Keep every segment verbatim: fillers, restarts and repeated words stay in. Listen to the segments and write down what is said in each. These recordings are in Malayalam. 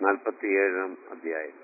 നാൽപ്പത്തിയേഴാം അധ്യായം.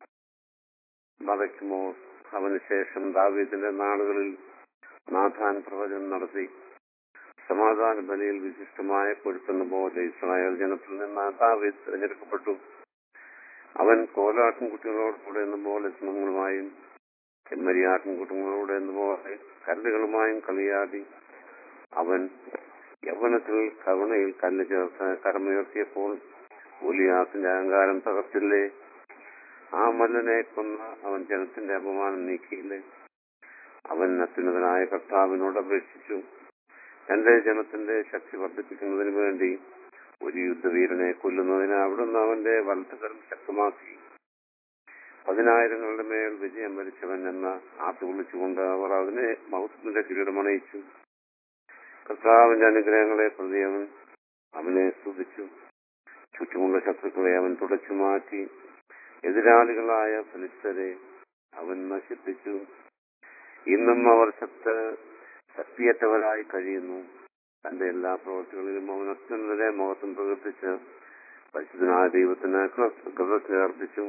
ബറയ്ക്കുമോ അവനുശേഷം ദാവീദിന്റെ നാളുകളിൽ നാഥാൻ പ്രവചനം നടത്തി. സമാധാന ബലിയിൽ വിശിഷ്ടമായ കൊഴുപ്പെന്ന പോലെ ഇസ്രായേൽ ജനത്തിൽ നിന്ന് ദാവീദ് തിരഞ്ഞെടുക്കപ്പെട്ടു. അവൻ കോലാട്ടിൻകുട്ടികളോട് കൂടെ എന്ന പോലെ സിംഹങ്ങളുമായും ചെമ്മരിയാട്ടിൻകുട്ടികളോട് എന്ന പോലെ കല്ലുകളുമായും കളിയാടി. അവൻ യൗവനത്തിൽ കരുണയിൽ കല്ല് ചേർത്ത് കരമുയർത്തിയപ്പോൾ ഗോലിയാത്തിന്റെ അഹങ്കാരം തകർത്തില്ലേ? ആ മല്ലനെ കൊന്ന അവൻ ജനത്തിന്റെ അപമാനം നീക്കിയില്ലേ? അവൻ അത്യുന്നതനായ കർത്താവിനോട് അപേക്ഷിച്ചു. തന്റെ ജനത്തിന്റെ ശക്തി വർദ്ധിപ്പിക്കുന്നതിന് വേണ്ടി ഒരു യുദ്ധവീരനെ കൊല്ലുന്നതിന് അവിടുന്ന് അവന്റെ വലത്തുകരം ശക്തമാക്കി. പതിനായിരങ്ങളുടെ മേൽ വിജയം വരിച്ചവൻ എന്ന ആർത്തു വിളിച്ചുകൊണ്ട് അവർ അവനെ മഹത്വത്തിന്റെ കിരീടമണിയിച്ചു. കർത്താവിന്റെ അനുഗ്രഹങ്ങളെ പ്രതി അവൻ അവനെ സ്തുതിച്ചു. ചുറ്റുമുള്ള ശത്രുക്കളെ അവൻ തുടച്ചു മാറ്റി. എതിരാളികളായ ഫിലിസ്ത്യരെ അവൻ നശിപ്പിച്ചു. ഇന്നും അവർ ശക്ത ശക്തിയറ്റവരായി കഴിയുന്നു. തന്റെ എല്ലാ പ്രവൃത്തികളിലും അവൻ അത്യുന്നതരെ മഹത്വം പ്രകടിപ്പിച്ച് പരിശുദ്ധനായ ദൈവത്തിന് കൃതജ്ഞത അർപ്പിച്ചു.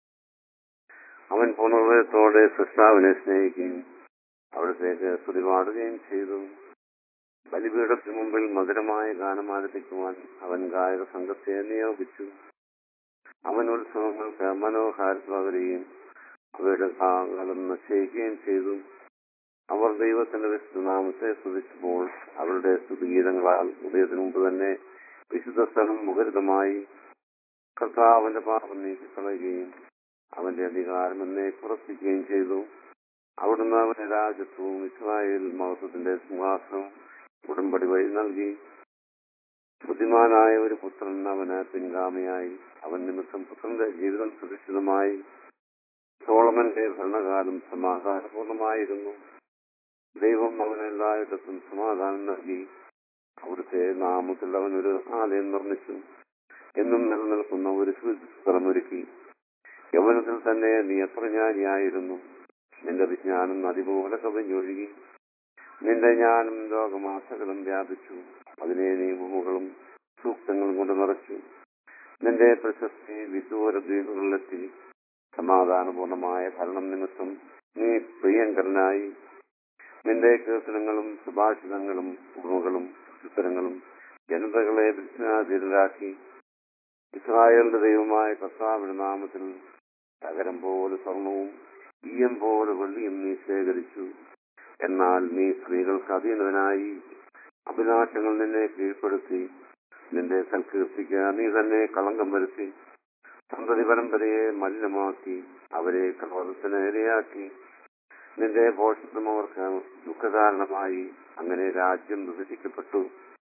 അവൻ പൂർണ്ണഹൃദയത്തോടെ സൃഷ്ടാവിനെ സ്നേഹിക്കുകയും അവിടത്തേക്ക് സ്തുതി പാടുകയും ചെയ്തു. ബലിപീഠത്തിന് മുമ്പിൽ മധുരമായ ഗാനം ആലപിക്കുവാൻ അവൻ ഗായക സംഘത്തെ നിയോഗിച്ചു. അവൻ ഉത്സവങ്ങൾക്ക് മനോഹാരിത പകരുകയും അവയുടെ കാലം നിശ്ചയിക്കുകയും ചെയ്തു. അവർ ദൈവത്തിന്റെ വിശുദ്ധനാമത്തെ സ്തുതിച്ചപ്പോൾ അവരുടെ സ്തുതിഗീതങ്ങളാൽ ഉദയത്തിനു മുമ്പ് തന്നെ വിശുദ്ധ സ്ഥലം മുഖരിതമായി. കർത്താവിന്റെ പാപം നീക്കിക്കളയുകയും അവന്റെ അധികാരം എന്നെ കുറപ്പിക്കുകയും ചെയ്തു. അവിടുന്ന് അവന്റെ രാജ്യത്വവും ഇസ്രായേൽ മഹത്വത്തിന്റെ സിംഹാസനവും ഉടമ്പടി വഴി നൽകി. ബുദ്ധിമാനായ ഒരു പുത്രൻ അവന് പിൻഗാമിയായി. അവൻ നിമിത്തം പുത്രന്റെ ജീവിതം സുരക്ഷിതമായി. സോളമന്റെ ഭരണകാലം സമാധാനപൂർണമായിരുന്നു. ദൈവം അവന് എല്ലായിടത്തും സമാധാനം നൽകി. അവിടുത്തെ നാമത്തിൽ അവൻ ഒരു ആലയം നിർമ്മിച്ചു. എന്നും നിലനിൽക്കുന്ന ഒരു സ്ഥലമൊരുക്കി. യൗവനത്തിൽ തന്നെ നീ എത്ര ജ്ഞാനിയായിരുന്നു. നിന്റെ വിജ്ഞാനം നദി പോലെ കവിഞ്ഞൊഴുകി. നിന്റെ ജ്ഞാനം ലോകമാസകലം വ്യാപിച്ചു. അതിനെ നീ ഭൂമുകളും സൂക്തങ്ങളും കൊണ്ട് നിറച്ചു. നിന്റെ പ്രശസ്തി വിദൂര ദ്വീപുകളിലെത്തി. സമാധാനപൂർണമായ ഭരണം നിമിത്തം നീ പ്രിയങ്കരനായി. നിന്റെ കീർത്തനങ്ങളും സുഭാഷിതങ്ങളും ഉപമകളും ഉത്തരങ്ങളും ജനതകളെ വിജ്ഞാതീതരാക്കി. ഇസ്രായേലിന്റെ ദൈവമായ കർത്താവിന്റെ നാമത്തിൽ തകരം പോലെ സ്വർണവും ഈയം പോലെ വെള്ളിയും നീ ശേഖരിച്ചു. എന്നാൽ നീ സ്ത്രീകൾക്ക് അധീനതനായി. അഭിലാഷങ്ങൾ നിന്നെ കീഴ്പ്പെടുത്തി. നിന്റെ സൽകീർത്തിക്ക് നീ തന്നെ കളങ്കം വരുത്തി. സന്തതി പരമ്പരയെ മലിനമാക്കി. അവരെ കർവത്തിന് ഇരയാക്കി. നിന്റെ പോഷത്വം അവർക്ക് ദുഃഖകാരണമായി. അങ്ങനെ രാജ്യം വിഭജിക്കപ്പെട്ടു.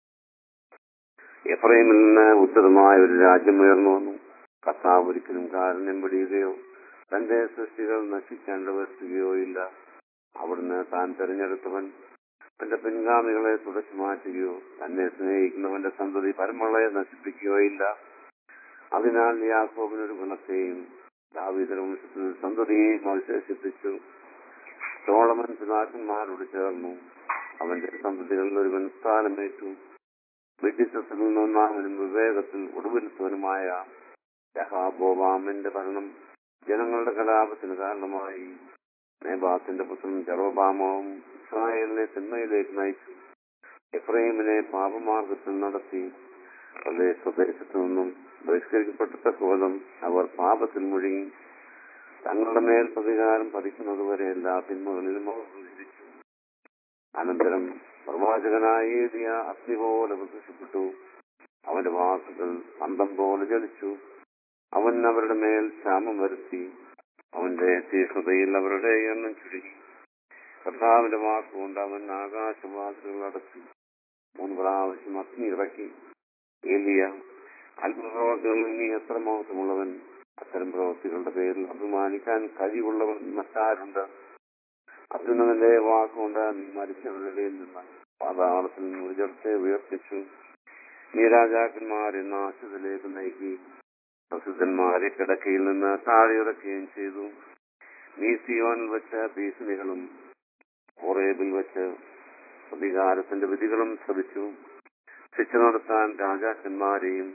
എഫ്രൈമിൽ നിന്ന് ഉദ്ധതമായ ഒരു രാജ്യം ഉയർന്നു വന്നു. കർത്താവ് ഒരിക്കലും കാരുണ്യം വെടിയുകയോ തന്റെ സൃഷ്ടികൾ നശിക്കേണ്ട വരുത്തുകയോ ഇല്ല. അവിടുന്ന് താൻ തെരഞ്ഞെടുത്തവൻ തന്റെ പിൻഗാമികളെ തുടച്ചു മാറ്റുകയോ തന്നെ സ്നേഹിക്കുന്നവന്റെ സന്തതി പരമളയെ നശിപ്പിക്കുകയോ ഇല്ല. അതിനാൽ യാക്കോബിനൊരു ഗുണത്തെയും ദാവീദിന്റെ വംശത്തിൽ സന്തതിയെയും അവശേഷിപ്പിച്ചു. സോളമൻ പിതാക്കന്മാരോട് ചേർന്നു. അവന്റെ സന്തതികളിൽ ഒരുവൻ സ്ഥാനമേറ്റു. വിഡിത്തത്തിൽ നിന്നൊന്നാമനും വിവേകത്തിൽ ഒടുവിലത്തവനുമായ യഹോബോവാമിന്റെ ഭരണം ജനങ്ങളുടെ കലാപത്തിന് കാരണമായി. നേബാത്തിന്റെ പുത്രൻ ജെറോബാമും ഇസ്രായേലിനെ തിന്മയിലേക്ക് നയിച്ചു. എഫ്രൈമിനെ പാപമാർഗത്തിൽ നടത്തി. പ്രദേശത്തു നിന്നും ബഹിഷ്കരിക്കപ്പെട്ട അവർ പാപത്തിൽ മുഴുകി. തങ്ങളുടെ മേൽ പ്രതികാരം പതിക്കുന്നതുവരെ എല്ലാ തിന്മകളിലും അവർ പ്രചരിച്ചു. അനന്തരം പ്രവാചകനായ ഏലിയ അഗ്നി പോലെ പ്രത്യക്ഷപ്പെട്ടു. അവന്റെ വാക്കുകൾ അന്തം പോലെ ജ്വലിച്ചു. അവൻ അവരുടെ മേൽ ക്ഷാമം വരുത്തി. അവന്റെ തീഷ്ണതയിൽ അവരുടെ എണ്ണം ചുരുങ്ങി. കർത്താവിന്റെ വാക്കുകൊണ്ട് അവൻ ആകാശവാതിലുകൾ അടച്ചു. മൂന്ന് പ്രാവശ്യം അഗ്നി ഇറക്കി. ഏലിയ, അത്ഭുതപ്രവർത്തികളിൽ നീ എത്ര മഹത്വമുള്ളവൻ. അത്തരം പ്രവൃത്തികളുടെ പേരിൽ അഭിമാനിക്കാൻ കഴിവുള്ളവൻ മറ്റാരുണ്ട്? അത്യുന്നതന്റെ വാക്കുകൊണ്ട് നീ മരിച്ചവരുടെ നിന്ന് പാതാളത്തിൽ നിന്ന് ഒരു ജഡത്തെ ഉയർപ്പിച്ചു. നീ രാജാക്കന്മാരെ നാശത്തിലേക്ക് നയിക്കി. പ്രസിദ്ധന്മാരെ കിടക്കയിൽ നിന്ന് താഴെയിറക്കുകയും ചെയ്തു. നീ സിയോനിൽ വെച്ച ഭീഷണികളും ഹോറേബിൽ വെച്ച് പ്രതികാരത്തിന്റെ വിധികളും ശ്രമിച്ചു. ശിക്ഷ നടത്താൻ രാജാക്കന്മാരെയും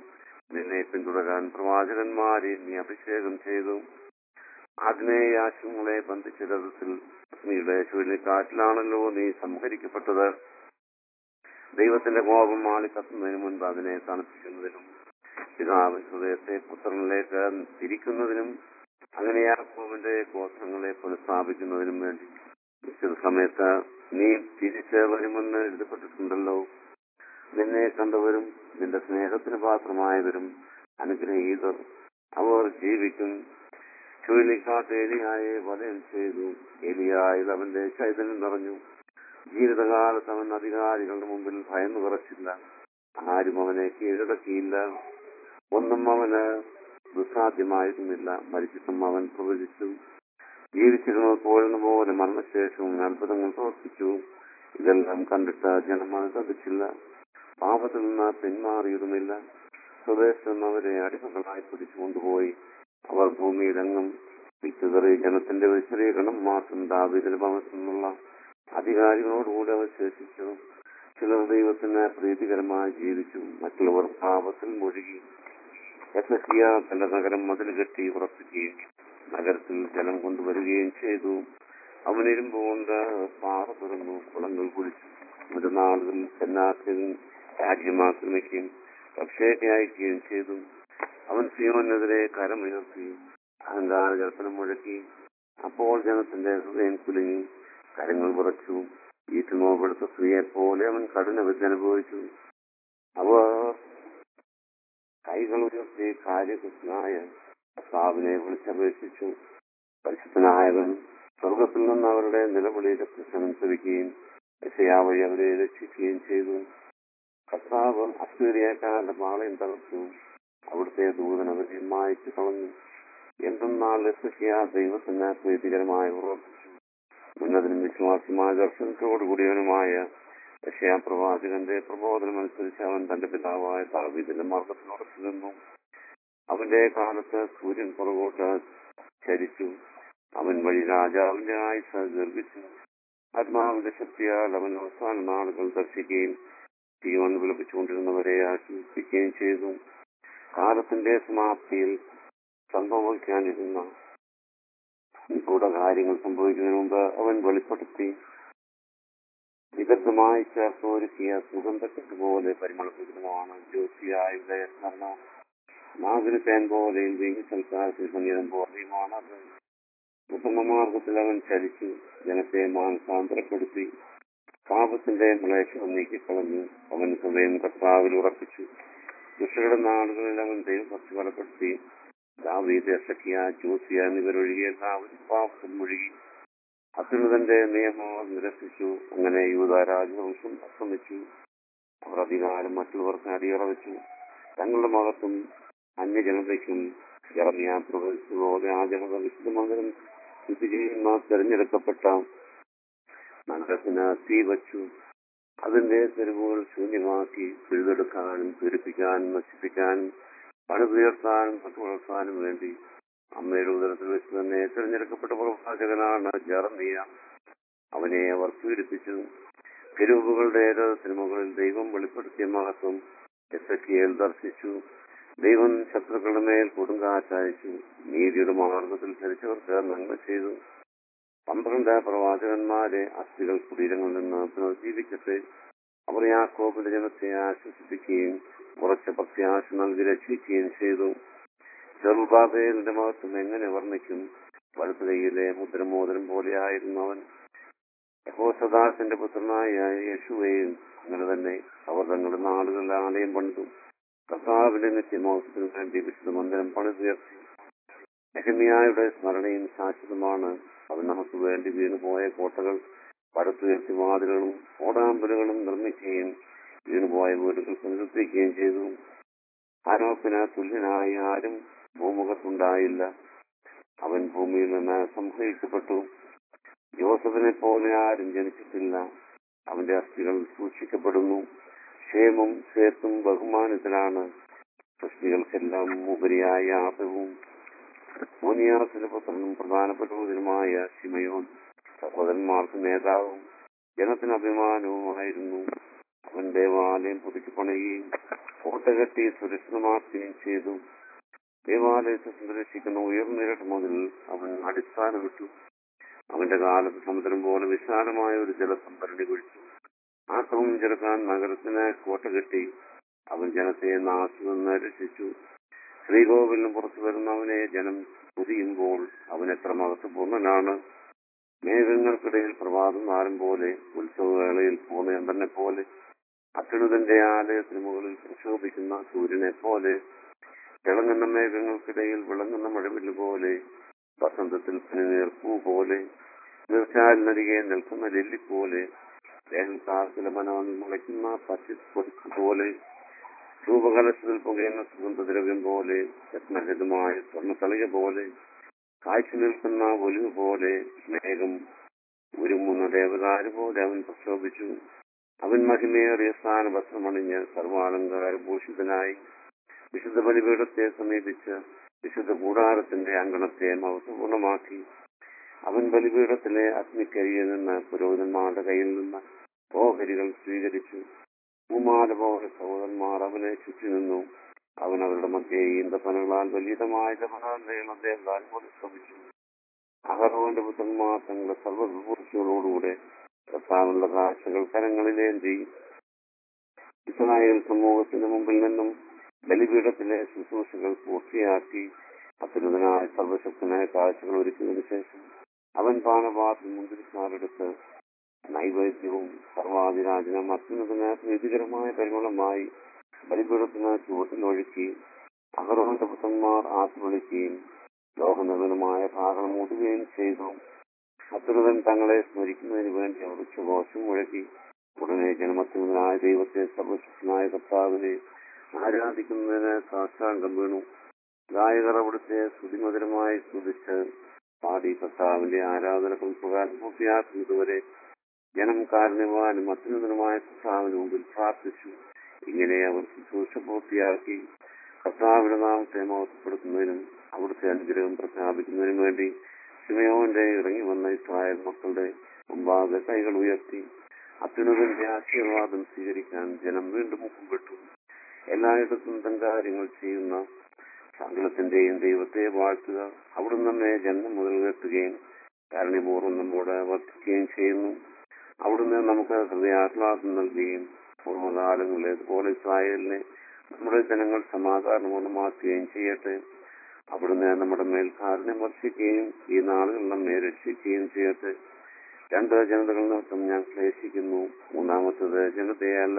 നിന്നെ പിന്തുടരാൻ പ്രവാചകന്മാരെ നീ അഭിഷേകം ചെയ്തു. ആഗ്നേയാശങ്ങളെ ബന്ധിച്ച രഥത്തിൽ നീയുടെ ചുഴലിക്കാറ്റിലാണല്ലോ നീ സംഹരിക്കപ്പെട്ടത്. ദൈവത്തിന്റെ കോപം മാളി കത്തുന്നതിന് മുൻപ് അതിനെ തണുപ്പിക്കുന്നതിനും പിതാവ് ഹൃദയത്തെ പുത്രനിലേക്ക് തിരിക്കുന്നതിനും അങ്ങനെ യാക്കോബിന്റെ ഗോത്രങ്ങളെ പുനഃസ്ഥാപിക്കുന്നതിനും വേണ്ടി നിശ്ചിത സമയത്ത് നീ തിരിച്ച് വരുമെന്ന് എഴുതപ്പെട്ടിട്ടുണ്ടല്ലോ. നിന്നെ കണ്ടവരും നിന്റെ സ്നേഹത്തിന് പാത്രമായവരും അനുഗ്രഹീതർ, അവർ ജീവിക്കും. ചുഴലിക്കാറ്റ് ഏലിയായെ വലയം ചെയ്തു. ഏലിയായിൽ അവന്റെ ചൈതന്യം നിറഞ്ഞു. ജീവിതകാലത്ത് അവൻ അധികാരികളുടെ മുമ്പിൽ ഭയന്നു വിറച്ചില്ല. ആരും അവനെ കീഴടക്കിയില്ല. ഒന്നും അവന് ദുസ്സാധ്യമായിരുന്നില്ല. മരിച്ചിട്ടും അവൻ പ്രവചിച്ചു. ജീവിച്ചിരുന്നത് പോലെന്ന പോലെ മരണശേഷവും അത്ഭുതങ്ങൾ പ്രവർത്തിച്ചു. ഇതെല്ലാം കണ്ടിട്ട് ജനം അനുതപിച്ചില്ല. പാപത്തിൽ നിന്ന് പിന്മാറിയിരുന്നില്ല. സ്വദേശത്ത് നിന്ന് അവരെ അടിമകളായി പിടിച്ചു കൊണ്ടുപോയി. അവർ ഭൂമിയിലെങ്ങും വിറ്റുതറി. ജനത്തിന്റെ ഒരു ചെറിയ ഗണം മാത്രം ദാവീദിന്റെ ഭവനത്തിൽ നിന്നുള്ള അധികാരികളോടുകൂടി അവശേഷിച്ചു. ചിലർ ദൈവത്തിന് പ്രീതികരമായി ജീവിച്ചു, മറ്റുള്ളവർ പാപത്തിൽ മുഴുകി. യെഹെസ്കേൽ തന്റെ നഗരം മതിൽ കെട്ടി ഉറപ്പിക്കുകയും നഗരത്തിൽ ജലം കൊണ്ടുവരികയും ചെയ്തു. അവൻ ഇരുമ്പ് കൊണ്ട് പാറ തുറന്നു, കുളങ്ങൾ കുഴിച്ചു. ഒരു നാളുകൾ ചെന്നാക്കിൽ രാജ്യം ആക്രമിക്കുകയും പക്ഷേക്ക് അയക്കുകയും ചെയ്തു. അവൻ സിയോനെതിരെ കരമുയർത്തി അഹങ്കാര ജൽപ്പനം മുഴക്കി. അപ്പോൾ ജനത്തിന്റെ ഹൃദയം കുലുങ്ങി, കരങ്ങൾ വിറച്ചു. ഈറ്റുനോവെടുത്ത സ്ത്രീയെ പോലെ അവൻ കഠിന വിധി അനുഭവിച്ചു. അവർ കൈകൾ ഉയർത്തി കാര്യകൃഷ്ണനായ കർത്താവിനെ വിളിച്ചപേക്ഷിച്ചു. പരിശുദ്ധനായവൻ സ്വർഗത്തിൽ നിന്ന് അവരുടെ നിലവിളിയുടെ പ്രശ്നം ശ്രവിക്കുകയും യെശയ്യാ വഴി അവരെ രക്ഷിക്കുകയും ചെയ്തു. കർത്താവ് അശ്വര്യക്കാരുടെ പാളയം തകർത്തു. അവിടുത്തെ ദൂതൻ അവരെ മായ്ച്ചു കളഞ്ഞു. എന്തെന്നാൽ യെഹെസ്കേൽ ദൈവത്തിന് പ്രീതികരമായി ഉറപ്പിച്ചു. ഉന്നതനും വിശ്വാസമായ ദർശനത്തോടുകൂടിയവനുമായ യെശയ്യാ പ്രവാചകന്റെ പ്രബോധനം അനുസരിച്ച് അവൻ തന്റെ പിതാവായ ദാവീദിന്റെ മാർഗത്തിൽ ഉറച്ചു നിന്നു. അവന്റെ കാലത്ത് സൂര്യൻ പുറകോട്ട് ചരിച്ചു. അവൻ വഴി രാജാവിന്റെ ആയുസ് ദീർഘിച്ചു. ആത്മാവിന്റെ ശക്തിയാൽ അവൻ അവസാന നാളുകൾ ദർശിക്കുകയും ജീവൻ വിലപിച്ചുകൊണ്ടിരുന്നവരെ ആശ്വസിപ്പിക്കുകയും ചെയ്തു. കാലത്തിന്റെ സമാപ്തിയിൽ സംഭവിക്കാനിരുന്ന നിഗൂഢ കാര്യങ്ങൾ സംഭവിക്കുന്നതിന് മുമ്പ് അവൻ വെളിപ്പെടുത്തി. വിദഗ്ധമായി ചേർത്ത് ഒരുക്കിയ സുഗന്ധക്കെട്ട് പോലെ പരിമളപൂരിതമാണ് ജോസിയായുടെ സ്മരണം. നാഗിന് തേൻ പോലെയും വീങ്ങി സൽക്കാരത്തിൽ സംഗീതം പോലെയുമാണത്. ഉത്തമമാർഗത്തിൽ അവൻ ചലിച്ചു. ജനത്തെ മാനസാന്തരപ്പെടുത്തി. പാപത്തിന്റെ മ്ലേച്ഛം നീക്കിക്കളഞ്ഞു. അവൻ ഹൃദയം കർത്താവിൽ ഉറപ്പിച്ചു. ദുഷ്ടരുടെ നാടുകളിൽ അവൻ ദൈവഭക്തി ബലപ്പെടുത്തി. ദാവീദ്, യെഹെസ്കേൽ, ജോസിയ എന്നിവരൊഴികെ എല്ലാവരും പാപത്തിൽ മുഴുകി. അത്യുന്നതന്റെ നിയമം നിരസിച്ചു. അങ്ങനെ യൂദാ രാജവംശം അസ്തമിച്ചു. അവർ അധികാരം മറ്റുള്ളവർക്ക് അടിയറ വെച്ചു. തങ്ങളുടെ മഹത്വം അന്യജനതയ്ക്കും യെരമ്യാ പ്രവചിച്ചതുപോലെ ആ ജനത വിശുദ്ധ മന്ദിരം ശുദ്ധി ചെയ്യുന്ന തെരഞ്ഞെടുക്കപ്പെട്ട നഗരത്തിന് തീ വച്ചു. അതിന്റെ തെരുവുകൾ ശൂന്യമാക്കി. പിഴുതെടുക്കാനും പീഡിപ്പിക്കാനും നശിപ്പിക്കാനും പണിതുയർത്താനും പട്ടുവളർത്താനും വേണ്ടി അമ്മയുടെ ഉദരത്തിൽ വെച്ച് തന്നെ തിരഞ്ഞെടുക്കപ്പെട്ട പ്രവാചകനാണ് ജെറമ്യാ. അവനെ അവർ പീഡിപ്പിച്ചു. കെരൂബുകളുടെ രഥത്തിന് മുകളിൽ ദൈവം വെളിപ്പെടുത്തിയ മഹത്വം യെഹെസ്കേൽ ദർശിച്ചു. ദൈവം ശത്രുക്കളുടെ മേൽ കൊടുങ്കാറ്റയച്ചു. നീതിയുടെ മാർഗത്തിൽ ചരിച്ചവർക്ക് നന്മ ചെയ്തു. പന്ത്രണ്ട് പ്രവാചകന്മാരെ അസ്ഥികൾ കുടീരങ്ങളിൽ നിന്ന് പുനർജീവിക്കട്ടെ. അവർ യാക്കോബിന്റെ ജനത്തെ ആശ്വസിപ്പിക്കുകയും ഉറച്ച പ്രത്യാശ നൽകി രക്ഷിക്കുകയും ചെയ്തു. ചെറുബാബേലിന്റെ മഹത്വം എങ്ങനെ വർണ്ണിക്കും? വലത്തുകൈയിലെ മുദ്രമോദനം പോലെയായിരുന്നവൻ. യഹോസദാക്കിന്റെ പുത്രനായ യേശുവയും അങ്ങനെ തന്നെ. അവർ തങ്ങളുടെ നാടുകളിൽ ആലയം പണിതു. കർത്താവിന്റെ നിത്യമോഹത്തിന് വേണ്ടി വിശുദ്ധ മന്ദിരം പണിതുയർത്തി. നെഹെമ്യായുടെ സ്മരണയും ശാശ്വതമാണ്. അവൻ നമുക്ക് വേണ്ടി വീണുപോയ കോട്ടകൾ പടുത്തുയർത്തി വാതിലുകളും ഓടാമ്പലുകളും നിർമ്മിക്കുകയും വീണുപോയ വീടുകൾ പുനരുദ്ധരിക്കുകയും ചെയ്തു. ഹനോക്കിന് തുല്യനായി ആരും ഭൂമുഖത്തുണ്ടായില്ല. അവൻ ഭൂമിയിൽ നിന്ന് സംഹരിക്കപ്പെട്ടു. യോസഫിനെ പോലെ ആരും ജനിച്ചിട്ടില്ല. അവന്റെ അസ്ഥികൾ സൂക്ഷിക്കപ്പെടുന്നു. ക്ഷേമം സേത്തും ബഹുമാനത്തിലാണ്. സൃഷ്ടികൾക്കെല്ലാം ഉപരിയായ ആദവും മോനിയാസിന്റെ പുത്രനും പ്രധാനപ്പെട്ടവനുമായ ശിമയോൻ സഹോദരന്മാർക്ക് നേതാവും ജനത്തിന് അഭിമാനവുമായിരുന്നു. അവൻ ദേവാലയം പുതുക്കി പണിയുകയും കോട്ട കെട്ടി സുരക്ഷിതമാക്കുകയും ചെയ്തു. ദേവാലയത്തെ സംരക്ഷിക്കുന്ന ഉയർന്നിരട്ട് മുതൽ അവൻ അടിസ്ഥാനമിട്ടു. അവന്റെ കാലത്ത് സമുദ്രം പോലെ വിശാലമായ ഒരു ജലസംഭരണി കുഴിച്ചു. ആക്രമം ചെറുക്കാൻ നഗരത്തിന് കോട്ട കെട്ടി. അവൻ ജനത്തെ നാശത്തിൽ നിന്ന് രക്ഷിച്ചു. ശ്രീകോവിലിന് പുറത്തു വരുന്നവനെ ജനം സ്തുതിയുമ്പോൾ അവൻ എത്ര മഹത്വപൂർണ്ണനാണ്. മേഘങ്ങൾക്കിടയിൽ പ്രഭാതം നാരം പോലെ, ഉത്സവവേളയിൽ പൂർണ്ണയന്ത്രനെ പോലെ, അത്യുന്നതന്റെ ആലയത്തിന് മുകളിൽ പ്രശോഭിക്കുന്ന സൂര്യനെ പോലെ, തിളങ്ങുന്ന മേഘങ്ങൾക്കിടയിൽ വിളങ്ങുന്ന മഴവില്ല് പോലെ, വസന്തത്തിൽ പനിനീർപ്പൂ പോലെ, നീർച്ചാലിനരികെ നിൽക്കുന്ന ലില്ലി പോലെ, വേനൽക്കാലത്തിലെ മനോനിൽ മുളയ്ക്കുന്ന പച്ചിപ്പൊടിക്ക് പോലെ, ധൂപകലശത്തിൽ പുകയുന്ന സുഗന്ധദ്രവ്യം പോലെ, രത്നഹിതമായ സ്വർണ്ണത്തളിക പോലെ, കാഴ്ച നിൽക്കുന്ന ഒലിവ് പോലെ, മേഘം ഉരുമുന്ന ദേവദാരു പോലെ അവൻ പ്രക്ഷോഭിച്ചു. അവൻ മഹിമയേറിയ സ്ഥാന വസ്ത്രമണിഞ്ഞ് സർവാലങ്കാരഭൂഷിതനായി വിശുദ്ധ ബലിപീഠത്തെ സമീപിച്ച് വിശുദ്ധ കൂടാരത്തിന്റെ അങ്കണത്തെ മഹത്വപൂർണ്ണമാക്കി. അവൻ ബലിപീഠത്തിലെ അഗ്നിക്കരിയിൽ നിന്ന് പുരോഹിതന്മാരുടെ കയ്യിൽ നിന്ന് ഓഹരികൾ സ്വീകരിച്ചു. മൂമാല പോലെ സഹോദരന്മാർ അവനെ ചുറ്റി നിന്നു. അവൻ അവരുടെ മധ്യേ ഈന്തപ്പനകളാൽ വലിയതമായ ജപനാന്തരം ദേവദാൻ പോലെ ശ്രമിച്ചു. അഹരോന്റെ പുത്രന്മാർ തങ്ങളുടെ സർവ്വവിഭൂഷികളോടുകൂടെ കർത്താവിനുള്ള കാഴ്ചകൾ കരങ്ങളിലേന്തി ഇസ്രായേൽ സമൂഹത്തിന്റെ മുമ്പിൽ നിന്നും ബലിപീഠത്തിലെ ശുശ്രൂഷകൾ പൂർത്തിയാക്കി അത്യുന്നതനായ സർവശക്തനായ കാഴ്ചകൾ ഒരുക്കിയതിനു ശേഷം അവൻ പാനപാത്രം മുന്തിരിച്ചാറെടുത്ത് നൈവേദ്യവും സർവാധിരാജനം അത്യുന്നതന് പ്രീതികരമായ പരിമളമായി ബലിപീഠത്തിന് ചുവട്ടിലൊഴുക്കി അഹരോന്റെ പുത്രന്മാർ ആത്മവിളിക്കുകയും ലോകനിർമ്മലമായ ഭാഗം മൂടുകയും ചെയ്തു. അത്യുന്നതൻ തങ്ങളെ സ്മരിക്കുന്നതിന് വേണ്ടി അവർ ഉച്ചഘോഷം മുഴക്കി. ഉടനെ ജനമത്യുന്നതനായ ദൈവത്തെ സർവശക്തനായ കർത്താവിനെ ആരാധിക്കുന്നതിന് സാഷ്ടാംഗം വീണു. ഗായകർ അവിടുത്തെ സ്തുതിമധുരമായി സ്തുതിച്ച് പാടി കർത്താവിന്റെ ആരാധനകൾ പ്രകാരം പൂർത്തിയാക്കുന്നതുവരെ ജനം കാരുണ്യവാനും അത്യുന്നതനുമായ കർത്താവിന് മുമ്പിൽ പ്രാർത്ഥിച്ചു. ഇങ്ങനെ അവർ ശുശ്രൂഷ പൂർത്തിയാക്കി. കർത്താവിന്റെ നാമത്തെ മഹത്വപ്പെടുത്തുന്നതിനും അവിടുത്തെ അനുഗ്രഹം പ്രഖ്യാപിക്കുന്നതിനും വേണ്ടി ശിമയോന്റെ ഇറങ്ങി വന്ന ഇസ്രായേൽ മക്കളുടെ മുമ്പാകെ കൈകൾ ഉയർത്തി അത്യുന്നതന്റെ ആശീർവാദം സ്വീകരിക്കാൻ ജനം വീണ്ടും മുഖംപെട്ടു. എല്ലായിടത്തും തൻ കാര്യങ്ങൾ ചെയ്യുന്ന സകലത്തിന്റെയും ദൈവത്തെ വാഴ്ത്തുക. അവിടുന്ന് നമ്മെ ജന്മം മുതൽ കേട്ടുകയും കാരുണ്യപൂർവ്വം നമ്മോട് വർദ്ധിക്കുകയും ചെയ്യുന്നു. അവിടുന്ന് നമുക്ക് ഹൃദയാഹ്ലാദം നൽകുകയും പൂർവ്വകാലങ്ങളിലേതുപോലെ ഇസ്രായേലിനെ നമ്മുടെ ജനങ്ങൾ സമാധാനപൂർണ്ണമാക്കുകയും ചെയ്യട്ടെ. അവിടുന്ന് നമ്മുടെ മേൽ കാരുണ്യം വർഷിക്കുകയും ഈ നാളുകൾ നമ്മെ രക്ഷിക്കുകയും ചെയ്യട്ടെ. രണ്ട് ജനതകൾ നിമിത്തം ഞാൻ ക്ലേശിക്കുന്നു. മൂന്നാമത്തത് ജനതയല്ല,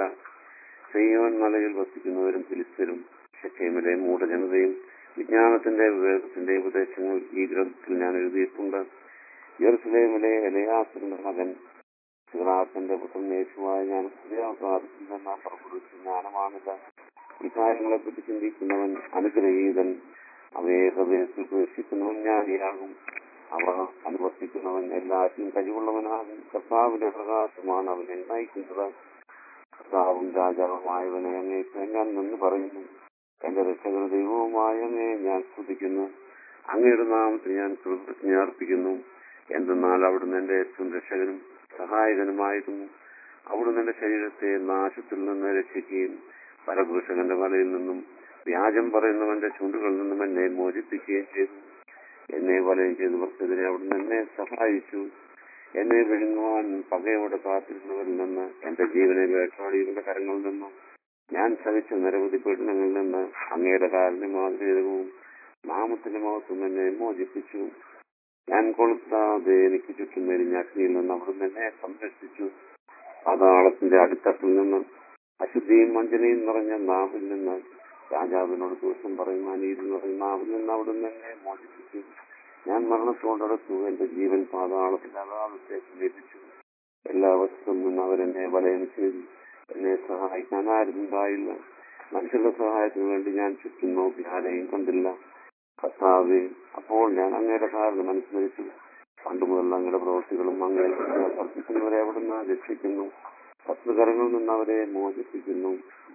സീയോൻ മലയിൽ വസിക്കുന്നവരും ഫിലിസ്ത്യരും ശെഖേമിലെ മൂഢജനതയും. വിജ്ഞാനത്തിന്റെ വിവേകത്തിന്റെ ഉപദേശങ്ങൾ ഈ ഗ്രന്ഥത്തിൽ ഞാൻ എഴുതിയിട്ടുണ്ട്. യെരൂശലേമിലെ എലെയാസറിന്റെ മകൻ സിറാഖിന്റെ പുത്രൻ യേശുവായ ഞാൻ ഹൃദയാകാരത്തിൽ നിന്ന് പുറപ്പെടുവിച്ച ജ്ഞാനമാണിത്. ഈ കാര്യങ്ങളെപ്പറ്റി ചിന്തിക്കുന്നവൻ അനുഗ്രഹീതൻ. അവയെ ഹൃദയത്തിൽ പ്രവേശിക്കുന്നവൻ ജ്ഞാനിയാകും. അവ അനുവർത്തിക്കുന്നവൻ എല്ലാറ്റിനും കഴിവുള്ളവനാകും. കർത്താവിന്റെ പ്രകാശമാണ് അവനെ നയിക്കുന്നത്. കർത്താവും രാജാവുമായവനെ അങ്ങേക്ക് ഞാൻ നന്ദി പറയുന്നു. എന്റെ രക്ഷകര ദൈവവുമായ അങ്ങയെ ഞാൻ സ്തുതിക്കുന്നു. അങ്ങയുടെ നാമത്തിൽ ഞാൻ കൃതജ്ഞത അർപ്പിക്കുന്നു. എന്തെന്നാൽ അവിടുന്ന് എന്റെ ഏറ്റവും രക്ഷകനും സഹായകനുമായിരുന്നു. അവിടുന്ന് എന്റെ ശരീരത്തെ നാശത്തിൽ നിന്ന് രക്ഷിക്കുകയും പരദൂഷകന്റെ വലയിൽ നിന്നും വ്യാജം പറയുന്നവന്റെ ചുണ്ടുകളിൽ നിന്നും എന്നെ മോചിപ്പിക്കുകയും ചെയ്തു. എന്നെ വലയം ചെയ്തവർക്കെതിരെ അവിടുന്ന് എന്നെ സഹായിച്ചു. എന്നെ വിഴുങ്ങുവാൻ പകയോടെ കാത്തിരുന്നവരിൽ നിന്ന്, എന്റെ ജീവനെ വേട്ടാടിയവരുടെ കരങ്ങളിൽ നിന്നും ഞാൻ സഹിച്ച നിരവധി പീഡനങ്ങളിൽ നിന്ന് അങ്ങയുടെ കാരുണ്യമാതൃകവും നാമത്തിന്റെ മഹത്വം എന്നെ മോചിപ്പിച്ചു. ഞാൻ കൊളുത്താതെ എനിക്ക് ചുറ്റും എരിഞ്ഞ അഗ്നിയിൽ നിന്ന് അവിടുന്ന് എന്നെ സംരക്ഷിച്ചു. പാതാളത്തിന്റെ അടിത്തട്ടിൽ നിന്ന്, അശുദ്ധിയും വഞ്ചനയും നിറഞ്ഞ നാവിൽ നിന്ന്, രാജാവിനോട് ദോഷം പറയുന്ന അനീതി നിറഞ്ഞ നാവിൽ നിന്ന് അവിടുന്ന് എന്നെ മോചിപ്പിച്ചു. ഞാൻ മരണത്തോടടുത്തു. എന്റെ ജീവൻ പാതാളത്തിന്റെ അഗാധത്തെ സമീപിച്ചു. എല്ലാ വശത്തും നിന്ന് അവരെന്നെ വലയം ചെയ്തു. എന്നെ സഹായിക്കാൻ ആരും ഉണ്ടായില്ല. മനുഷ്യരുടെ സഹായത്തിന് വേണ്ടി ഞാൻ ചുറ്റും നോക്കി ആരെയും കണ്ടില്ല. കർത്താവേ, അപ്പോൾ ഞാൻ അങ്ങയുടെ കാരണം അനുസ്മരിച്ചു. പണ്ടുമുതൽ അങ്ങയുടെ പ്രവൃത്തികളും അങ്ങയെ അർപ്പിക്കുന്നവരെ അവിടുന്ന് രക്ഷിക്കുന്നു. ശത്രുകരങ്ങളിൽ നിന്ന് അവരെ മോചിപ്പിക്കുന്നു.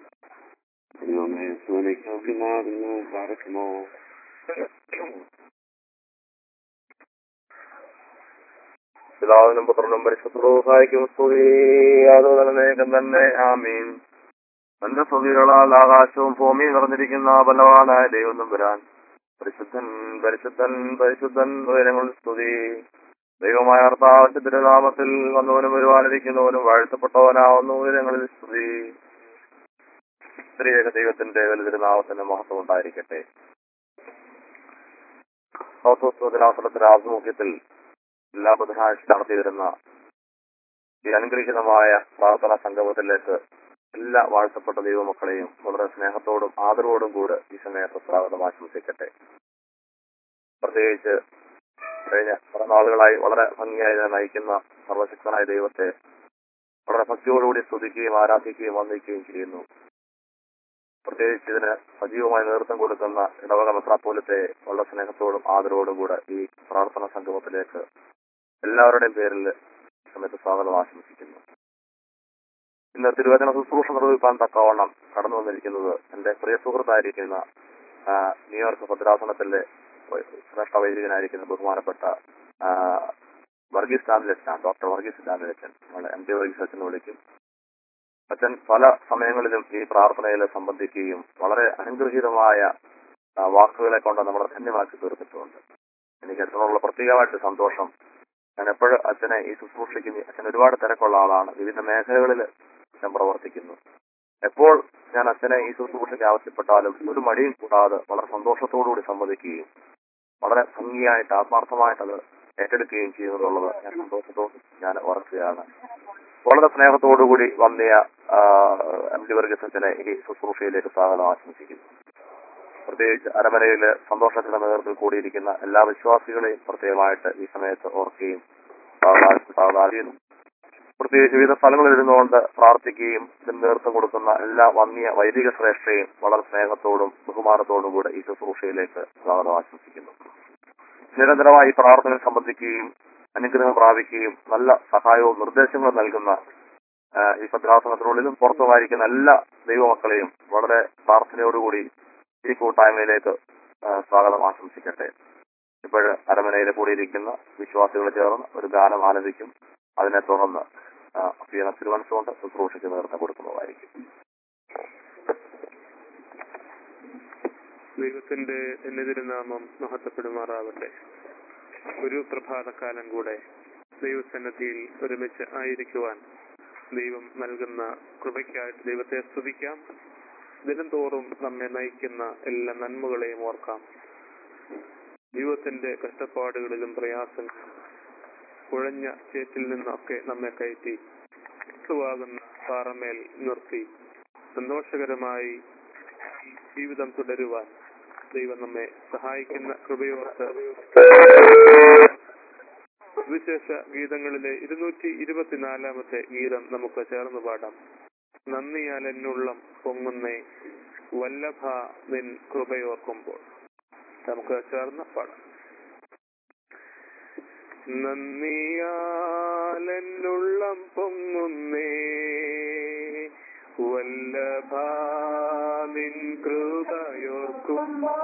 ദൈവമേ, സൂനയ്ക്ക് അഭിമാകുന്നു. പാർക്കുമോ പിതാവിനും പുത്രനും പരിശുദ്ധ റൂഹായിക്കും സ്തുതി. അതുതലേക്കും തന്നെ ആമീൻ. തന്റെ സ്തുതികളാൽ ആകാശവും ഭൂമിയും നിറഞ്ഞിരിക്കുന്ന ബലവാനായ ദൈവം തമ്പുരാൻ പരിശുദ്ധൻ പരിശുദ്ധൻ പരിശുദ്ധൻ ഉയരങ്ങളിൽ സ്തുതി. ദൈവമായ കർത്താവിന്റെ തിരുനാമത്തിൽ വന്നവനും വരുവാനിരിക്കുന്നവനും വാഴ്ത്തപ്പെട്ടവനാവുന്ന ഉയരങ്ങളിൽ സ്തുതി. സ്ത്രീയേക ദൈവത്തിന്റെ വലിയ തിരുനാമത്തിന്റെ മഹത്വം ഉണ്ടായിരിക്കട്ടെ. ദിനാസനത്തിന്റെ ആഭിമുഖ്യത്തിൽ എല്ലാ ബുധനാഴ്ച നടത്തി വരുന്ന ഈ അനുഗ്രഹീതമായ പ്രാർത്ഥനാ സംഗമത്തിലേക്ക് എല്ലാ വാഴ്ത്തപ്പെട്ട ദൈവമക്കളെയും വളരെ സ്നേഹത്തോടും ആദരവോടും കൂടെ ഈ സമയത്ത് സ്വാഗതം ആശംസിക്കട്ടെ. പ്രത്യേകിച്ച് കഴിഞ്ഞ കുറെ നാളുകളായി വളരെ ഭംഗിയായി നയിക്കുന്ന സർവശക്തനായ ദൈവത്തെ വളരെ ഭക്തിയോടുകൂടി സ്തുതിക്കുകയും ആരാധിക്കുകയും വന്ദിക്കുകയും ചെയ്യുന്നു. പ്രത്യേകിച്ച് ഇതിന് സജീവമായി നേതൃത്വം കൊടുക്കുന്ന ഇടവക മെത്രാപ്പോലത്തെ വളരെ സ്നേഹത്തോടും ആദരവോടും കൂടെ ഈ പ്രാർത്ഥനാ സംഗമത്തിലേക്ക് എല്ലാവരുടെയും പേരിൽ സമയത്ത് സ്വാഗതം ആശംസിക്കുന്നു. ഇന്ന് തിരുവചന ശുശ്രൂഷ നിർവഹിക്കാൻ തക്കവണ്ണം കടന്നു വന്നിരിക്കുന്നത് എന്റെ പ്രിയ സുഹൃത്തായിരിക്കുന്ന ന്യൂയോർക്ക് ഭദ്രാസനത്തിലെ ശ്രേഷ്ഠ വൈദികനായിരിക്കുന്ന ബഹുമാനപ്പെട്ട വർഗീസ് സ്റ്റാൻലച്ചൻ, ഡോക്ടർ വർഗീസ് സ്റ്റാൻലച്ചൻ, നമ്മളെ എം ഡി വർഗീസ് അച്ഛൻ വിളിക്കും. അച്ഛൻ പല സമയങ്ങളിലും ഈ പ്രാർത്ഥനയിൽ സംബന്ധിക്കുകയും വളരെ അനുഗ്രഹീതമായ വാക്കുകളെ കൊണ്ട് നമ്മളെ ധന്യമാക്കി തീർത്തിട്ടുണ്ട്. എനിക്ക് അച്ഛനോടുള്ള പ്രത്യേകമായിട്ട് സന്തോഷം. ഞാൻ എപ്പോഴും അച്ഛനെ ഈ ശുശ്രൂഷിക്കുന്നു. അച്ഛൻ ഒരുപാട് തിരക്കുള്ള ആളാണ്, വിവിധ മേഖലകളിൽ അച്ഛൻ പ്രവർത്തിക്കുന്നു. എപ്പോൾ ഞാൻ അച്ഛനെ ഈ ശുശ്രൂഷയ്ക്ക് ആവശ്യപ്പെട്ടാലും ഒരു മടിയും കൂടാതെ വളരെ സന്തോഷത്തോടുകൂടി സമ്മതിക്കുകയും വളരെ ഭംഗിയായിട്ട് ആത്മാർത്ഥമായിട്ട് അത് ഏറ്റെടുക്കുകയും ചെയ്യുമെന്നുള്ളത് ഞാൻ സന്തോഷത്തോട് ഞാൻ ഓർക്കുകയാണ്. വളരെ സ്നേഹത്തോടുകൂടി വന്നിയ എം ഡി വർഗീസ് അച്ഛനെ ഈ ശുശ്രൂഷയിലേക്ക് സ്വാഗതം ആശംസിക്കുന്നു. പ്രത്യേകിച്ച് അരമനയില് സന്തോഷത്തിന്റെ നേതൃത്വത്തിൽ കൂടിയിരിക്കുന്ന എല്ലാ വിശ്വാസികളെയും പ്രത്യേകമായിട്ട് ഈ സമയത്ത് ഓർക്കുകയും സ്വാഗതം. പ്രത്യേകിച്ച് വിവിധ സ്ഥലങ്ങളിൽ ഇരുന്നുകൊണ്ട് പ്രാർത്ഥിക്കുകയും ഇതിന് നേതൃത്വം കൊടുക്കുന്ന എല്ലാ വന്യ വൈദിക ശ്രേഷ്ഠയും വളരെ സ്നേഹത്തോടും ബഹുമാനത്തോടും കൂടെ ഈ ശുശ്രൂഷയിലേക്ക് സ്വാഗതം ആശംസിക്കുന്നു. നിരന്തരമായി ഈ പ്രാർത്ഥനയിൽ സംബന്ധിക്കുകയും അനുഗ്രഹം പ്രാപിക്കുകയും നല്ല സഹായവും നിർദ്ദേശങ്ങളും നൽകുന്ന ഈ ഭദ്രാസനത്തിനുള്ളിലും പുറത്തുമായിരിക്കുന്ന എല്ലാ ദൈവമക്കളെയും വളരെ പ്രാർത്ഥനയോടുകൂടി ഈ കൂട്ടായ്മയിലേക്ക് സ്വാഗതം ആശംസിക്കട്ടെ. ഇപ്പോൾ അരമനയിലെ കൂടിയിരിക്കുന്ന വിശ്വാസികൾ ചേർന്ന് ഒരു ഗാനം ആലപിക്കും. അതിനെ തുടർന്ന് തിരുവനന്തപുരം കൊണ്ട് ശുശ്രൂഷയ്ക്ക് നേതൃത്വം കൊടുക്കുന്നതായിരിക്കും. ദൈവത്തിന്റെ തിരുനാമം മഹത്വപ്പെടുമാറാവട്ടെ. ഒരു പ്രഭാതകാലം കൂടെ ദൈവസന്നിധിയിൽ ഒരുമിച്ച് ആയിരിക്കുവാൻ ദൈവം നൽകുന്ന കൃപയ്ക്കായിട്ട് ദൈവത്തെ സ്തുതിക്കാം. ദിനംതോറും നമ്മെ നയിക്കുന്ന എല്ലാ നന്മകളെയും ഓർക്കാം. ജീവിതത്തിന്റെ കഷ്ടപ്പാടുകളിലും പ്രയാസങ്ങളിലും കുഴഞ്ഞ ചേറ്റിൽ നിന്നൊക്കെ നമ്മെ കയറ്റി ക്രിസ്തുവാകുന്ന പാറമേൽ നിർത്തി സന്തോഷകരമായി ജീവിതം തുടരുവാൻ ദൈവം നമ്മെ സഹായിക്കുന്ന കൃപയോർത്ത് വിശേഷ ഗീതങ്ങളിലെ ഇരുന്നൂറ്റി ഇരുപത്തിനാലാമത്തെ ഗീതം നമുക്ക് ചേർന്ന് പാടാം. നന്ദിയാൽ എന്നുള്ളം പൊങ്ങുന്നേ വല്ലഭ നിൻ കൃപയോർക്കുമ്പോൾ. നമുക്ക് ചേർന്ന് പാടാം. നന്ദിയാൽ എന്നുള്ളം പൊങ്ങുന്നേ വല്ലഭ നിൻ കൃപയോർക്കുമ്പോൾ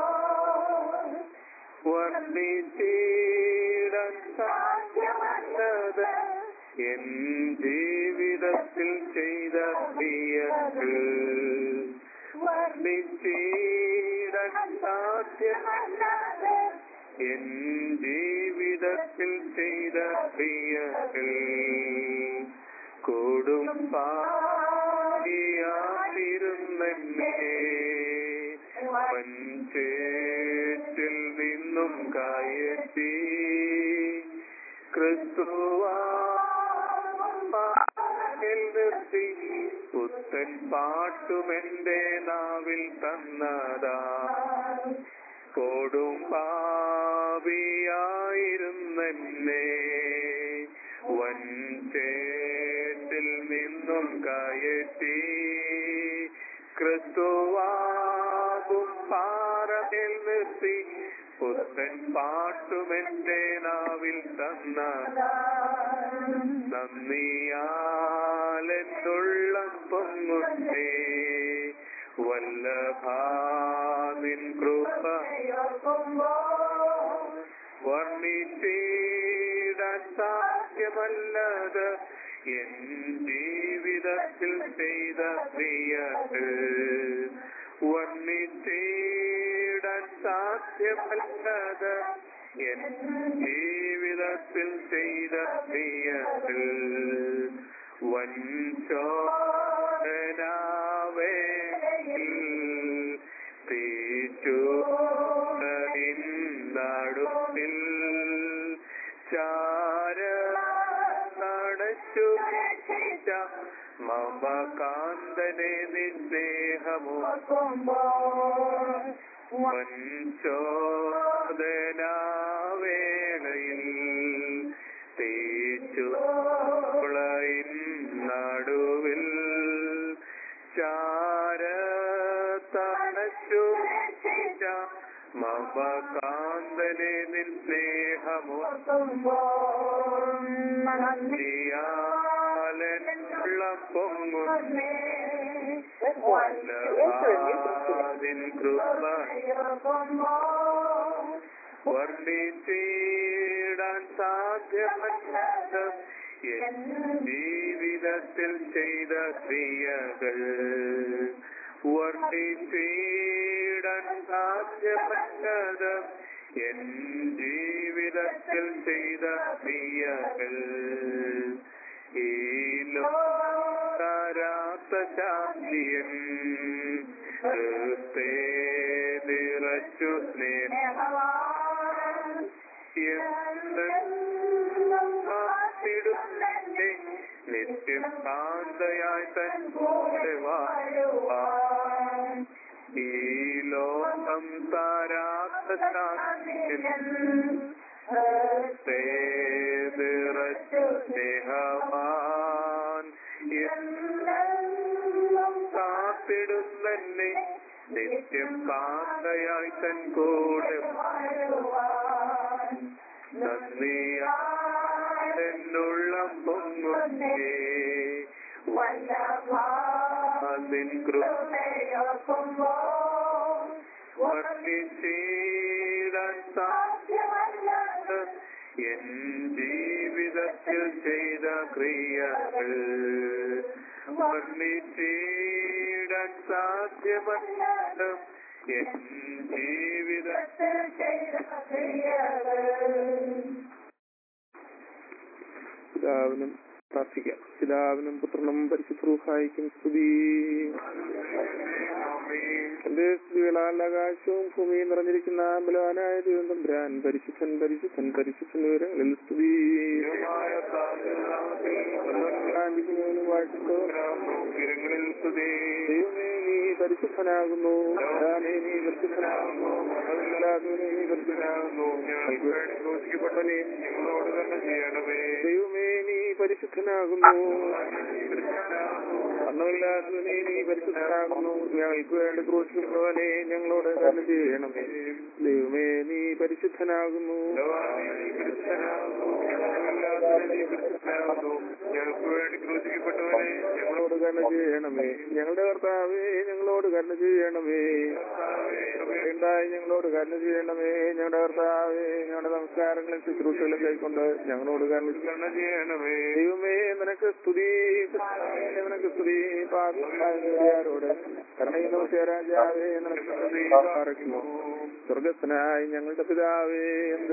വർണ്ണിച്ചിടാൻ സാധ്യമല്ലത് എൻ ജീവിതത്തിൽ ചെയ്ത ക്രിയകൾ. വർണ്ണിച്ചിടാൻ സാധ്യമല്ലത് എൻ ജീവിതത്തിൽ ചെയ്ത ക്രിയകൾ. കൊടും പാപിയായിരുന്നെന്നെ പഞ്ചേറ്റിൽ നിന്നും കയറ്റി ക്രിസ്തുവാൽ നിർത്തി പുത്തൻ പാട്ടുമെന്റെ നാവിൽ തന്നതാ. കൊടും പാപിയായിരുന്നെന്നെ വൻചേറ്റിൽ നിന്നും കയറ്റി ക്രിസ്തുവാകും പാറമേൽ നിർത്തി പുത്തൻ പാട്ടുമെന്റെ നാവിൽ തന്ന നന്ദിയാലെന്നുള്ളം പൊങ്ങുന്നേ വല്ലഭാനിൻ കൃപ വർണ്ണിച്ചിടാൻ സാധ്യമല്ലത് എൻ ജീവിതത്തിൽ ചെയ്ത ക്രിയകൾ വർണ്ണിച്ചിടാൻ സാധ്യമല്ലത് എൻ ജീവിതത്തിൽ ചെയ്ത ക്രിയകൾ വൻചോദനാവേളയിൽ തീച്ചൂടലിൻ നടുവിൽ ചാര നടച്ചു മമകാന്തനെ നിസ്നേഹമോർക്കുമ്പോൾ വൻചോദനാവേളയിൽ തീച്ചുളയിൻ നടുവിൽ ചാര തണച്ചു മമകാന്തനെ നിസ്നേഹമോർക്കുമ്പോൾ നന്ദിയാലുള്ള പൊങ്ങുന്നേ വല്ലഭാതിൻ കൃപ വർണ്ണിച്ചിടാൻ സാധ്യമല്ലാത്ത എൻ ജീവിതത്തിൽ ചെയ്ത ക്രിയകൾ വർണ്ണിച്ചിടാൻ സാധ്യമല്ലാത്ത എൻ ജീവിതത്തിൽ ചെയ്ത ക്രിയകൾ ഈ ലോകരാത്ത ശാന്തിയൻ ഹൃദേ നിറച്ചു സ്നേഹത്തിടുന്നേ നിത്യം കാന്തയായി തൻ കൂടെ വാഴുവാൻ ഈ ലോകം താരാത്ത ശാന്തിയൻ ഹൃദേ നിറച്ചു സ്നേഹവാൻ എന്നും കാത്തിടുന്നെ നിത്യം കാന്തയായി തൻ കൂടെ നന്ദിയാലുള്ള പൊങ്ങുന്നേ വല്ലഭാതിൻ കൃപയോർക്കുമ്പോൾ വർണ്ണിച്ചിടാൻ സാധ്യമല്ലാത്ത എൻ ജീവിതത്തിൽ ചെയ്ത ക്രിയകൾ വർണ്ണിച്ചിടാൻ സാധ്യമല്ലാത്ത എൻ ജീവിതത്തിൽ ചെയ്ത ക്രിയകൾ. പിതാവിനും പ്രാർത്ഥിക്കാം. പിതാവിനും പുത്രനും പരിശുദ്ധ റൂഹായിക്കും സ്തുതി. എന്റെ സ്തുതികളാൽ ആകാശവും ഭൂമിയും നിറഞ്ഞിരിക്കുന്ന ബലവാനായ ദൈവം തമ്പുരാൻ പരിശുദ്ധൻ പരിശുദ്ധൻ പരിശുദ്ധൻ വിവരങ്ങളിൽ സ്തുതി. ദൈവമേ നീ പരിശുദ്ധനാകുന്നു, നീ പരിശുദ്ധനാകുന്നു, നീ പരിശുദ്ധനാകുന്നു. ഘോഷിക്കപ്പെട്ടവനെ ഞങ്ങളോട് തന്നെ ചെയ്യണമേ. ദൈവമേ നീ പരിശുദ്ധനാകുന്നു, അന്നമില്ലാത്തവനെ നീ പരിശുദ്ധനാകുന്നു. ഞങ്ങൾക്ക് വേണ്ടി ക്രൂശിക്കപ്പെട്ടവനെ ഞങ്ങളോട് തന്നെ ചെയ്യണമേ. ദൈവമേ നീ പരിശുദ്ധനാകുന്നു, ഞങ്ങൾക്ക് വേണ്ടി ക്രൂശിക്കപ്പെട്ടവനെ ഞങ്ങളോട് കരുണ ചെയ്യണമേ. ഞങ്ങളുടെ കർത്താവേ ഞങ്ങളോട് കരുണ ചെയ്യണമേ. ഉണ്ടായി ഞങ്ങളോട് കരുണ ചെയ്യണമേ. ഞങ്ങളുടെ കർത്താവേ ഞങ്ങളുടെ നമസ്കാരങ്ങളും ശുശ്രൂഷകളും കൈക്കൊണ്ട് ഞങ്ങളോട് കരുണ ചെയ്യണമേ. ദൈവമേ നിനക്ക് സ്തുതി, നിനക്ക് സ്തുതി. പാപികളോട് കരുണയുന്ന രാജാവേ നിനക്ക് സ്തുതി പാർക്കുന്നു. സ്വർഗസ്ഥനായി ഞങ്ങളുടെ പിതാവേ എന്ത്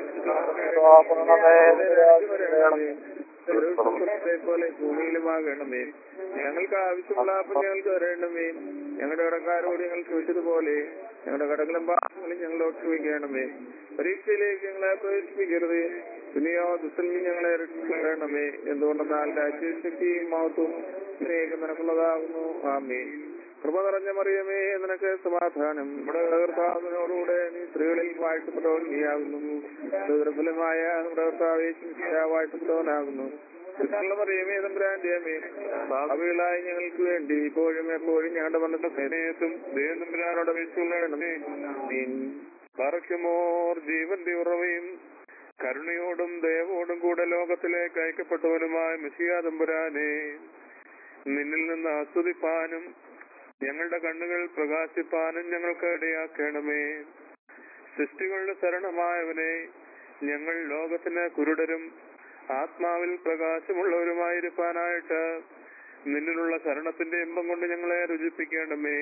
പോലെ ഭൂമിയിലുമാകണമേ. ഞങ്ങൾക്ക് ആവശ്യമുള്ള അപ്പം ഞങ്ങൾക്ക് തരണമേ. ഞങ്ങളുടെ കടക്കാരോട് ഞങ്ങൾ ചോദിച്ചതുപോലെ ഞങ്ങളുടെ കടകളും പാപങ്ങളും ഞങ്ങളോട് ക്ഷമിക്കണമേ. പരീക്ഷയിലേക്ക് ഞങ്ങളെ പ്രവേശിപ്പിക്കരുത്, പിന്നെയോ ദുഷ്ടനിൽ ഞങ്ങളെ രക്ഷിക്കണമേ. എന്തുകൊണ്ടെന്നാൽ രാജ്യശക്തിയും മഹത്വവും സ്നേഹം നിനക്കുള്ളതാകുന്നു. ആമേൻ. കൃപ നിറഞ്ഞ മറിയമേ നിനക്ക് സമാധാനം. നമ്മുടെ കർത്താവിനോടുകൂടെ നീ സ്ത്രീകളിൽ വാഴ്ത്തപ്പെട്ടവൻ നീയാകുന്നു. ദുർബലമായ നമ്മുടെ കർത്താവ് വാഴ്ത്തപ്പെട്ടവനാകുന്നു. മറിയമേ തമ്പുരാന്റെ അമ്മേ, പാപികളായ ഞങ്ങൾക്ക് വേണ്ടി ഇപ്പോഴും എപ്പോഴും ഞങ്ങളുടെ മരണസമയത്തും ദൈവം തമ്പുരാനോട് അപേക്ഷിക്കണമേ. പറക്കുമോർ ജീവന്റെ ഉറവയും കരുണയോടും ദയവോടും കൂടെ ലോകത്തിലേക്ക് അയക്കപ്പെട്ടവനുമായ മെസ്സിയാ തമ്പുരാനെ, നിന്നിൽ നിന്ന് ആസ്വദിപ്പാനും ഞങ്ങളുടെ കണ്ണുകൾ പ്രകാശിപ്പാനും ഞങ്ങൾക്ക് ഇടയാക്കണമേ. സൃഷ്ടികളുടെ ശരണമായവനെ, ഞങ്ങൾ ലോകത്തിന് കുരുടരും ആത്മാവിൽ പ്രകാശമുള്ളവരുമായിരിക്കാനായിട്ട് നിന്നിലുള്ള ശരണത്തിന്റെ ഇമ്പം കൊണ്ട് ഞങ്ങളെ രുചിപ്പിക്കണമേ.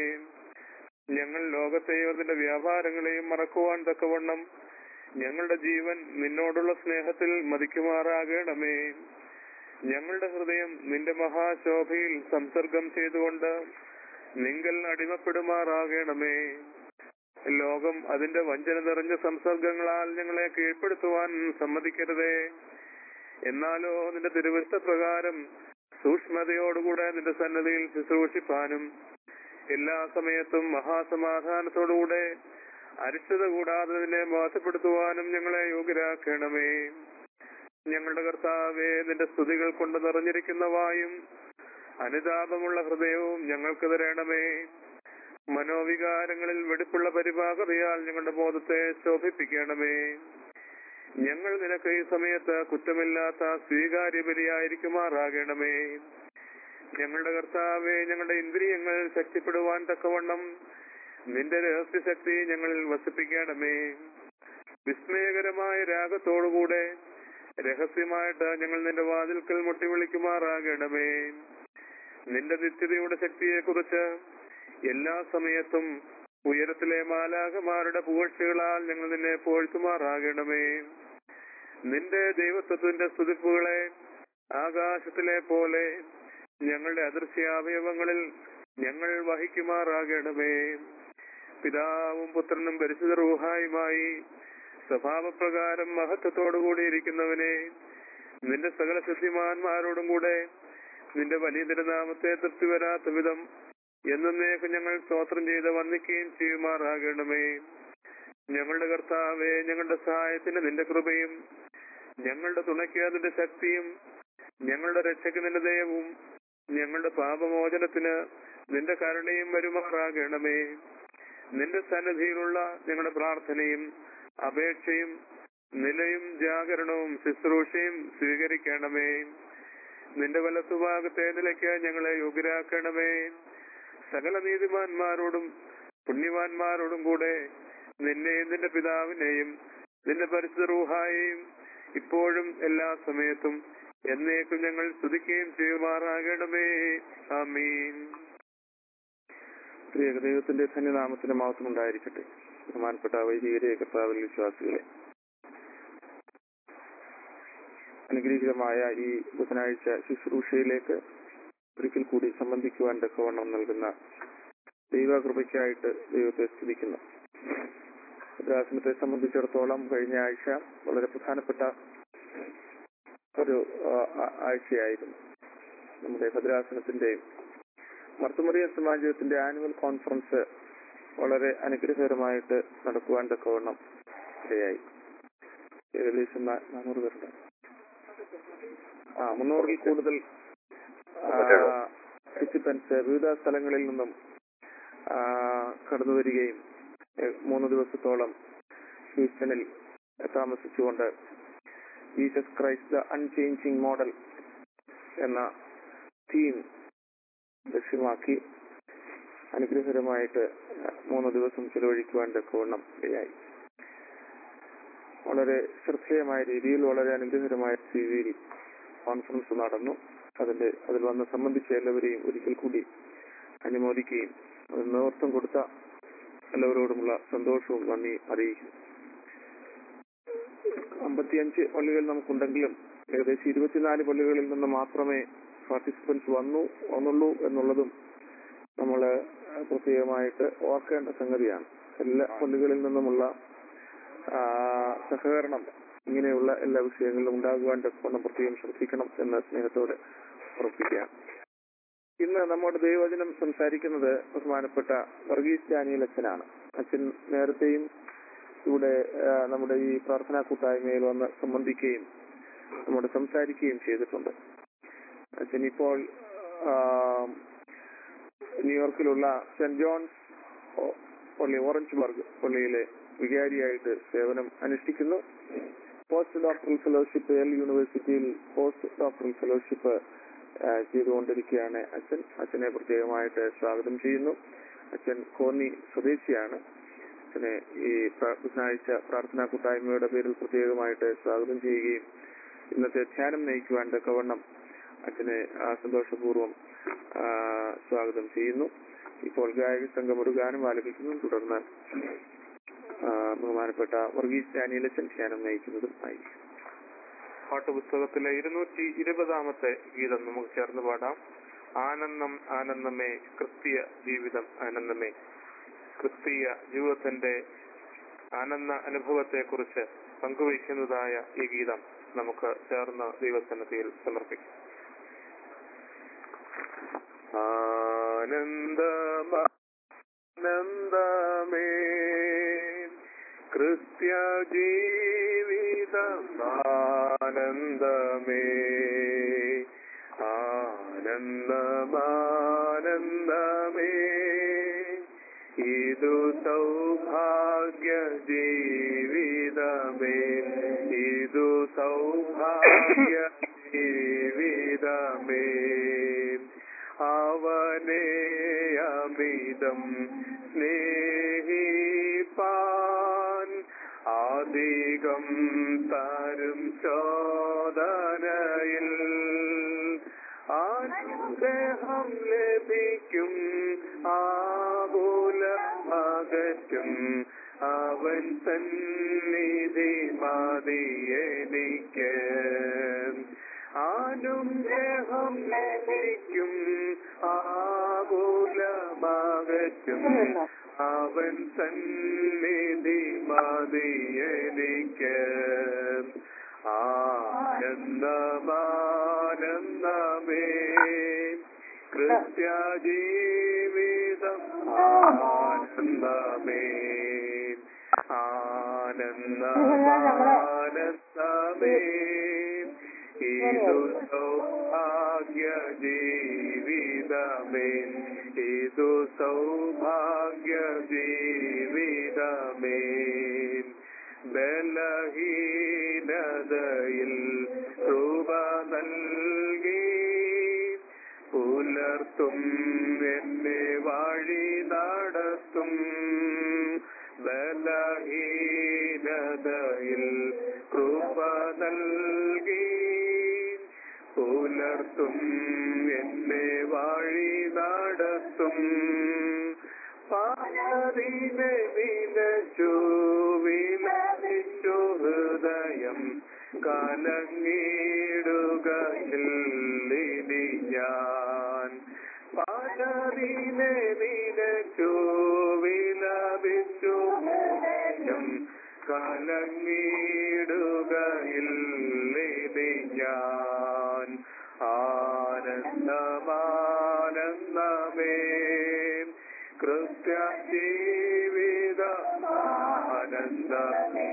ഞങ്ങൾ ലോകത്തെയും അതിന്റെ വ്യാപാരങ്ങളെയും മറക്കുവാൻ തക്കവണ്ണം ഞങ്ങളുടെ ജീവൻ നിന്നോടുള്ള സ്നേഹത്തിൽ മതിക്കുമാറാകണമേ. ഞങ്ങളുടെ ഹൃദയം നിന്റെ മഹാശോഭയിൽ സംസർഗം ചെയ്തുകൊണ്ട് നിങ്കൽ അടിമപ്പെടുമാറാകണമേ. ലോകം അതിന്റെ വഞ്ചന നിറഞ്ഞ സംസർഗങ്ങളാൽ ഞങ്ങളെ കീഴ്പ്പെടുത്തുവാൻ സമ്മതിക്കരുതേ. എന്നാലോ നിന്റെ തിരുവിഷ്ട പ്രകാരം സൂക്ഷ്മതയോടുകൂടെ നിന്റെ സന്നദ്ധിയിൽ ശുശ്രൂഷിപ്പാനും എല്ലാ സമയത്തും മഹാസമാധാനത്തോടുകൂടെ അരിഷ്ടത കൂടാതെ നിന്നെ ബോധപ്പെടുത്തുവാനും ഞങ്ങളെ യോഗ്യരാക്കണമേ. ഞങ്ങളുടെ കർത്താവേ, നിന്റെ സ്തുതികൾ കൊണ്ട് നിറഞ്ഞിരിക്കുന്ന വായും അനുതാപമുള്ള ഹൃദയവും ഞങ്ങൾക്ക് തരണമേ. മനോവികാരങ്ങളിൽ വെടിപ്പുള്ള പരിപാകതയാൽ ഞങ്ങളുടെ ബോധത്തെ ശോഭിപ്പിക്കണമേ. ഞങ്ങൾ നിനക്ക് ഈ സമയത്ത് കുറ്റമില്ലാത്ത സ്വീകാര്യ ബലിയായിരിക്കുമാറാകണമേ. ഞങ്ങളുടെ കർത്താവേ, ഞങ്ങളുടെ ഇന്ദ്രിയങ്ങൾ ശക്തിപ്പെടുവാൻ തക്കവണ്ണം നിന്റെ രഹസ്യശക്തി ഞങ്ങളിൽ വസിപ്പിക്കണമേ. വിസ്മയകരമായ രാഗത്തോടുകൂടെ രഹസ്യമായിട്ട് ഞങ്ങൾ നിന്റെ വാതിൽക്കൽ മുട്ടി വിളിക്കുമാറാകണമേ. നിന്റെ നിത്യതയുടെ ശക്തിയെ കുറിച്ച് എല്ലാ സമയത്തും ഉയരത്തിലെ മാലാഖമാരുടെ പുകഴ്ചകളാൽ ഞങ്ങൾ നിന്നെ പുകഴ്ത്തുമാറാകണമേ. നിന്റെ ദൈവത്വത്തിന്റെ സ്തുതിപ്പുകളെ ആകാശത്തിലെ പോലെ ഞങ്ങളുടെ അദൃശ്യാവയവങ്ങളിൽ ഞങ്ങൾ വഹിക്കുമാറാകണമേ. പിതാവും പുത്രനും പരിശുദ്ധ റൂഹായുമായി സ്വഭാവപ്രകാരം മഹത്വത്തോടുകൂടി ഇരിക്കുന്നവനെ, നിന്റെ സകല ശുദ്ധിമാന്മാരോടും കൂടെ നിന്റെ വലിയ തിരുനാമത്തെ തൃപ്തി വരാത്ത വിധം എന്നേക്കും ഞങ്ങൾ സ്തോത്രം ചെയ്ത് വന്ദിക്കുകയും ചെയ്യുമാറാകണമേ. ഞങ്ങളുടെ കർത്താവേ, ഞങ്ങളുടെ സഹായത്തിന് നിന്റെ കൃപയും ഞങ്ങളുടെ തുണയ്ക്ക് നിന്റെ ശക്തിയും ഞങ്ങളുടെ രക്ഷയ്ക്ക് നിന്റെ ദയവും ഞങ്ങളുടെ പാപമോചനത്തിന് നിന്റെ കരുണയും വരുമാറാകണമേ. നിന്റെ സന്നിധിയിലുള്ള ഞങ്ങളുടെ പ്രാർത്ഥനയും അപേക്ഷയും നിലയും ജാഗരണവും ശുശ്രൂഷയും സ്വീകരിക്കണമേ. നിന്റെ വലത്തുഭാഗത്തെ നിലയ്ക്ക് ഞങ്ങളെ യോഗ്യരാക്കണമേ. സകല നീതിമാന്മാരോടും പുണ്യവാന്മാരോടും കൂടെ നിന്നെയും നിന്റെ പിതാവിനെയും നിന്റെ പരിശുദ്ധ റൂഹായെയും ഇപ്പോഴും എല്ലാ സമയത്തും എന്നേക്കും ഞങ്ങൾ സ്തുതിക്കുകയും ചെയ്യുമാറാകണമേ. ആമീൻ. പ്രിയ ദൈവത്തിന്റെ ധന്യനാമത്തിന് മഹത്വം ഉണ്ടായിരിക്കട്ടെ. ബഹുമാനപ്പെട്ട വൈദികരെ, കർത്താവിൽ വിശ്വാസികളെ, അനുഗ്രഹീതമായ ഈ ബുധനാഴ്ച ശുശ്രൂഷയിലേക്ക് ഒരിക്കൽ കൂടി സംബന്ധിക്കുവാൻ തക്കവണ്ണം നൽകുന്ന ദൈവകൃപയ്ക്കായിട്ട് ദൈവത്തെ സ്തുതിക്കുന്നു. ഭദ്രാസനത്തെ സംബന്ധിച്ചിടത്തോളം കഴിഞ്ഞ ആഴ്ച വളരെ പ്രധാനപ്പെട്ട ഒരു ആഴ്ചയായിരുന്നു. നമ്മുടെ ഭദ്രാസനത്തിന്റെ മർത്തുമറിയ സമാജത്തിന്റെ ആനുവൽ കോൺഫറൻസ് വളരെ അനുഗ്രഹകരമായിട്ട് നടക്കുവാൻ തക്കവണ്ണം ഇടയായി. ഏകദേശം നാനൂറ് പേരുണ്ട്. ആ മുന്നൂറിൽ കൂടുതൽ പാർട്ടിസിപ്പൻസ് വിവിധ സ്ഥലങ്ങളിൽ നിന്നും കടന്നു വരികയും മൂന്ന് ദിവസത്തോളം ഹ്യൂസ്റ്റണിൽ താമസിച്ചുകൊണ്ട് Jesus Christ the unchanging model എന്ന തീം ലക്ഷ്യമാക്കി അനുഗ്രഹകരമായിട്ട് മൂന്ന് ദിവസം ചെലവഴിക്കുവാൻ തക്കവണ്ണം ഇടയായി. വളരെ ശ്രദ്ധേയമായ രീതിയിൽ വളരെ അനുഗ്രഹകരമായ രീതിയിൽ കോൺഫറൻസ് നടന്നു. അതിന്റെ അതിൽ വന്ന് സംബന്ധിച്ച എല്ലാവരെയും ഒരിക്കൽ കൂടി അനുമോദിക്കുകയും അതിന് നേതൃത്വം കൊടുത്ത എല്ലാവരോടുമുള്ള സന്തോഷവും നന്ദി അറിയിക്കുന്നു. അമ്പത്തിയഞ്ച് പള്ളികൾ നമുക്കുണ്ടെങ്കിലും ഏകദേശം ഇരുപത്തിനാല് പള്ളികളിൽ നിന്ന് മാത്രമേ പാർട്ടിസിപ്പൻസ് വന്നു വന്നുള്ളൂ എന്നുള്ളതും നമ്മൾ പ്രത്യേകമായിട്ട് ഓർക്കേണ്ട സംഗതിയാണ്. എല്ലാ പള്ളികളിൽ നിന്നുമുള്ള സഹകരണം ഇങ്ങനെയുള്ള എല്ലാ വിഷയങ്ങളിലും ഉണ്ടാകുവാൻ തക്കവണ്ണം പ്രത്യേകം ശ്രദ്ധിക്കണം എന്ന് സ്നേഹത്തോടെ ഉറപ്പിക്കുകയാണ്. ഇന്ന് നമ്മുടെ ദൈവവചനം സംസാരിക്കുന്നത് ബഹുമാനപ്പെട്ട വർഗീസ് ഡാനിയൽ അച്ഛനാണ്. അച്ഛൻ നേരത്തെയും ഇവിടെ നമ്മുടെ ഈ പ്രാർത്ഥനാ കൂട്ടായ്മയിൽ വന്ന് സംബന്ധിക്കുകയും നമ്മോട് സംസാരിക്കുകയും ചെയ്തിട്ടുണ്ട്. അച്ഛൻ ഇപ്പോൾ ന്യൂയോർക്കിലുള്ള സെന്റ് ജോൺസ് പള്ളി, ഓറഞ്ച് പള്ളിയിലെ വികാരിയായിട്ട് സേവനം അനുഷ്ഠിക്കുന്നു. പോസ്റ്റ് ഡോക്ടറൽ ഫെലോഷിപ്പ് എൽ യൂണിവേഴ്സിറ്റിയിൽ പോസ്റ്റ് ഡോക്ടറൽ ഫെലോഷിപ്പ് ചെയ്തുകൊണ്ടിരിക്കുകയാണ് അച്ഛൻ. അച്ഛനെ പ്രത്യേകമായിട്ട് സ്വാഗതം ചെയ്യുന്നു. അച്ഛൻ കോന്നി സ്വദേശിയാണ്. അച്ഛനെ ഈ ബുധനാഴ്ച പ്രാർത്ഥനാ കൂട്ടായ്മയുടെ പേരിൽ പ്രത്യേകമായിട്ട് സ്വാഗതം ചെയ്യുകയും ഇന്നത്തെ ധ്യാനം നയിക്കുവാൻ തക്കവണ്ണം അച്ഛനെ ആ, സന്തോഷപൂർവ്വം ആ, സ്വാഗതം ചെയ്യുന്നു. ഇപ്പോൾ ഗായക സംഘം ഒരു ഗാനം ആലപിക്കുന്നു. തുടർന്ന് ആ, ബഹുമാനപ്പെട്ട വർഗീസ് ഡാനിയലച്ചൻ ധ്യാനം നയിക്കുന്നതും ആയിരിക്കും. പാട്ടുപുസ്തകത്തിലെ ഇരുന്നൂറ്റി ഇരുപതാമത്തെ ഗീതം നമുക്ക് ചേർന്ന് പാടാം. ആനന്ദം ആനന്ദമേ ക്രിസ്തീയ ജീവിതം ആനന്ദമേ. ക്രിസ്തീയ ജീവിതത്തിന്റെ ആനന്ദ അനുഭവത്തെ കുറിച്ച് പങ്കുവയ്ക്കുന്നതായ ഈ ഗീതം നമുക്ക് ചേർന്ന് ദൈവസന്നിധിയിൽ സമർപ്പിക്കാം. ആനന്ദമാനന്ദമേ ക്രിസ്ത്യ ജീവിതം ആനന്ദമേ. ആനന്ദമാനന്ദമേ ഇതു സൗഭാഗ്യ ജീവിതമേ. ഇതു സൗഭാഗ്യ ജീവിതമേ. അവനെ അമിതം സ്നേഹിപ്പാൻ അധികം തരും ചോദനയിൽ അനുഗ്രഹം ലഭിക്കും. ആകുല അകറ്റും അവൻ സന്നിധി മതി എനിക്ക്. അനുഗ്രഹം ലഭിക്കും. ആകുലമകറ്റും അവൻ സന്നിധി മതി എനിക്ക്. ആനന്ദമാനന്ദമേ ക്രിസ്ത്യ ജീവിതം ആനന്ദമേ. ആനന്ദമാനന്ദമേ ഇതു സൗഭാഗ്യ ജീവിതമേ. ഇതു സൗഭാഗ്യ ജീവിതമേ. ബലഹീനതയിൽ രൂപ നൽകി പുലർത്തും എന്നെ വഴി നടത്തും. ബലഹീനതയിൽ കൃപ നൽകി പുലർത്തും എന്നെ വഴി നടത്തും. പാതിനെ വിലച്ചു വിലപിച്ചു ഹൃദയം കലങ്ങിടുകയില്ലിനി ഞാൻ. പാതിനെ വിലച്ചു വിലപിച്ചു ഹൃദയം കലങ്ങിടുകയില്ലിനി ഞാൻ. ആനന്ദമാനന്ദമേ ക്രിസ്ത്യ ജീവിത ആനന്ദമേ.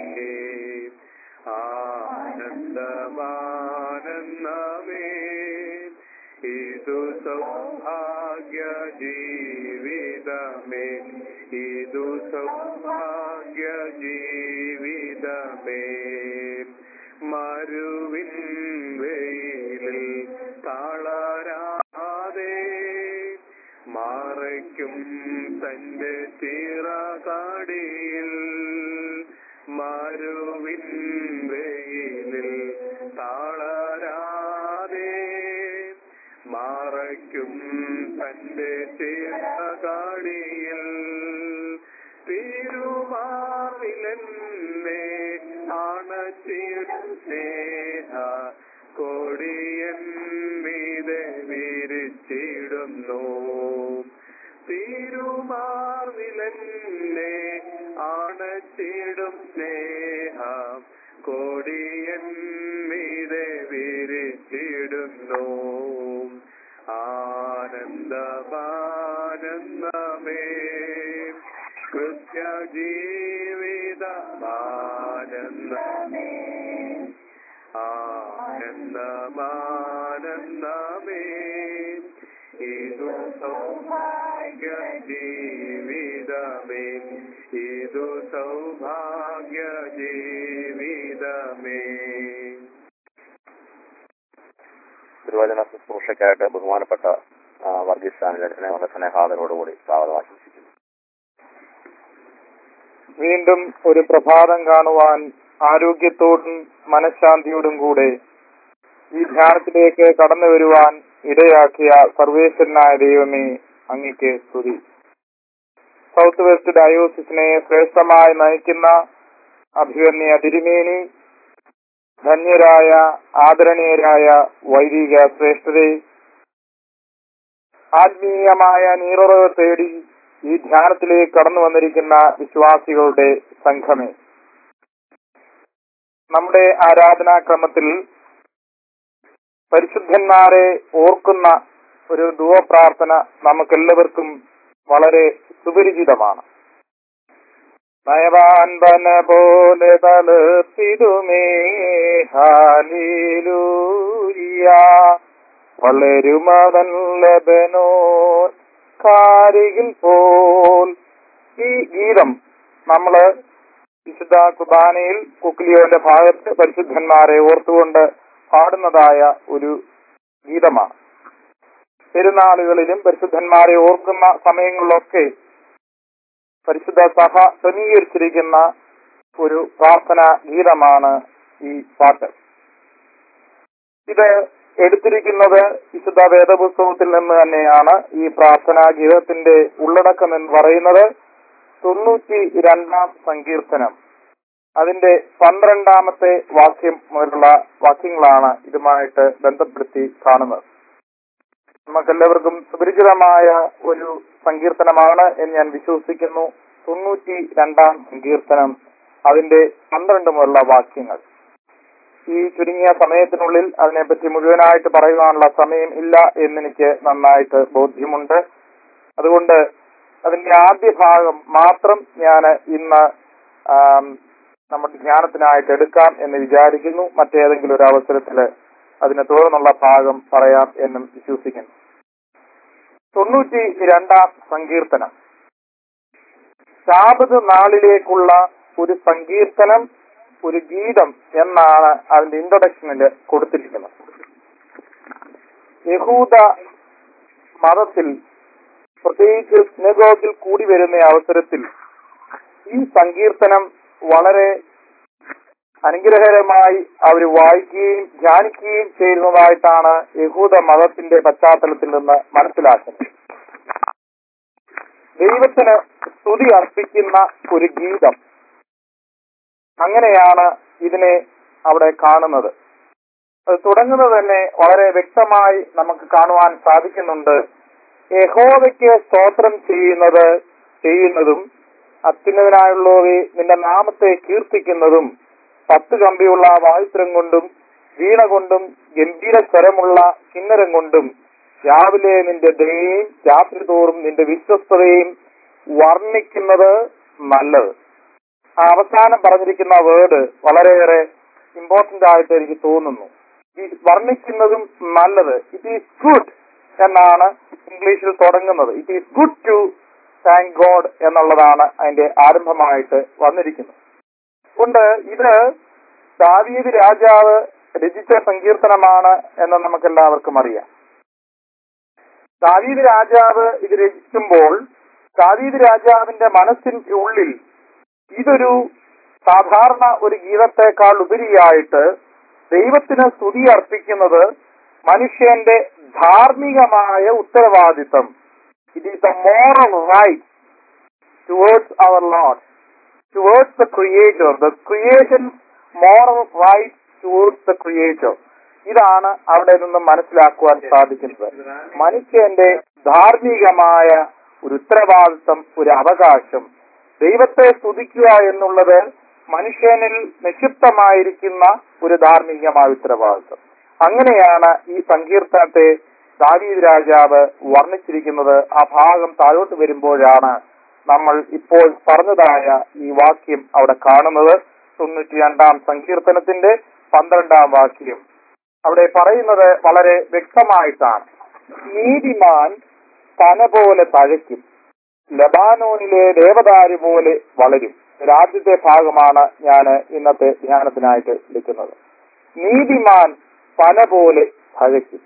ആനന്ദമാനന്ദമേ ഇതു സൗഭാഗ്യ ജീവിതമേ. ഇതു സൗഭാഗ്യ ജീവിതമേ. മരുവിൻ വെയിലിൽ തളരാതെ മറയ്ക്കും തന്റെ ചിറകടിയിൽ. മരുവിൻ വെയിലിൽ തളരാതെ മറയ്ക്കും തന്റെ ചിറകടിയിൽ. തിരുമാവിലെന്നെ അണച്ചിടും സ്നേഹ കൊടിയൻ മീതെ വിരിച്ചിടുന്നു. തിരുമാർവിലെന്നെ അണച്ചിടും സ്നേഹ കൊടിയൻ മീതെ വിരിച്ചിടുന്നു. ആനന്ദമാനന്ദമേ ക്രിസ്ത്യ ജീവിത ആനന്ദമേ. ആനന്ദമാനന്ദമേ ഇതു സൗഭാഗ്യ ജീവിതമേ. ഇതു സൗഭാഗ്യ ജീവിതമേ. തിരുവചന ശുശ്രൂഷയ്ക്കായിട്ട് ബഹുമാനപ്പെട്ട വർഗീസ് ഡാനിയലച്ചനെ വളരെ സ്നേഹാദരോടുകൂടി സ്വാഗതം ആശംസിക്കുന്നു. വീണ്ടും ഒരു പ്രഭാതം കാണുവാൻ ആരോഗ്യത്തോടും മനഃശാന്തിയോടും കൂടെ ഈ ധ്യാനത്തിലേക്ക് കടന്നു വരുവാൻ ഇടയാക്കിയ സർവേശ്വരനായ ദൈവമേ, അങ്ങയ്ക്ക് സ്തുതി. സൗത്ത് വെസ്റ്റ് ഡയോസിസിനെ ശ്രേഷ്ഠമായി നയിക്കുന്ന അഭിവന്യ തിരുമേനി, ധന്യരായ ആദരണീയരായ വൈദിക ശ്രേഷ്ഠരെ, ആത്മീയമായ നീറുറവ് തേടി ഈ ധ്യാനത്തിലേക്ക് കടന്നു വന്നിരിക്കുന്ന വിശ്വാസികളുടെ സംഘമേ, നമ്മുടെ ആരാധനാക്രമത്തിൽ പരിശുദ്ധന്മാരെ ഓർക്കുന്ന ഒരു ധൂവപ്രാർത്ഥന നമുക്കെല്ലാവർക്കും വളരെ സുപരിചിതമാണ്. നയവാൻ വന പോലെ തളർത്തിടുമേ ഹല്ലേലൂയ, വളരുമവൻ ലെബനോൻ കാരികിൽ പോൽ. ഈ ഗീതം നമ്മള് വിശുദ്ധ കുർബാനയിൽ കുക്ലിയോന്റെ ഭാഗത്ത് പരിശുദ്ധന്മാരെ ഓർത്തുകൊണ്ട് പാടുന്നതായ ഒരു ഗീതമാണ്. പെരുന്നാളുകളിലും പരിശുദ്ധന്മാരെ ഓർക്കുന്ന സമയങ്ങളിലൊക്കെ പരിശുദ്ധ സഭ ക്രമീകരിച്ചിരിക്കുന്ന ഒരു പ്രാർത്ഥനാ ഗീതമാണ് ഈ പാട്ട്. ഇത് എടുത്തിരിക്കുന്നത് വിശുദ്ധ വേദപുസ്തകത്തിൽ നിന്ന് തന്നെയാണ്. ഈ പ്രാർത്ഥനാ ഗീതത്തിന്റെ ഉള്ളടക്കം എന്ന് പറയുന്നത് തൊണ്ണൂറ്റി രണ്ടാം സങ്കീർത്തനം, അതിന്റെ പന്ത്രണ്ടാമത്തെ വാക്യം മുതലുള്ള വാക്യങ്ങളാണ് ഇതുമായിട്ട് ബന്ധപ്പെടുത്തി കാണുന്നത്. നമുക്കെല്ലാവർക്കും സുപരിചിതമായ ഒരു സങ്കീർത്തനമാണ് എന്ന് ഞാൻ വിശ്വസിക്കുന്നു. തൊണ്ണൂറ്റി രണ്ടാം സങ്കീർത്തനം, അതിന്റെ പന്ത്രണ്ട് മുതലുള്ള വാക്യങ്ങൾ. ഈ ചുരുങ്ങിയ സമയത്തിനുള്ളിൽ അതിനെപ്പറ്റി മുഴുവനായിട്ട് പറയുവാനുള്ള സമയം ഇല്ല എന്നെനിക്ക് നന്നായിട്ട് ബോധ്യമുണ്ട്. അതുകൊണ്ട് അതിന്റെ ആദ്യ ഭാഗം മാത്രം ഞാൻ ഇന്ന് നമ്മുടെ ധ്യാനത്തിനായിട്ട് എടുക്കാം എന്ന് വിചാരിക്കുന്നു. മറ്റേതെങ്കിലും ഒരു അവസരത്തില് അതിനെ തുടർന്നുള്ള ഭാഗം പറയാം എന്നും വിശ്വസിക്കുന്നു. തൊണ്ണൂറ്റി രണ്ടാം സങ്കീർത്തനം ശാബത് നാളിലേക്കുള്ള ഒരു സങ്കീർത്തനം, ഒരു ഗീതം എന്നാണ് അതിന്റെ ഇൻട്രൊഡക്ഷനിൽ കൊടുത്തിരിക്കുന്നത്. യഹൂദ മതത്തിൽ, പ്രത്യേകിച്ച് സിനഗോഗിൽ കൂടി വരുന്ന അവസരത്തിൽ ഈ സങ്കീർത്തനം വളരെ അനുഗ്രഹകരമായി അവർ വായിക്കുകയും ധ്യാനിക്കുകയും ചെയ്യുന്നതായിട്ടാണ് യഹൂദ മതത്തിന്റെ പശ്ചാത്തലത്തിൽ നിന്ന് മനസ്സിലാക്കുന്നത്. ദൈവത്തിന് സ്തുതി അർപ്പിക്കുന്ന ഒരു ഗീതം, അങ്ങനെയാണ് ഇതിനെ അവിടെ കാണുന്നത്. അത് തുടങ്ങുന്നത് തന്നെ വളരെ വ്യക്തമായി നമുക്ക് കാണുവാൻ സാധിക്കുന്നുണ്ട്. യഹോവയ്ക്ക് സ്തോത്രം ചെയ്യുന്നത് ചെയ്യുന്നതും അത്യുന്നതനായുള്ളവയെ നിന്റെ നാമത്തെ കീർത്തിക്കുന്നതും പത്ത് കമ്പിയുള്ള വായുത്രം കൊണ്ടും വീണ കൊണ്ടും ഗംഭീര സ്വരമുള്ള കിന്നരം കൊണ്ടും രാവിലെ നിന്റെ ദയയും രാത്രി തോറും നിന്റെ വിശ്വസ്തതയും വർണ്ണിക്കുന്നത് നല്ലത്. ആ അവസാനം പറഞ്ഞിരിക്കുന്ന വേർഡ് വളരെയേറെ ഇമ്പോർട്ടന്റ് ആയിട്ട് എനിക്ക് തോന്നുന്നു. ഈ വർണ്ണിക്കുന്നതും നല്ലത്. ഇറ്റ് ഈസ് ഗുഡ് എന്നാണ് ഇംഗ്ലീഷിൽ തുടങ്ങുന്നത്. It is good to thank God എന്നുള്ളതാണ് അതിന്റെ ആരംഭമായിട്ട് വന്നിരിക്കുന്നത്. കൊണ്ട് ഇത് ദാവീദ് രാജാവ് രചിച്ച സങ്കീർത്തനമാണ് എന്ന് നമുക്കെല്ലാവർക്കും അറിയാം. ദാവീദ് രാജാവ് ഇത് രചിക്കുമ്പോൾ ദാവീദ് രാജാവിന്റെ മനസ്സിന്റെ ഉള്ളിൽ ഇതൊരു സാധാരണ ഒരു ഗീതത്തെക്കാൾ ഉപരിയായിട്ട് ദൈവത്തിന് സ്തുതി അർപ്പിക്കുന്നത് മനുഷ്യന്റെ ധാർമ്മികമായ ഉത്തരവാദിത്വം. It is a moral right towards our lord, towards the creator, the creation moral right towards the creator. ഇതാണ് അവിടെ നിന്നും മനസ്സിലാക്കുവാൻ സാധിക്കുന്നത്. മനുഷ്യന്റെ ധാർമ്മികമായ ഒരു ഉത്തരവാദിത്വം, ഒരു അവകാശം. ദൈവത്തെ സ്തുതിക്കുക എന്നുള്ളത് മനുഷ്യനിൽ നിക്ഷിപ്തമായിരിക്കുന്ന ഒരു ധാർമ്മികമായ ഉത്തരവാദിത്വം. അങ്ങനെയാണ് ഈ സങ്കീർത്തനത്തെ ദാവീദ് രാജാവ് വർണ്ണിച്ചിരിക്കുന്നത്. ആ ഭാഗം താഴോട്ട് വരുമ്പോഴാണ് നമ്മൾ ഇപ്പോൾ പറഞ്ഞതായ ഈ വാക്യം അവിടെ കാണുന്നത്. തൊണ്ണൂറ്റി രണ്ടാം സങ്കീർത്തനത്തിന്റെ പന്ത്രണ്ടാം വാക്യം അവിടെ പറയുന്നത് വളരെ വ്യക്തമായിട്ടാണ്. നീതിമാൻ പന പോലെ തഴയ്ക്കും, ലബാനോനിലെ ദേവദാരു പോലെ വളരും. ആദ്യത്തെ ഭാഗമാണ് ഞാൻ ഇന്നത്തെ ധ്യാനത്തിനായിട്ട് എടുക്കുന്നത്. നീതിമാൻ പന പോലെ തഴയ്ക്കും.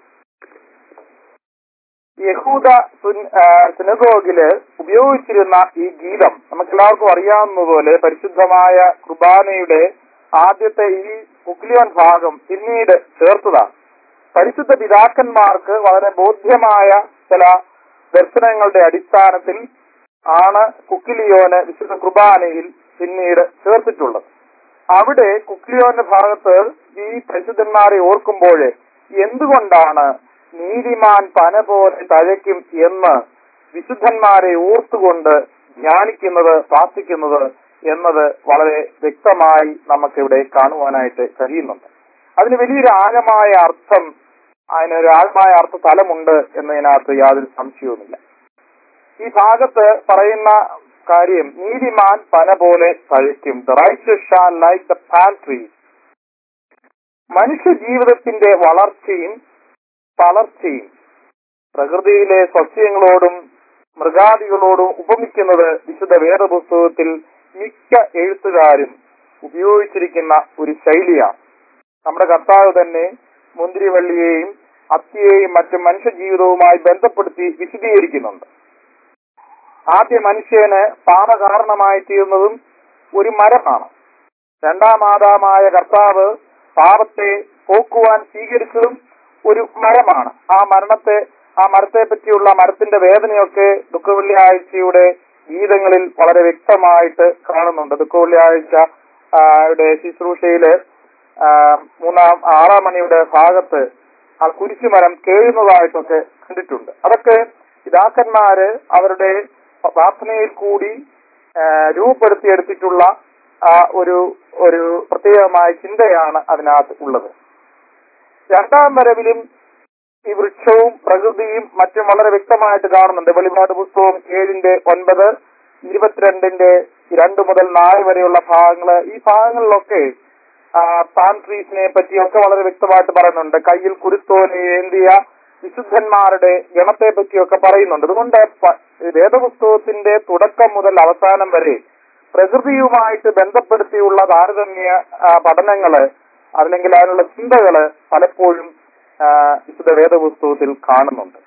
യഹൂദ സിനഗോഗില് ഉപയോഗിച്ചിരുന്ന ഈ ഗീതം നമുക്കെല്ലാവർക്കും അറിയാവുന്നതുപോലെ പരിശുദ്ധമായ കുർബാനയുടെ ആദ്യത്തെ ഈ കുക്ലിയോൻ ഭാഗം പിന്നീട് ചേർത്തതാണ്. പരിശുദ്ധ പിതാക്കന്മാർക്ക് വളരെ ബോധ്യമായ ചില ദർശനങ്ങളുടെ അടിസ്ഥാനത്തിൽ ആണ് കുക്കിലിയോന് വിശുദ്ധ കുർബാനയിൽ പിന്നീട് ചേർത്തിട്ടുള്ളത്. അവിടെ കുക്കിലിയോന്റെ ഭാഗത്ത് ഈ പരിശുദ്ധന്മാരെ ഓർക്കുമ്പോൾ എന്തുകൊണ്ടാണ് നീതിമാൻ പന പോലെ തഴയ്ക്കും എന്ന് വിശുദ്ധന്മാരെ ഓർത്തുകൊണ്ട് ധ്യാനിക്കുന്നത്, പ്രാർത്ഥിക്കുന്നത് എന്നത് വളരെ വ്യക്തമായി നമുക്കിവിടെ കാണുവാനായിട്ട് കഴിയുന്നുണ്ട്. അതിന് വലിയൊരു ആഴമായ അർത്ഥം, അതിനൊരു ആഴമായ അർത്ഥ തലമുണ്ട് എന്നതിനകത്ത് യാതൊരു സംശയവുമില്ല. ഈ ഭാഗത്ത് പറയുന്ന കാര്യം നീതിമാൻ പന പോലെ തഴയ്ക്കും, the righteous shall like the palm tree. മനുഷ്യ ജീവിതത്തിന്റെ വളർച്ചയും തളർച്ചയും പ്രകൃതിയിലെ സസ്യങ്ങളോടും മൃഗാദികളോടും ഉപമിക്കുന്നത് വിശുദ്ധ വേദപുസ്തകത്തിൽ മിക്ക എഴുത്തുകാരും ഉപയോഗിച്ചിരിക്കുന്ന ഒരു ശൈലിയാണ്. നമ്മുടെ കർത്താവ് തന്നെ മുന്തിരിവള്ളിയെയും അത്തിയെയും മറ്റും മനുഷ്യ ജീവിതവുമായി ബന്ധപ്പെടുത്തി വിശദീകരിക്കുന്നുണ്ട്. ആദ്യ മനുഷ്യന് പാപകാരണമായി തീർന്നതും ഒരു മരമാണ്. രണ്ടാം ആദാമായ കർത്താവ് പാപത്തെ പോക്കുവാൻ സ്വീകരിച്ചതും ഒരു മരമാണ്. ആ മരണത്തെ ആ മരത്തെ പറ്റിയുള്ള മരത്തിന്റെ വേദനയൊക്കെ ദുഃഖവെള്ളിയാഴ്ചയുടെ ഗീതങ്ങളിൽ വളരെ വ്യക്തമായിട്ട് കാണുന്നുണ്ട്. ദുഃഖവെള്ളിയാഴ്ച യുടെ ശുശ്രൂഷയില് മൂന്നാം ആറാം മണിയുടെ ഭാഗത്ത് ആ കുരിശുമരം കേഴുന്നതായിട്ടൊക്കെ കണ്ടിട്ടുണ്ട്. അതൊക്കെ പിതാക്കന്മാര് അവരുടെ പ്രാർത്ഥനയിൽ കൂടി രൂപപ്പെടുത്തിയെടുത്തിട്ടുള്ള ഒരു ഒരു പ്രത്യേകമായ ചിന്തയാണ് അതിനകത്ത് ഉള്ളത്. രണ്ടാം വരവിലും ഈ വൃക്ഷവും പ്രകൃതിയും മറ്റും വളരെ വ്യക്തമായിട്ട് കാണുന്നുണ്ട്. വെളിപാട് പുസ്തകം ഏഴിന്റെ ഒൻപത്, ഇരുപത്തിരണ്ടിന്റെ രണ്ട് മുതൽ നാല് വരെയുള്ള ഭാഗങ്ങള്, ഈ ഭാഗങ്ങളിലൊക്കെ പാം ട്രീസിനെ പറ്റിയൊക്കെ വളരെ വ്യക്തമായിട്ട് പറയുന്നുണ്ട്. കയ്യിൽ കുരുത്തോനെ ഏന്തിയ വിശുദ്ധന്മാരുടെ ഗണത്തെ പറ്റിയൊക്കെ പറയുന്നുണ്ട്. അതുകൊണ്ട് വേദപുസ്തകത്തിന്റെ തുടക്കം മുതൽ അവസാനം വരെ പ്രകൃതിയുമായിട്ട് ബന്ധപ്പെടുത്തിയുള്ള താരതമ്യ പഠനങ്ങള് അല്ലെങ്കിൽ അതിനുള്ള ചിന്തകള് പലപ്പോഴും വിശുദ്ധ വേദപുസ്തകത്തിൽ കാണുന്നുണ്ട്.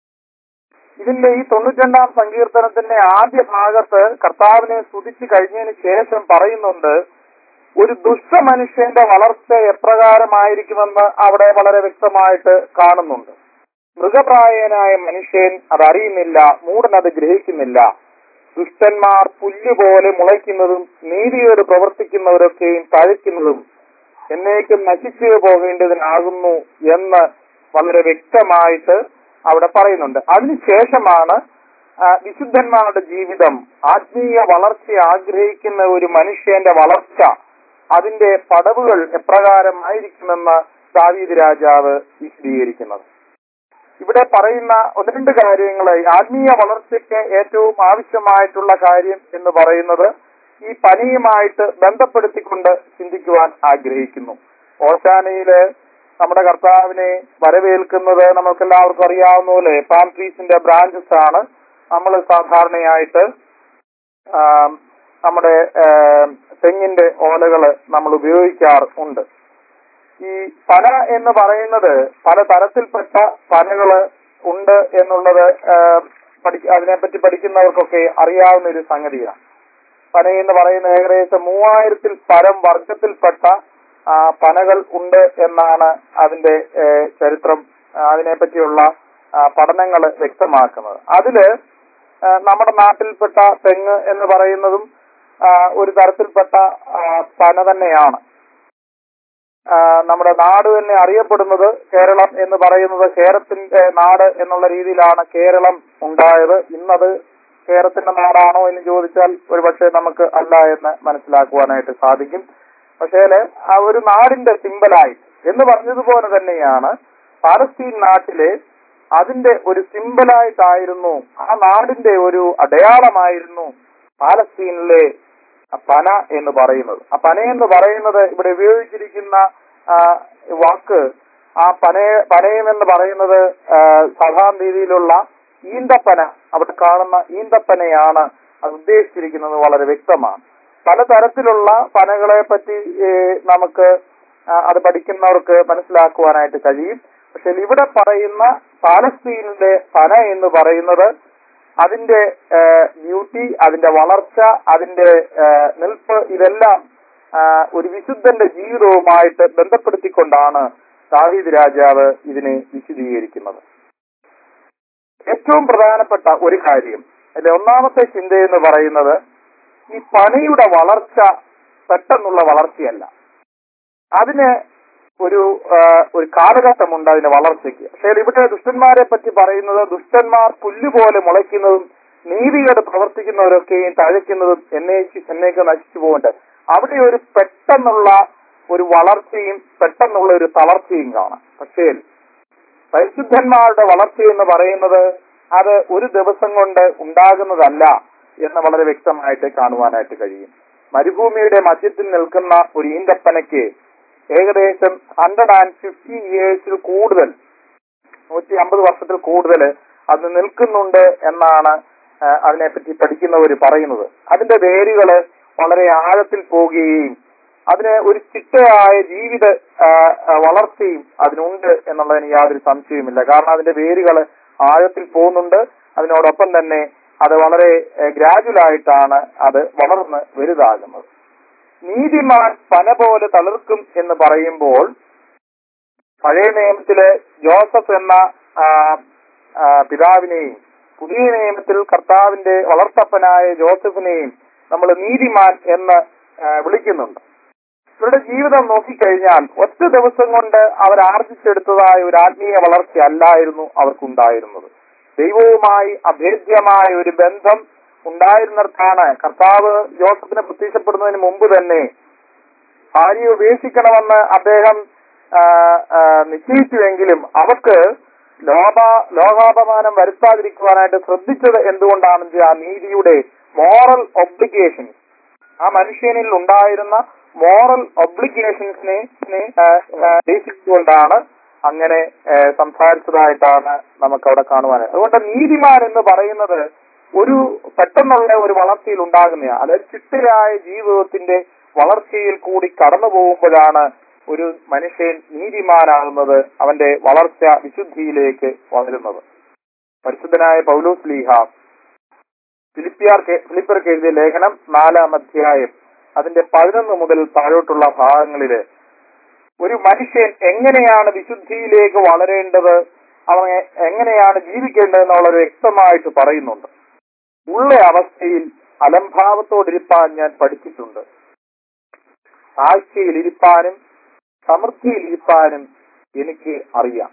ഇതിന്റെ ഈ തൊണ്ണൂറ്റിരണ്ടാം സങ്കീർത്തനത്തിന്റെ ആദ്യ ഭാഗത്ത് കർത്താവിനെ സ്തുതിച്ചു കഴിഞ്ഞതിന് ശേഷം പറയുന്നുണ്ട്, ഒരു ദുഷ്ട മനുഷ്യന്റെ വളർച്ച എപ്രകാരമായിരിക്കുമെന്ന് അവിടെ വളരെ വ്യക്തമായിട്ട് കാണുന്നുണ്ട്. മൃഗപ്രായനായ മനുഷ്യൻ അതറിയുന്നില്ല, മൂടൻ അത് ഗ്രഹിക്കുന്നില്ല. ദുഷ്ടന്മാർ പുല്ലുപോലെ മുളയ്ക്കുന്നതും നീതിയോട് പ്രവർത്തിക്കുന്നവരൊക്കെയും തഴയ്ക്കുന്നതും എന്നേക്കും നശിച്ചു പോകേണ്ടതിനാകുന്നു എന്ന് വളരെ വ്യക്തമായിട്ട് അവിടെ പറയുന്നുണ്ട്. അതിനുശേഷമാണ് വിശുദ്ധന്മാരുടെ ജീവിതം, ആത്മീയ വളർച്ച ആഗ്രഹിക്കുന്ന ഒരു മനുഷ്യന്റെ വളർച്ച, അതിന്റെ പടവുകൾ എപ്രകാരമായിരിക്കുമെന്ന് ദാവീദ് രാജാവ് വിശദീകരിക്കുന്നത്. ഇവിടെ പറയുന്ന ഒന്ന് രണ്ട് കാര്യങ്ങള്, ആത്മീയ വളർച്ചയ്ക്ക് ഏറ്റവും ആവശ്യമായിട്ടുള്ള കാര്യം എന്ന് പറയുന്നത് ഈ പനിയുമായിട്ട് ബന്ധപ്പെടുത്തിക്കൊണ്ട് ചിന്തിക്കുവാൻ ആഗ്രഹിക്കുന്നു. ഓശാനയില് നമ്മുടെ കർത്താവിനെ വരവേൽക്കുന്നത് നമുക്കെല്ലാവർക്കും അറിയാവുന്ന പോലെ പാം ട്രീസിന്റെ ബ്രാഞ്ചസ് ആണ് നമ്മൾ സാധാരണയായിട്ട് നമ്മുടെ തെങ്ങിന്റെ ഓലകള് നമ്മൾ ഉപയോഗിക്കാറുണ്ട്. ഈ പന എന്ന് പറയുന്നത് പല തരത്തിൽപ്പെട്ട പനകള് ഉണ്ട് എന്നുള്ളത് പഠി അതിനെപ്പറ്റി പഠിക്കുന്നവർക്കൊക്കെ അറിയാവുന്ന ഒരു സംഗതിയാണ്. പന എന്ന് പറയുന്ന ഏകദേശം മൂവായിരത്തിൽ പരം വർഗത്തിൽപ്പെട്ട പനകൾ ഉണ്ട് എന്നാണ് അതിന്റെ ചരിത്രം, അതിനെപ്പറ്റിയുള്ള പഠനങ്ങൾ വ്യക്തമാക്കുന്നത്. അതില് നമ്മുടെ നാട്ടിൽപ്പെട്ട തെങ്ങ് എന്ന് പറയുന്നതും ഒരു തരത്തിൽപ്പെട്ട പന തന്നെയാണ്. നമ്മുടെ നാട് തന്നെ അറിയപ്പെടുന്നത് കേരളം എന്ന് പറയുന്നത് കേരളത്തിന്റെ നാട് എന്നുള്ള രീതിയിലാണ് കേരളം ഉണ്ടായത്. ഇന്നത് കേരളത്തിന്റെ നാടാണോ എന്ന് ചോദിച്ചാൽ ഒരു പക്ഷേ നമുക്ക് അല്ല എന്ന് മനസ്സിലാക്കുവാനായിട്ട് സാധിക്കും. പക്ഷേ ആ ഒരു നാടിന്റെ സിമ്പലായി എന്ന് പറഞ്ഞതുപോലെ തന്നെയാണ് പാലസ്തീൻ നാട്ടിലെ അതിന്റെ ഒരു സിമ്പലായിട്ടായിരുന്നു, ആ നാടിന്റെ ഒരു അടയാളമായിരുന്നു പാലസ്തീനിലെ പന എന്ന് പറയുന്നത്. ആ പന എന്ന് പറയുന്നത് ഇവിടെ ഉപയോഗിച്ചിരിക്കുന്ന വാക്ക്, ആ പന പനയം എന്ന് പറയുന്നത് സാധാരണ രീതിയിലുള്ള ഈന്തപ്പന, അവിടെ കാണുന്ന ഈന്തപ്പനയാണ് അത് ഉദ്ദേശിച്ചിരിക്കുന്നത്. വളരെ വ്യക്തമാണ്. പലതരത്തിലുള്ള പനകളെ പറ്റി നമുക്ക് അത് പഠിക്കുന്നവർക്ക് മനസ്സിലാക്കുവാനായിട്ട് കഴിയും. പക്ഷെ ഇവിടെ പറയുന്ന പാലസ്തീനിലെ പന എന്ന് പറയുന്നത് അതിന്റെ ബ്യൂട്ടി, അതിന്റെ വളർച്ച, അതിന്റെ നിൽപ്പ്, ഇതെല്ലാം ഒരു വിശുദ്ധന്റെ ജീവിതവുമായിട്ട് ബന്ധപ്പെടുത്തിക്കൊണ്ടാണ് ദാവീദ് രാജാവ് ഇതിനെ വിശദീകരിക്കുന്നത്. ഏറ്റവും പ്രധാനപ്പെട്ട ഒരു കാര്യം, അതിന്റെ ഒന്നാമത്തെ ചിന്ത എന്ന് പറയുന്നത്, ഈ പണിയുടെ വളർച്ച പെട്ടെന്നുള്ള വളർച്ചയല്ല. അതിന് ഒരു ഒരു കാലഘട്ടമുണ്ട് അതിന്റെ വളർച്ചയ്ക്ക്. പക്ഷേ ഇവിടെ ദുഷ്ടന്മാരെ പറ്റി പറയുന്നത്, ദുഷ്ടന്മാർ പുല്ലുപോലെ മുളയ്ക്കുന്നതും നീതികേട് പ്രവർത്തിക്കുന്നവരൊക്കെയും തഴയ്ക്കുന്നതും എന്നേക്ക് എന്നേക്ക് നശിച്ചു പോകുന്നുണ്ട്. അവിടെ ഒരു പെട്ടെന്നുള്ള ഒരു വളർച്ചയും പെട്ടെന്നുള്ള ഒരു തളർച്ചയും കാണാം. പക്ഷേ പരിശുദ്ധന്മാരുടെ വളർച്ച എന്ന് പറയുന്നത് അത് ഒരു ദിവസം കൊണ്ട് ഉണ്ടാകുന്നതല്ല എന്ന് വളരെ വ്യക്തമായിട്ട് കാണുവാനായിട്ട് കഴിയും. മരുഭൂമിയുടെ മധ്യത്തിൽ നിൽക്കുന്ന ഒരു ഈന്തപ്പനയ്ക്ക് ഏകദേശം ഹൺഡ്രഡ് ആൻഡ് ഫിഫ്റ്റി ഇയേഴ്സിൽ കൂടുതൽ, നൂറ്റി അമ്പത് വർഷത്തിൽ കൂടുതൽ അത് നിൽക്കുന്നുണ്ട് എന്നാണ് അതിനെപ്പറ്റി പഠിക്കുന്നവർ പറയുന്നത്. അതിന്റെ വേരുകള് വളരെ ആഴത്തിൽ പോകുകയും അതിന് ഒരു ചിട്ടയായ ജീവിത വളർച്ചയും അതിനുണ്ട് എന്നുള്ളതിന് യാതൊരു സംശയവുമില്ല. കാരണം അതിന്റെ വേരുകള് ആഴത്തിൽ പോകുന്നുണ്ട്. അതിനോടൊപ്പം തന്നെ അത് വളരെ ഗ്രാജുവലായിട്ടാണ് അത് വളർന്ന് വലുതാകുന്നത്. നീതിമാൻ പന പോലെ തളിർക്കും എന്ന് പറയുമ്പോൾ പഴയ നിയമത്തിലെ ജോസഫ് എന്ന പിതാവിനെയും പുതിയ നിയമത്തിൽ കർത്താവിന്റെ വളർത്തപ്പനായ ജോസഫിനെയും നമ്മൾ നീതിമാൻ എന്ന് വിളിക്കുന്നുണ്ട്. ഇവരുടെ ജീവിതം നോക്കിക്കഴിഞ്ഞാൽ ഒറ്റ ദിവസം കൊണ്ട് അവർ ആർജിച്ചെടുത്തതായ ഒരു ആത്മീയ വളർച്ച അല്ലായിരുന്നു അവർക്കുണ്ടായിരുന്നത്. ദൈവവുമായി അഭേദ്യമായ ഒരു ബന്ധം ഉണ്ടായിരുന്നിടത്താണ് കർത്താവ് ജോസഫിനെ പ്രത്യക്ഷപ്പെടുന്നതിന് മുമ്പ് തന്നെ ഭാര്യയെ ഉപേക്ഷിക്കണമെന്ന് അദ്ദേഹം നിശ്ചയിച്ചുവെങ്കിലും അവർക്ക് ലോക ലോകാപമാനം വരുത്താതിരിക്കുവാനായിട്ട് ശ്രദ്ധിച്ചത് എന്തുകൊണ്ടാണെന്ന് ആ നീതിയുടെ മോറൽ ഒബ്ലിഗേഷൻ, ആ മനുഷ്യനിൽ ഉണ്ടായിരുന്ന മോറൽ ഒബ്ലിഗേഷൻസിനെ ദേശിച്ചുകൊണ്ടാണ് അങ്ങനെ സംസാരിച്ചതായിട്ടാണ് നമുക്ക് അവിടെ കാണുവാനായിട്ട്. അതുകൊണ്ട് നീതിമാൻ എന്ന് പറയുന്നത് ഒരു പെട്ടെന്നുള്ള ഒരു വളർച്ചയിൽ ഉണ്ടാകുന്നതാണ്. അതായത് ചിട്ടയായ ജീവിതത്തിന്റെ വളർച്ചയിൽ കൂടി കടന്നു പോകുമ്പോഴാണ് ഒരു മനുഷ്യൻ നീതിമാനാകുന്നത്, അവന്റെ വളർച്ച വിശുദ്ധിയിലേക്ക് വളരുന്നത്. പരിശുദ്ധനായ പൗലോസ് ശ്ലീഹ ഫിലിപ്പിയാർ ഫിലിപ്പിയർക്ക് എഴുതിയ ലേഖനം നാലാം അധ്യായം അതിന്റെ പതിനൊന്ന് മുതൽ താഴോട്ടുള്ള ഭാഗങ്ങളില് ഒരു മനുഷ്യൻ എങ്ങനെയാണ് വിശുദ്ധിയിലേക്ക് വളരേണ്ടത്, അവൻ എങ്ങനെയാണ് ജീവിക്കേണ്ടത് എന്നുള്ളത് വ്യക്തമായിട്ട് പറയുന്നുണ്ട്. ഉള്ള അവസ്ഥയിൽ അലംഭാവത്തോടിരിപ്പാൻ ഞാൻ പഠിച്ചിട്ടുണ്ട്. ആഴ്ചയിലിരിപ്പാനും സമൃദ്ധിയിലിരിപ്പാനും എനിക്ക് അറിയാം.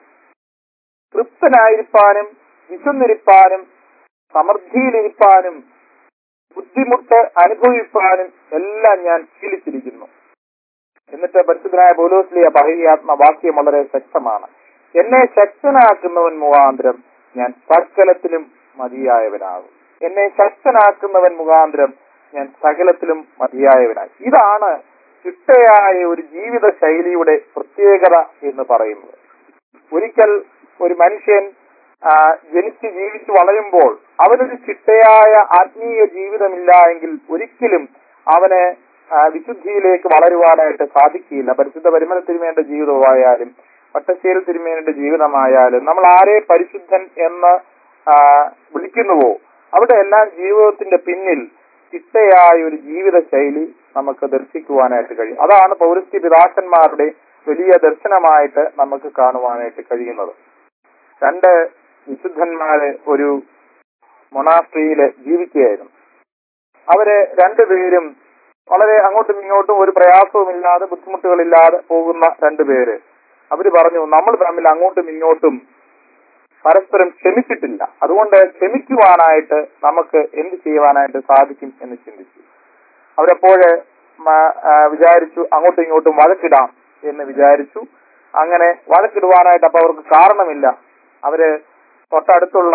തൃപ്തനായിരിക്കാനും വിശന്നിരിപ്പാനും സമൃദ്ധിയിലിരിപ്പാനും ബുദ്ധിമുട്ട് അനുഭവിപ്പാനും എല്ലാം ഞാൻ ശീലിച്ചിരിക്കുന്നു. എന്നിട്ട് പരിശുദ്ധനായ പൗലോസ് ശ്ലീഹ പറയുന്ന വാക്യം വളരെ ശക്തമാണ്. എന്നെ ശക്തനാക്കുന്നവൻ മുഖാന്തരം ഞാൻ സകലത്തിലും മതിയായവനാകും. എന്നെ ശക്തനാക്കുന്നവൻ മുഖാന്തരം ഞാൻ സകലത്തിലും മതിയായവനായി. ഇതാണ് ചിട്ടയായ ഒരു ജീവിത ശൈലിയുടെ പ്രത്യേകത എന്ന് പറയുന്നത്. ഒരിക്കൽ ഒരു മനുഷ്യൻ ജനിച്ച് ജീവിച്ച് വളരുമ്പോൾ അവനൊരു ചിട്ടയായ ആത്മീയ ജീവിതമില്ല എങ്കിൽ ഒരിക്കലും അവന് വിശുദ്ധിയിലേക്ക് വളരുവാനായിട്ട് സാധിക്കില്ല. പരിശുദ്ധ പരിമല തിരുമേന്റെ ജീവിതമായാലും പട്ടശ്ശേരി തിരുമേന്റെ ജീവിതമായാലും നമ്മൾ ആരെ പരിശുദ്ധൻ എന്ന് വിളിക്കുന്നുവോ അവിടെ എല്ലാം ജീവിതത്തിന്റെ പിന്നിൽ ചിട്ടയായ ഒരു ജീവിത ശൈലി നമുക്ക് ദർശിക്കുവാനായിട്ട് കഴിയും. അതാണ് പൗരസ്ത്യ പിതാക്കന്മാരുടെ വലിയ ദർശനമായിട്ട് നമുക്ക് കാണുവാനായിട്ട് കഴിയുന്നത്. രണ്ട് വിശുദ്ധന്മാര് ഒരു മൊണാസ്ട്രിയില് ജീവിക്കുകയായിരുന്നു. അവര് രണ്ടുപേരും വളരെ അങ്ങോട്ടും ഇങ്ങോട്ടും ഒരു പ്രയാസവുമില്ലാതെ ബുദ്ധിമുട്ടുകളില്ലാതെ പോകുന്ന രണ്ടുപേര്. അവര് പറഞ്ഞു, നമ്മൾ തമ്മിൽ അങ്ങോട്ടും ഇങ്ങോട്ടും പരസ്പരം ക്ഷമിച്ചിട്ടില്ല, അതുകൊണ്ട് ക്ഷമിക്കുവാനായിട്ട് നമുക്ക് എന്ത് ചെയ്യുവാനായിട്ട് സാധിക്കും എന്ന് ചിന്തിച്ചു. അവരപ്പോഴ് വിചാരിച്ചു അങ്ങോട്ടും ഇങ്ങോട്ടും വഴക്കിടാം എന്ന് വിചാരിച്ചു. അങ്ങനെ വഴക്കിടുവാനായിട്ട് അപ്പൊ അവർക്ക് കാരണമില്ല. അവര് തൊട്ടടുത്തുള്ള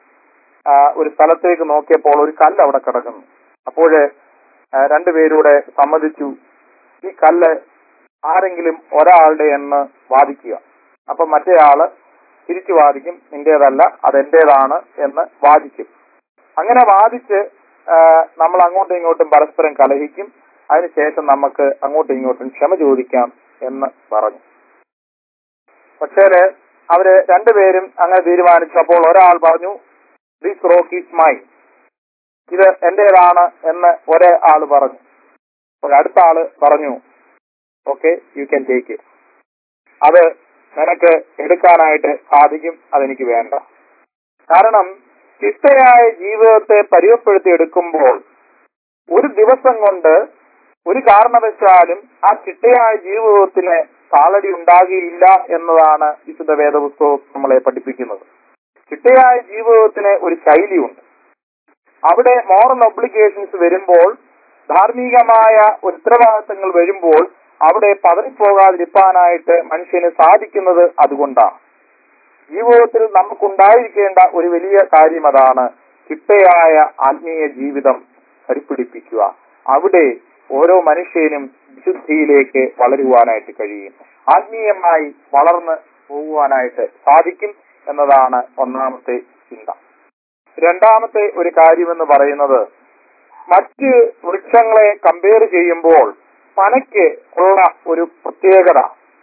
ഒരു സ്ഥലത്തേക്ക് നോക്കിയപ്പോൾ ഒരു കല്ല് അവിടെ കിടക്കുന്നു. അപ്പോഴ് രണ്ടുപേരൂടെ സമ്മതിച്ചു, ഈ കല്ല് ആരെങ്കിലും ഒരാളുടെ എന്ന് വാദിക്കുക. അപ്പൊ മറ്റേയാള് തിരിച്ചു വാദിക്കും, നിന്റേതല്ല അതെന്റേതാണ് എന്ന് വാദിക്കും. അങ്ങനെ വാദിച്ച് നമ്മൾ അങ്ങോട്ടും ഇങ്ങോട്ടും പരസ്പരം കലഹിക്കും. അതിനുശേഷം നമുക്ക് അങ്ങോട്ടും ഇങ്ങോട്ടും ക്ഷമ ചോദിക്കാം എന്ന് പറഞ്ഞു. പക്ഷേ അവര് രണ്ടുപേരും അങ്ങനെ തീരുമാനിച്ചു. അപ്പോൾ ഒരാൾ പറഞ്ഞു, ദിസ് റോക്ക് ഈസ് മൈൻ, ഇത് എന്റേതാണ് എന്ന് ഒരേ ആള് പറഞ്ഞു. അടുത്ത ആള് പറഞ്ഞു, okay you can take it. അത് നിനക്ക് എടുക്കാനായിട്ട് സാധിക്കും. അതെനിക്ക് വേണ്ട. കാരണം ചിട്ടയായ ജീവിതത്തെ പരിവപ്പെടുത്തി എടുക്കുമ്പോൾ ഒരു ദിവസം കൊണ്ട് ഒരു കാരണവശാലും ആ ചിട്ടയായ ജീവിതത്തിന് താളടി ഉണ്ടാകില്ല എന്നതാണ് വിശുദ്ധ വേദപുസ്തകം നമ്മളെ പഠിപ്പിക്കുന്നത്. ചിട്ടയായ ജീവിതത്തിന് ഒരു ശൈലിയുണ്ട്. അവിടെ മോറൽ ഒബ്ലിഗേഷൻസ് വരുമ്പോൾ, ധാർമ്മികമായ ഉത്തരവാദിത്തങ്ങൾ വരുമ്പോൾ അവിടെ പതറിപ്പോകാതിരിക്കാനായിട്ട് മനുഷ്യന് സാധിക്കുന്നത് അതുകൊണ്ടാണ്. ജീവിതത്തിൽ നമുക്കുണ്ടായിരിക്കേണ്ട ഒരു വലിയ കാര്യം അതാണ് ചിട്ടയായ ആത്മീയ ജീവിതം പരിപിടിപ്പിക്കുക. അവിടെ ഓരോ മനുഷ്യനും വിശുദ്ധിയിലേക്ക് വളരുവാനായിട്ട് കഴിയും, ആത്മീയമായി വളർന്ന് പോകുവാനായിട്ട് സാധിക്കും എന്നതാണ് ഒന്നാമത്തെ ചിന്ത. രണ്ടാമത്തെ ഒരു കാര്യമെന്ന് പറയുന്നത്, മറ്റ് വൃക്ഷങ്ങളെ കമ്പയർ ചെയ്യുമ്പോൾ പനയ്ക്ക് ഉള്ള ഒരു പ്രത്യേകത,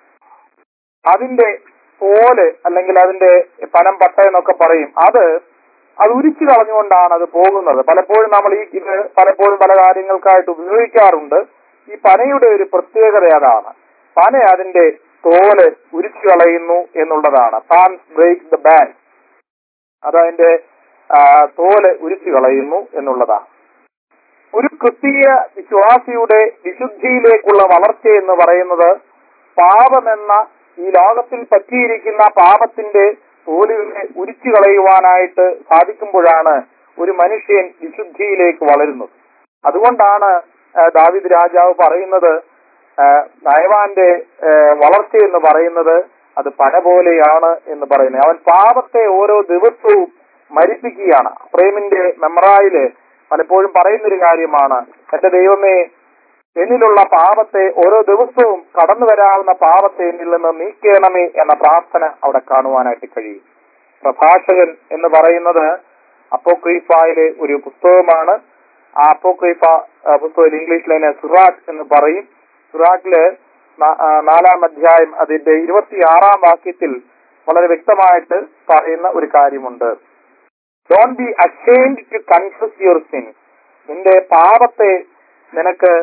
അതിന്റെ തോല് അല്ലെങ്കിൽ അതിന്റെ പനം പട്ട എന്നൊക്കെ പറയും, അത് അത് ഉരിച്ചു കളഞ്ഞുകൊണ്ടാണ് അത് പോകുന്നത്. പലപ്പോഴും നമ്മൾ ഈ ഇത് പലപ്പോഴും പല കാര്യങ്ങൾക്കായിട്ട് ഉപയോഗിക്കാറുണ്ട്. ഈ പനയുടെ ഒരു പ്രത്യേകത അതാണ്. പന അതിന്റെ തോല് ഉരിച്ചു കളയുന്നു എന്നുള്ളതാണ്. താൻ ബ്രേക്ക് ദ ബാക്ക്, അതതിന്റെ തോല് ഉരിച്ചു കളയുന്നു എന്നുള്ളതാണ്. ഒരു ക്രിസ്തീയ വിശ്വാസിയുടെ വിശുദ്ധിയിലേക്കുള്ള വളർച്ച എന്ന് പറയുന്നത് പാപമെന്ന ഈ ലോകത്തിൽ പറ്റിയിരിക്കുന്ന പാപത്തിന്റെ തോലുകളെ ഉരിച്ചു കളയുവാനായിട്ട് സാധിക്കുമ്പോഴാണ് ഒരു മനുഷ്യൻ വിശുദ്ധിയിലേക്ക് വളരുന്നത്. അതുകൊണ്ടാണ് ദാവീദ് രാജാവ് പറയുന്നത്, നയവാന്റെ വളർച്ച എന്ന് പറയുന്നത് അത് പന പോലെയാണ് എന്ന് പറയുന്നത്. അവൻ പാപത്തെ ഓരോ ദിവസവും മരിപ്പിക്കുകയാണ്. പ്രേമിന്റെ മെമ്മറായില് പലപ്പോഴും പറയുന്നൊരു കാര്യമാണ്, എന്റെ ദൈവമേ, എന്നിലുള്ള പാപത്തെ ഓരോ ദിവസവും കടന്നു വരാവുന്ന പാപത്തെ എന്നിൽ നിന്ന് നീക്കണമേ എന്ന പ്രാർത്ഥന അവിടെ കാണുവാനായിട്ട് കഴിയും. പ്രഭാഷകൻ എന്ന് പറയുന്നത് അപ്പോക്രീഫയിലെ ഒരു പുസ്തകമാണ്. ആ അപ്പോക്രീഫ പുസ്തകം ഇംഗ്ലീഷിൽ അതിനെ സുറാഖ് എന്ന് പറയും. സുറാഖില് നാലാം അധ്യായം അതിന്റെ ഇരുപത്തിയാറാം വാക്യത്തിൽ വളരെ വ്യക്തമായിട്ട് പറയുന്ന ഒരു കാര്യമുണ്ട്. Don't be ashamed to confess your sin. നിന്റെ പാപത്തെ നിനക്ക്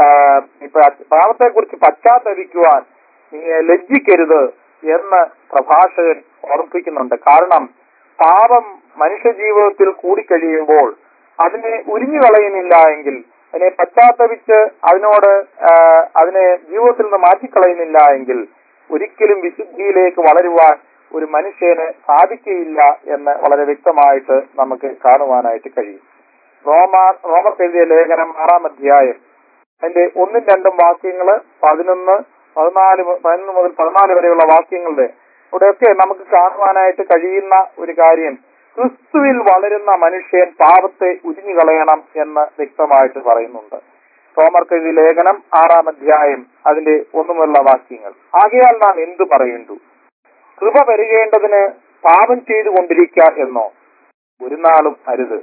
പാപത്തെ കുറിച്ച് പശ്ചാത്തപിക്കുവാൻ നീ ലജ്ജിക്കരുത് എന്ന് പ്രഭാഷകൻ ഓർമ്മിപ്പിക്കുന്നുണ്ട്. കാരണം പാപം മനുഷ്യ ജീവിതത്തിൽ കൂടിക്കഴിയുമ്പോൾ അതിനെ ഉരിഞ്ഞു കളയുന്നില്ല എങ്കിൽ, അതിനെ പശ്ചാത്തപിച്ച് അതിനോട് അതിനെ ജീവിതത്തിൽ നിന്ന് മാറ്റിക്കളയുന്നില്ല എങ്കിൽ ഒരിക്കലും വിശുദ്ധിയിലേക്ക് വളരുവാൻ ഒരു മനുഷ്യന് സാധിക്കുകയില്ല എന്ന് വളരെ വ്യക്തമായിട്ട് നമുക്ക് കാണുവാനായിട്ട് കഴിയും. റോമ റോമക്കെഴുതിയ ലേഖനം ആറാം അധ്യായം അതിന്റെ ഒന്നും രണ്ടും വാക്യങ്ങള് പതിനൊന്ന് പതിനാല് പതിനൊന്ന് മുതൽ പതിനാല് വരെയുള്ള വാക്യങ്ങളുടെ ഇവിടെയൊക്കെ നമുക്ക് കാണുവാനായിട്ട് കഴിയുന്ന ഒരു കാര്യം, ക്രിസ്തുവിൽ വളരുന്ന മനുഷ്യൻ പാപത്തെ ഉരിഞ്ഞു കളയണം എന്ന് വ്യക്തമായിട്ട് പറയുന്നുണ്ട്. റോമർക്കെഴുതിയ ലേഖനം ആറാം അധ്യായം അതിന്റെ ഒന്നുമുള്ള വാക്യങ്ങൾ. ആകയാൽ നാം എന്തു പറയേണ്ടു? കൃപ വരികേണ്ടതിന് പാപം ചെയ്തുകൊണ്ടിരിക്കുക എന്നോ? ഒരു നാളും അരുത്.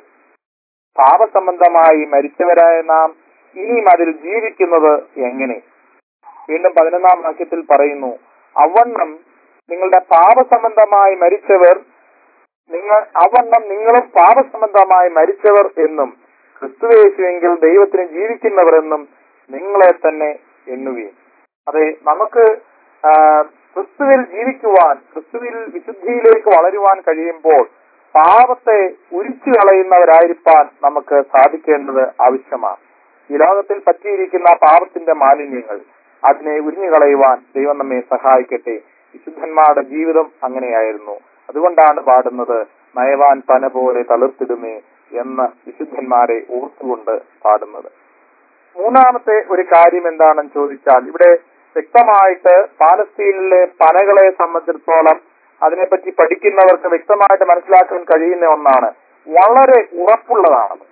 പാപസംബന്ധമായി മരിച്ചവരായ നാം ഇനിയും അതിൽ ജീവിക്കുന്നത് എങ്ങനെ? വീണ്ടും പതിനൊന്നാം വാക്യത്തിൽ പറയുന്നു, അവണ്ണം നിങ്ങളുടെ പാപസംബന്ധമായി മരിച്ചവർ നിങ്ങൾ അവണ്ണം നിങ്ങളും പാപസംബന്ധമായി മരിച്ചവർ എന്നും ക്രിസ്തുവേശുവെങ്കിൽ ദൈവത്തിന് ജീവിക്കുന്നവർ എന്നും നിങ്ങളെ തന്നെ എണ്ണുകയും. അതെ, നമുക്ക് ക്രിസ്തുവിൽ ജീവിക്കുവാൻ, ക്രിസ്തുവിൽ വിശുദ്ധിയിലേക്ക് വളരുവാൻ കഴിയുമ്പോൾ പാപത്തെ ഉരിച്ചു കളയുന്നവരായിരിക്കാൻ നമുക്ക് സാധിക്കേണ്ടത് ആവശ്യമാണ്. ഈ ലോകത്തിൽ പറ്റിയിരിക്കുന്ന പാപത്തിന്റെ മാലിന്യങ്ങൾ അതിനെ ഉരിഞ്ഞു കളയുവാൻ ദൈവം നമ്മെ സഹായിക്കട്ടെ. വിശുദ്ധന്മാരുടെ ജീവിതം അങ്ങനെയായിരുന്നു. അതുകൊണ്ടാണ് പാടുന്നത്, നയവാൻ പന പോലെ തളിർത്തിടുമേ എന്ന് വിശുദ്ധന്മാരെ ഓർത്തുകൊണ്ട് പാടുന്നത്. മൂന്നാമത്തെ ഒരു കാര്യം എന്താണെന്ന് ചോദിച്ചാൽ, ഇവിടെ വ്യക്തമായിട്ട് പാലസ്തീനിലെ പനകളെ സംബന്ധിച്ചിടത്തോളം അതിനെപ്പറ്റി പഠിക്കുന്നവർക്ക് വ്യക്തമായിട്ട് മനസ്സിലാക്കാൻ കഴിയുന്ന ഒന്നാണ്, വളരെ ഉറപ്പുള്ളതാണ്.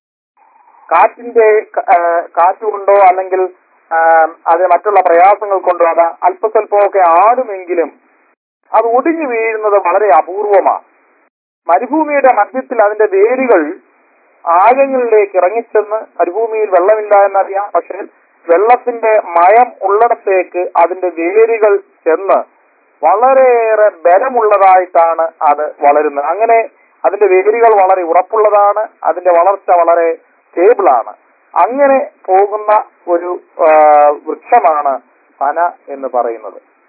കാറ്റിന്റെ കാറ്റുകൊണ്ടോ അല്ലെങ്കിൽ അത് മറ്റുള്ള പ്രയാസങ്ങൾ കൊണ്ടോ അത് അല്പസ്വല്പമൊക്കെ ആടുമെങ്കിലും അത് ഒടിഞ്ഞു വീഴുന്നത് വളരെ അപൂർവമാണ്. മരുഭൂമിയുടെ മധ്യത്തിൽ അതിന്റെ വേരുകൾ ആഴങ്ങളിലേക്ക് ഇറങ്ങിച്ചെന്ന്, മരുഭൂമിയിൽ വെള്ളമില്ല എന്നറിയാം, പക്ഷെ വെള്ളത്തിന്റെ മയം ഉള്ളിടത്തേക്ക് അതിന്റെ വേരുകൾ ചെന്ന് വളരെയേറെ ബലമുള്ളതായിട്ടാണ് അത് വളരുന്നത്. അങ്ങനെ അതിന്റെ വേരുകൾ വളരെ ഉറപ്പുള്ളതാണ്, അതിന്റെ വളർച്ച വളരെ സ്റ്റേബിളാണ്. അങ്ങനെ പോകുന്ന ഒരു വൃക്ഷമാണ് പന എന്ന് പറയുന്നത്.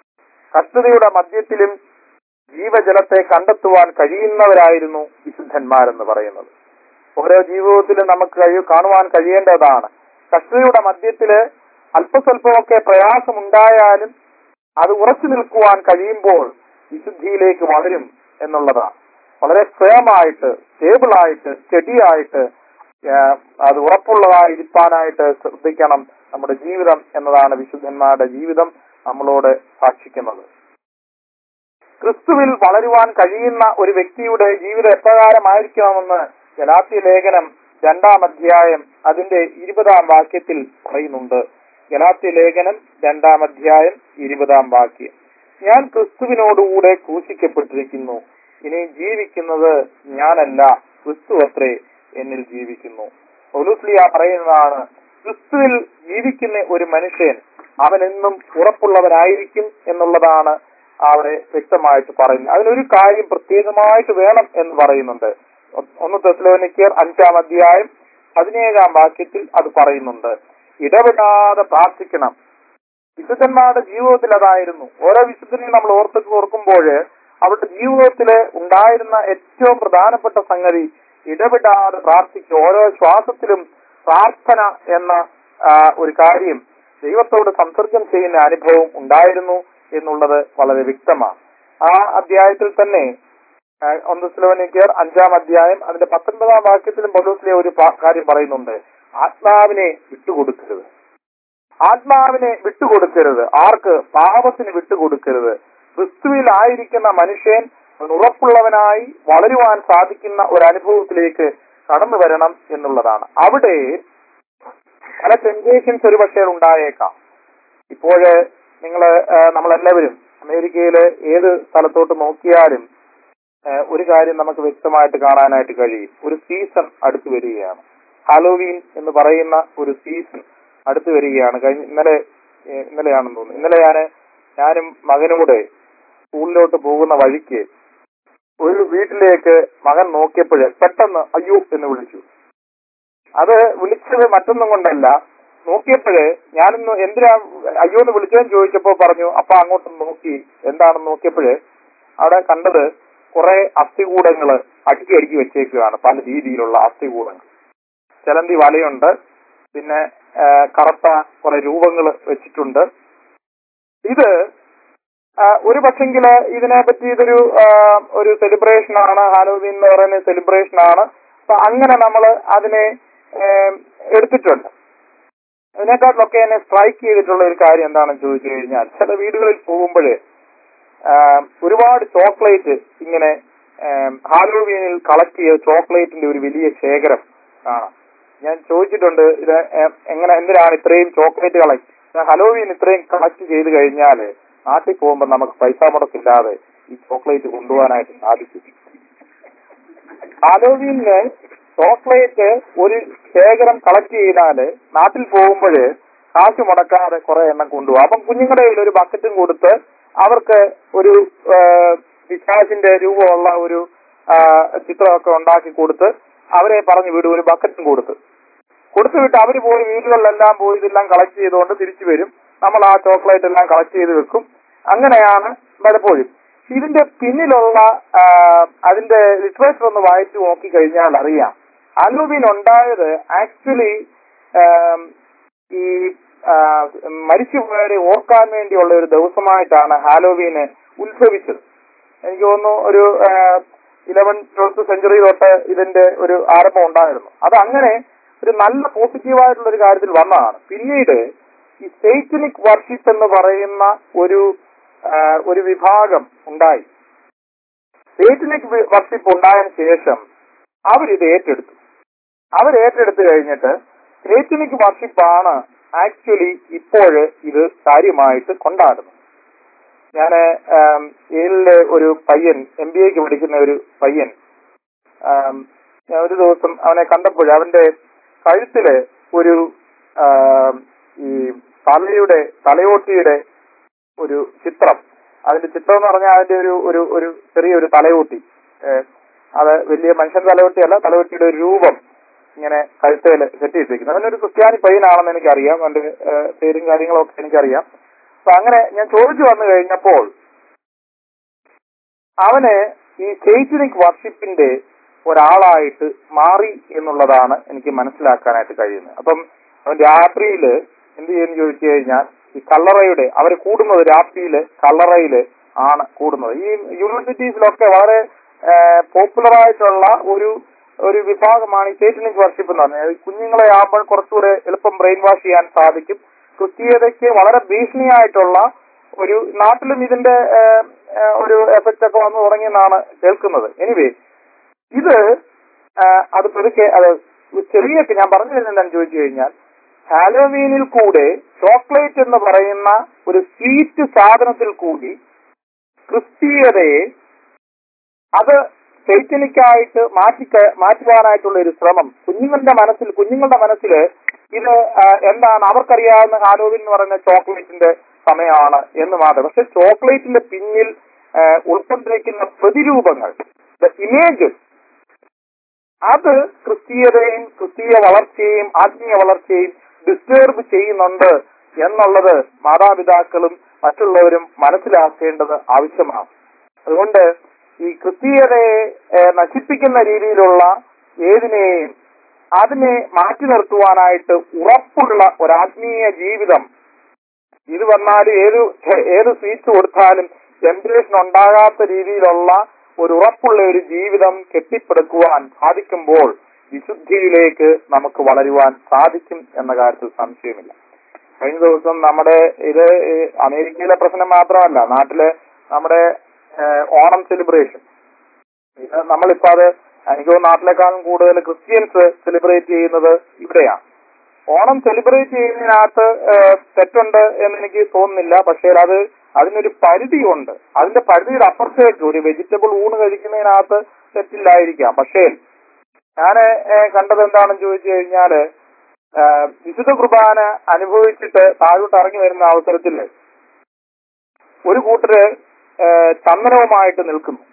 കഷ്ടതയുടെ മധ്യത്തിലും ജീവജലത്തെ കണ്ടെത്തുവാൻ കഴിയുന്നവരായിരുന്നു വിശുദ്ധന്മാരെന്ന് പറയുന്നത്. ഓരോ ജീവിതത്തിലും നമുക്ക് കഴി കാണുവാൻ കഴിയേണ്ടതാണ്. കഷ്ടതയുടെ മധ്യത്തില് അല്പസ്വല്പമൊക്കെ പ്രയാസമുണ്ടായാലും അത് ഉറച്ചു നിൽക്കുവാൻ കഴിയുമ്പോൾ വിശുദ്ധിയിലേക്ക് വളരും എന്നുള്ളതാണ്. വളരെ ഫേമായിട്ട്, സ്റ്റേബിളായിട്ട്, സ്റ്റഡിയായിട്ട് അത് ഉറപ്പുള്ളതായി ഇരിക്കാനായിട്ട് ശ്രദ്ധിക്കണം നമ്മുടെ ജീവിതം എന്നതാണ് വിശുദ്ധന്മാരുടെ ജീവിതം നമ്മളോട് സാക്ഷിക്കുന്നത്. ക്രിസ്തുവിൽ വളരുവാൻ കഴിയുന്ന ഒരു വ്യക്തിയുടെ ജീവിതം എപ്രകാരമായിരിക്കണമെന്ന് ഗലാത്യ ലേഖനം രണ്ടാം അധ്യായം അതിന്റെ ഇരുപതാം വാക്യത്തിൽ പറയുന്നുണ്ട്. ഗലാത്യ ലേഖനം രണ്ടാം അധ്യായം ഇരുപതാം വാക്യം: ഞാൻ ക്രിസ്തുവിനോടുകൂടെ ക്രൂശിക്കപ്പെട്ടിരിക്കുന്നു, ഇനി ജീവിക്കുന്നത് ഞാനല്ല, ക്രിസ്തു അത്രേ എന്നിൽ ജീവിക്കുന്നു. പൗലോസ് പറയുന്നതാണ്, ക്രിസ്തുവിൽ ജീവിക്കുന്ന ഒരു മനുഷ്യൻ അവനെന്നും ഉറപ്പുള്ളവനായിരിക്കും എന്നുള്ളതാണ് അവിടെ വ്യക്തമായിട്ട് പറയുന്നത്. അതിനൊരു കാര്യം പ്രത്യേകമായിട്ട് വേണം എന്ന് പറയുന്നുണ്ട്. ഒന്ന് തെസ്സലോനിക്കർ അഞ്ചാം അധ്യായം പതിനേഴാം വാക്യത്തിൽ അത് പറയുന്നുണ്ട്. ഇടപെടാതെ പ്രാർത്ഥിക്കണം. വിശുദ്ധന്മാരുടെ ജീവിതത്തിൽ അതായിരുന്നു. ഓരോ വിശുദ്ധനെയും നമ്മൾ ഓർത്ത് ഓർക്കുമ്പോൾ അവരുടെ ജീവിതത്തില് ഉണ്ടായിരുന്ന ഏറ്റവും പ്രധാനപ്പെട്ട സംഗതി ഇടപെടാതെ പ്രാർത്ഥിക്കുക. ഓരോ ശ്വാസത്തിലും പ്രാർത്ഥന എന്ന ഒരു കാര്യം ദൈവത്തോട് സംസർഗം ചെയ്യുന്ന അനുഭവം ഉണ്ടായിരുന്നു എന്നുള്ളത് വളരെ വ്യക്തമാണ്. ആ അധ്യായത്തിൽ തന്നെ ഒന്ന് തെസ്സലോനിക്കർ അഞ്ചാം അധ്യായം അതിന്റെ പത്തൊൻപതാം വാക്യത്തിലും പൗലോസ് ഒരു കാര്യം പറയുന്നുണ്ട്: ആത്മാവിനെ വിട്ടുകൊടുക്കരുത്. ആത്മാവിനെ വിട്ടുകൊടുക്കരുത്. ആർക്ക്? പാപത്തിന് വിട്ടുകൊടുക്കരുത്. ക്രിസ്തുവിലായിരിക്കുന്ന മനുഷ്യൻ ഉറപ്പുള്ളവനായി വളരുവാൻ സാധിക്കുന്ന ഒരു അനുഭവത്തിലേക്ക് കടന്നു വരണം എന്നുള്ളതാണ്. അവിടെ പല ടെംപ്റ്റേഷൻസ് ഒരു പക്ഷേ ഉണ്ടായേക്കാം. ഇപ്പോഴ് നിങ്ങള് നമ്മളെല്ലാവരും അമേരിക്കയിലെ ഏത് സ്ഥലത്തോട്ട് നോക്കിയാലും ഒരു കാര്യം നമുക്ക് വ്യക്തമായിട്ട് കാണാനായിട്ട് കഴിയും. ഒരു സീസൺ അടുത്ത് വരികയാണ്. ഹാലോവീൻ എന്ന് പറയുന്ന ഒരു സീസൺ അടുത്ത് വരികയാണ്. കഴിഞ്ഞ ഇന്നലെ ഇന്നലെയാണെന്ന് തോന്നുന്നു ഇന്നലെ ഞാന് ഞാനും മകനോട് സ്കൂളിലോട്ട് പോകുന്ന വഴിക്ക് ഒരു വീട്ടിലേക്ക് മകൻ നോക്കിയപ്പോഴ് പെട്ടെന്ന് അയ്യോ എന്ന് വിളിച്ചു. അത് വിളിച്ചത് മറ്റൊന്നും കൊണ്ടല്ല, നോക്കിയപ്പോഴ് ഞാനൊന്ന് എന്തിനാ അയ്യോ എന്ന് വിളിച്ചതെന്ന് ചോദിച്ചപ്പോ പറഞ്ഞു, അപ്പൊ അങ്ങോട്ട് നോക്കി എന്താണെന്ന് നോക്കിയപ്പോഴ് അവിടെ കണ്ടത് കുറെ അസ്ഥികൂടങ്ങള് അടുക്കി അടുക്കി വെച്ചേക്കുകയാണ്. പല രീതിയിലുള്ള അസ്ഥികൂടങ്ങൾ. ചിലന്തി വലയുണ്ട്, പിന്നെ കറുത്ത കുറെ രൂപങ്ങൾ വെച്ചിട്ടുണ്ട്. ഇത് ഒരു പക്ഷെങ്കില് ഇതിനെ പറ്റി ഇതൊരു ഒരു സെലിബ്രേഷൻ ആണ്, ഹാലോവീൻ എന്ന് പറയുന്ന സെലിബ്രേഷൻ ആണ്. അപ്പൊ അങ്ങനെ നമ്മൾ അതിനെ എടുത്തിട്ടുണ്ട്. അതിനേക്കാട്ടിലൊക്കെ എന്നെ സ്ട്രൈക്ക് ചെയ്തിട്ടുള്ള ഒരു കാര്യം എന്താണെന്ന് ചോദിച്ചു കഴിഞ്ഞാൽ, ചില വീടുകളിൽ പോകുമ്പോഴേ ഒരുപാട് ചോക്ലേറ്റ് ഇങ്ങനെ ഹാലോവീനിൽ കളക്ട് ചെയ്ത ചോക്ലേറ്റിന്റെ ഒരു വലിയ ശേഖരം കാണാം. ഞാൻ ചോദിച്ചിട്ടുണ്ട് ഇത് എങ്ങനെ എന്തിനാണ് ഇത്രയും ചോക്ലേറ്റ് കളക്ട്, ഹാലോവീൻ ഇത്രയും കളക്ട് ചെയ്ത് കഴിഞ്ഞാല് നാട്ടിൽ പോകുമ്പോൾ നമുക്ക് പൈസ മുടക്കില്ലാതെ ഈ ചോക്ലേറ്റ് കൊണ്ടുപോകാനായിട്ട് സാധിക്കും. ഹാലോവീനിന് ചോക്ലേറ്റ് ഒരു ശേഖരം കളക്ട് ചെയ്താല് നാട്ടിൽ പോകുമ്പോഴ് കാശ് മുടക്കാതെ കുറെ എണ്ണം കൊണ്ടുപോകും. അപ്പം കുഞ്ഞുങ്ങളുടെ കയ്യിൽ ഒരു ബക്കറ്റും കൊടുത്ത് അവർക്ക് ഒരു പിശാചിന്റെ രൂപമുള്ള ഒരു ചിത്രമൊക്കെ ഉണ്ടാക്കി കൊടുത്ത് അവരെ പറഞ്ഞു വിടും. ഒരു ബക്കറ്റും കൊടുത്ത് കൊടുത്തു വിട്ട് അവര് പോയി വീടുകളിലെല്ലാം പോയി ഇതെല്ലാം കളക്ട് ചെയ്തുകൊണ്ട് തിരിച്ചു വരും. നമ്മൾ ആ ചോക്ലേറ്റ് എല്ലാം കളക്ട് ചെയ്ത് വെക്കും. അങ്ങനെയാണ് പലപ്പോഴും. ഇതിന്റെ പിന്നിലുള്ള അതിന്റെ ലിറ്ററേച്ചർ ഒന്ന് വായിച്ചു നോക്കി കഴിഞ്ഞാൽ അറിയാം, ഹാലോവീൻ ഉണ്ടായത് ആക്ച്വലി ഈ മരിച്ചുപോയവരെ ഓർക്കാൻ വേണ്ടിയുള്ള ഒരു ദിവസമായിട്ടാണ് ഹാലോവീന് ഉത്ഭവിച്ചത്. എനിക്ക് തോന്നുന്നു ഒരു ഇലവൻ ട്വൽത്ത് സെഞ്ചുറി തൊട്ട് ഇതിന്റെ ഒരു ആരംഭം ഉണ്ടായിരുന്നു. അത് അങ്ങനെ ഒരു നല്ല പോസിറ്റീവായിട്ടുള്ള ഒരു കാര്യത്തിൽ വന്നതാണ്. പിന്നീട് ഈ സേറ്റനിക് വർഷിപ്പ് എന്ന് പറയുന്ന ഒരു ഒരു വിഭാഗം ഉണ്ടായി. സേറ്റനിക് വർഷിപ്പ് ഉണ്ടായതിനു ശേഷം അവരിത് ഏറ്റെടുത്തു. അവർ ഏറ്റെടുത്തു കഴിഞ്ഞിട്ട് സേറ്റനിക് വർഷിപ്പാണ് ആക്ച്വലി ഇപ്പോഴ് ഇത് കാര്യമായിട്ട് കൊണ്ടാടുന്നത്. ഞാന് ഏഴിലെ ഒരു പയ്യൻ, എം ബി എക്ക് പഠിക്കുന്ന ഒരു പയ്യൻ, ഞാൻ ഒരു ദിവസം അവനെ കണ്ടപ്പോൾ അവന്റെ കഴുത്തില് ഒരു ഈ തലയുടെ തലയോട്ടിയുടെ ഒരു ചിത്രം, അതിന്റെ ചിത്രം എന്ന് പറഞ്ഞാൽ അതിന്റെ ഒരു ഒരു ഒരു ചെറിയൊരു തലയോട്ടി, അത് വലിയ മനുഷ്യൻ തലയോട്ടിയല്ല, തലയോട്ടിയുടെ ഒരു രൂപം ഇങ്ങനെ കഴുത്തേല് കെട്ടിയിട്ടിരിക്കുന്നത്. അവനൊരു ക്രിസ്ത്യാനി പയ്യനാണെന്ന് എനിക്കറിയാം, അവന്റെ പേരും കാര്യങ്ങളും ഒക്കെ എനിക്കറിയാം. അപ്പൊ അങ്ങനെ ഞാൻ ചോദിച്ചു വന്നു കഴിഞ്ഞപ്പോൾ അവന് ഈ സേറ്റനിക് വർഷിപ്പിന്റെ ഒരാളായിട്ട് മാറി എന്നുള്ളതാണ് എനിക്ക് മനസ്സിലാക്കാനായിട്ട് കഴിയുന്നത്. അപ്പം അവൻ രാത്രിയില് എന്ത് ചെയ്യുന്നു ചോദിച്ചു കഴിഞ്ഞാൽ ഈ കല്ലറയുടെ അവർ കൂടുന്നത് രാത്രിയില് കല്ലറയില് ആണ് കൂടുന്നത്. ഈ യൂണിവേഴ്സിറ്റീസിലൊക്കെ വളരെ പോപ്പുലർ ആയിട്ടുള്ള ഒരു ഒരു വിഭാഗമാണ് ഈ സേറ്റനിക് വർഷിപ്പ് എന്ന് പറഞ്ഞാൽ. കുഞ്ഞുങ്ങളെ ആകുമ്പോൾ കുറച്ചുകൂടെ എളുപ്പം ബ്രെയിൻ വാഷ് ചെയ്യാൻ സാധിക്കും. ക്രിസ്തീയതയ്ക്ക് വളരെ ഭീഷണിയായിട്ടുള്ള ഒരു നാട്ടിലും ഇതിന്റെ ഒരു എഫക്റ്റ് ഒക്കെ വന്നു തുടങ്ങിയെന്നാണ് കേൾക്കുന്നത്. എനിവേ ഇത് അത് പെരുക്കെ അത് ചെറിയ ഞാൻ പറഞ്ഞു തരുന്നത് എന്താണെന്ന് ചോദിച്ചു കഴിഞ്ഞാൽ ഹാലോവീനിൽ കൂടെ ചോക്ലേറ്റ് എന്ന് പറയുന്ന ഒരു സ്വീറ്റ് സാധനത്തിൽ കൂടി ക്രിസ്തീയതയെ അത് സൈറ്റനിക്കായിട്ട് മാറ്റി മാറ്റുവാനായിട്ടുള്ള ഒരു ശ്രമം കുഞ്ഞുങ്ങളുടെ മനസ്സിൽ കുഞ്ഞുങ്ങളുടെ മനസ്സിൽ ഇത് എന്താണ് അവർക്കറിയാവുന്ന ഹാലോവിൻ എന്ന് പറയുന്ന ചോക്ലേറ്റിന്റെ സമയമാണ് എന്ന് മാത്രം. പക്ഷെ ചോക്ലേറ്റിന്റെ പിന്നിൽ ഉൾക്കൊണ്ടിരിക്കുന്ന പ്രതിരൂപങ്ങൾ ദ ഇമേജസ് അത് ക്രിസ്തീയതയും ക്രിസ്തീയ വളർച്ചയും ആത്മീയ വളർച്ചയും ഡിസ്റ്റർബ് ചെയ്യുന്നുണ്ട് എന്നുള്ളത് മാതാപിതാക്കളും മറ്റുള്ളവരും മനസ്സിലാക്കേണ്ടത് ആവശ്യമാണ്. അതുകൊണ്ട് ഈ ക്രിസ്തീയതയെ നശിപ്പിക്കുന്ന രീതിയിലുള്ള ഏതിനെയും അതിനെ മാറ്റി നിർത്തുവാനായിട്ട് ഉറപ്പുള്ള ഒരാത്മീയ ജീവിതം ഇത് വന്നാൽ ഏത് ഏത് സ്വീറ്റ്സ് കൊടുത്താലും ടെംപ്റ്റേഷൻ ഉണ്ടാകാത്ത രീതിയിലുള്ള ഒരു ഉറപ്പുള്ള ഒരു ജീവിതം കെട്ടിപ്പടുക്കുവാൻ സാധിക്കുമ്പോൾ വിശുദ്ധിയിലേക്ക് നമുക്ക് വളരുവാൻ സാധിക്കും എന്ന കാര്യത്തിൽ സംശയമില്ല. കഴിഞ്ഞ ദിവസം നമ്മുടെ ഇത് അമേരിക്കയിലെ പ്രശ്നം മാത്രമല്ല, നാട്ടിലെ നമ്മുടെ ഓണം സെലിബ്രേഷൻ ഇത് നമ്മളിപ്പോ അത് എനിക്ക് നാട്ടിലേക്കാളും കൂടുതൽ ക്രിസ്ത്യൻസ് സെലിബ്രേറ്റ് ചെയ്യുന്നത് ഇവിടെയാണ്. ഓണം സെലിബ്രേറ്റ് ചെയ്യുന്നതിനകത്ത് തെറ്റുണ്ട് എന്ന് എനിക്ക് തോന്നുന്നില്ല. പക്ഷേ അത് അതിനൊരു പരിധിയുണ്ട്. അതിന്റെ പരിധിയുടെ അപ്പുറത്തേക്ക് ഒരു വെജിറ്റബിൾ ഊണ് കഴിക്കുന്നതിനകത്ത് തെറ്റില്ലായിരിക്കാം. പക്ഷേ ഞാൻ കണ്ടത് എന്താണെന്ന് ചോദിച്ചു കഴിഞ്ഞാല് വിശുദ്ധ കുർബാന അനുഭവിച്ചിട്ട് താഴോട്ട് ഇറങ്ങി വരുന്ന അവസരത്തിൽ ഒരു കൂട്ടര് ചന്ദനവുമായിട്ട് നിൽക്കുന്നു.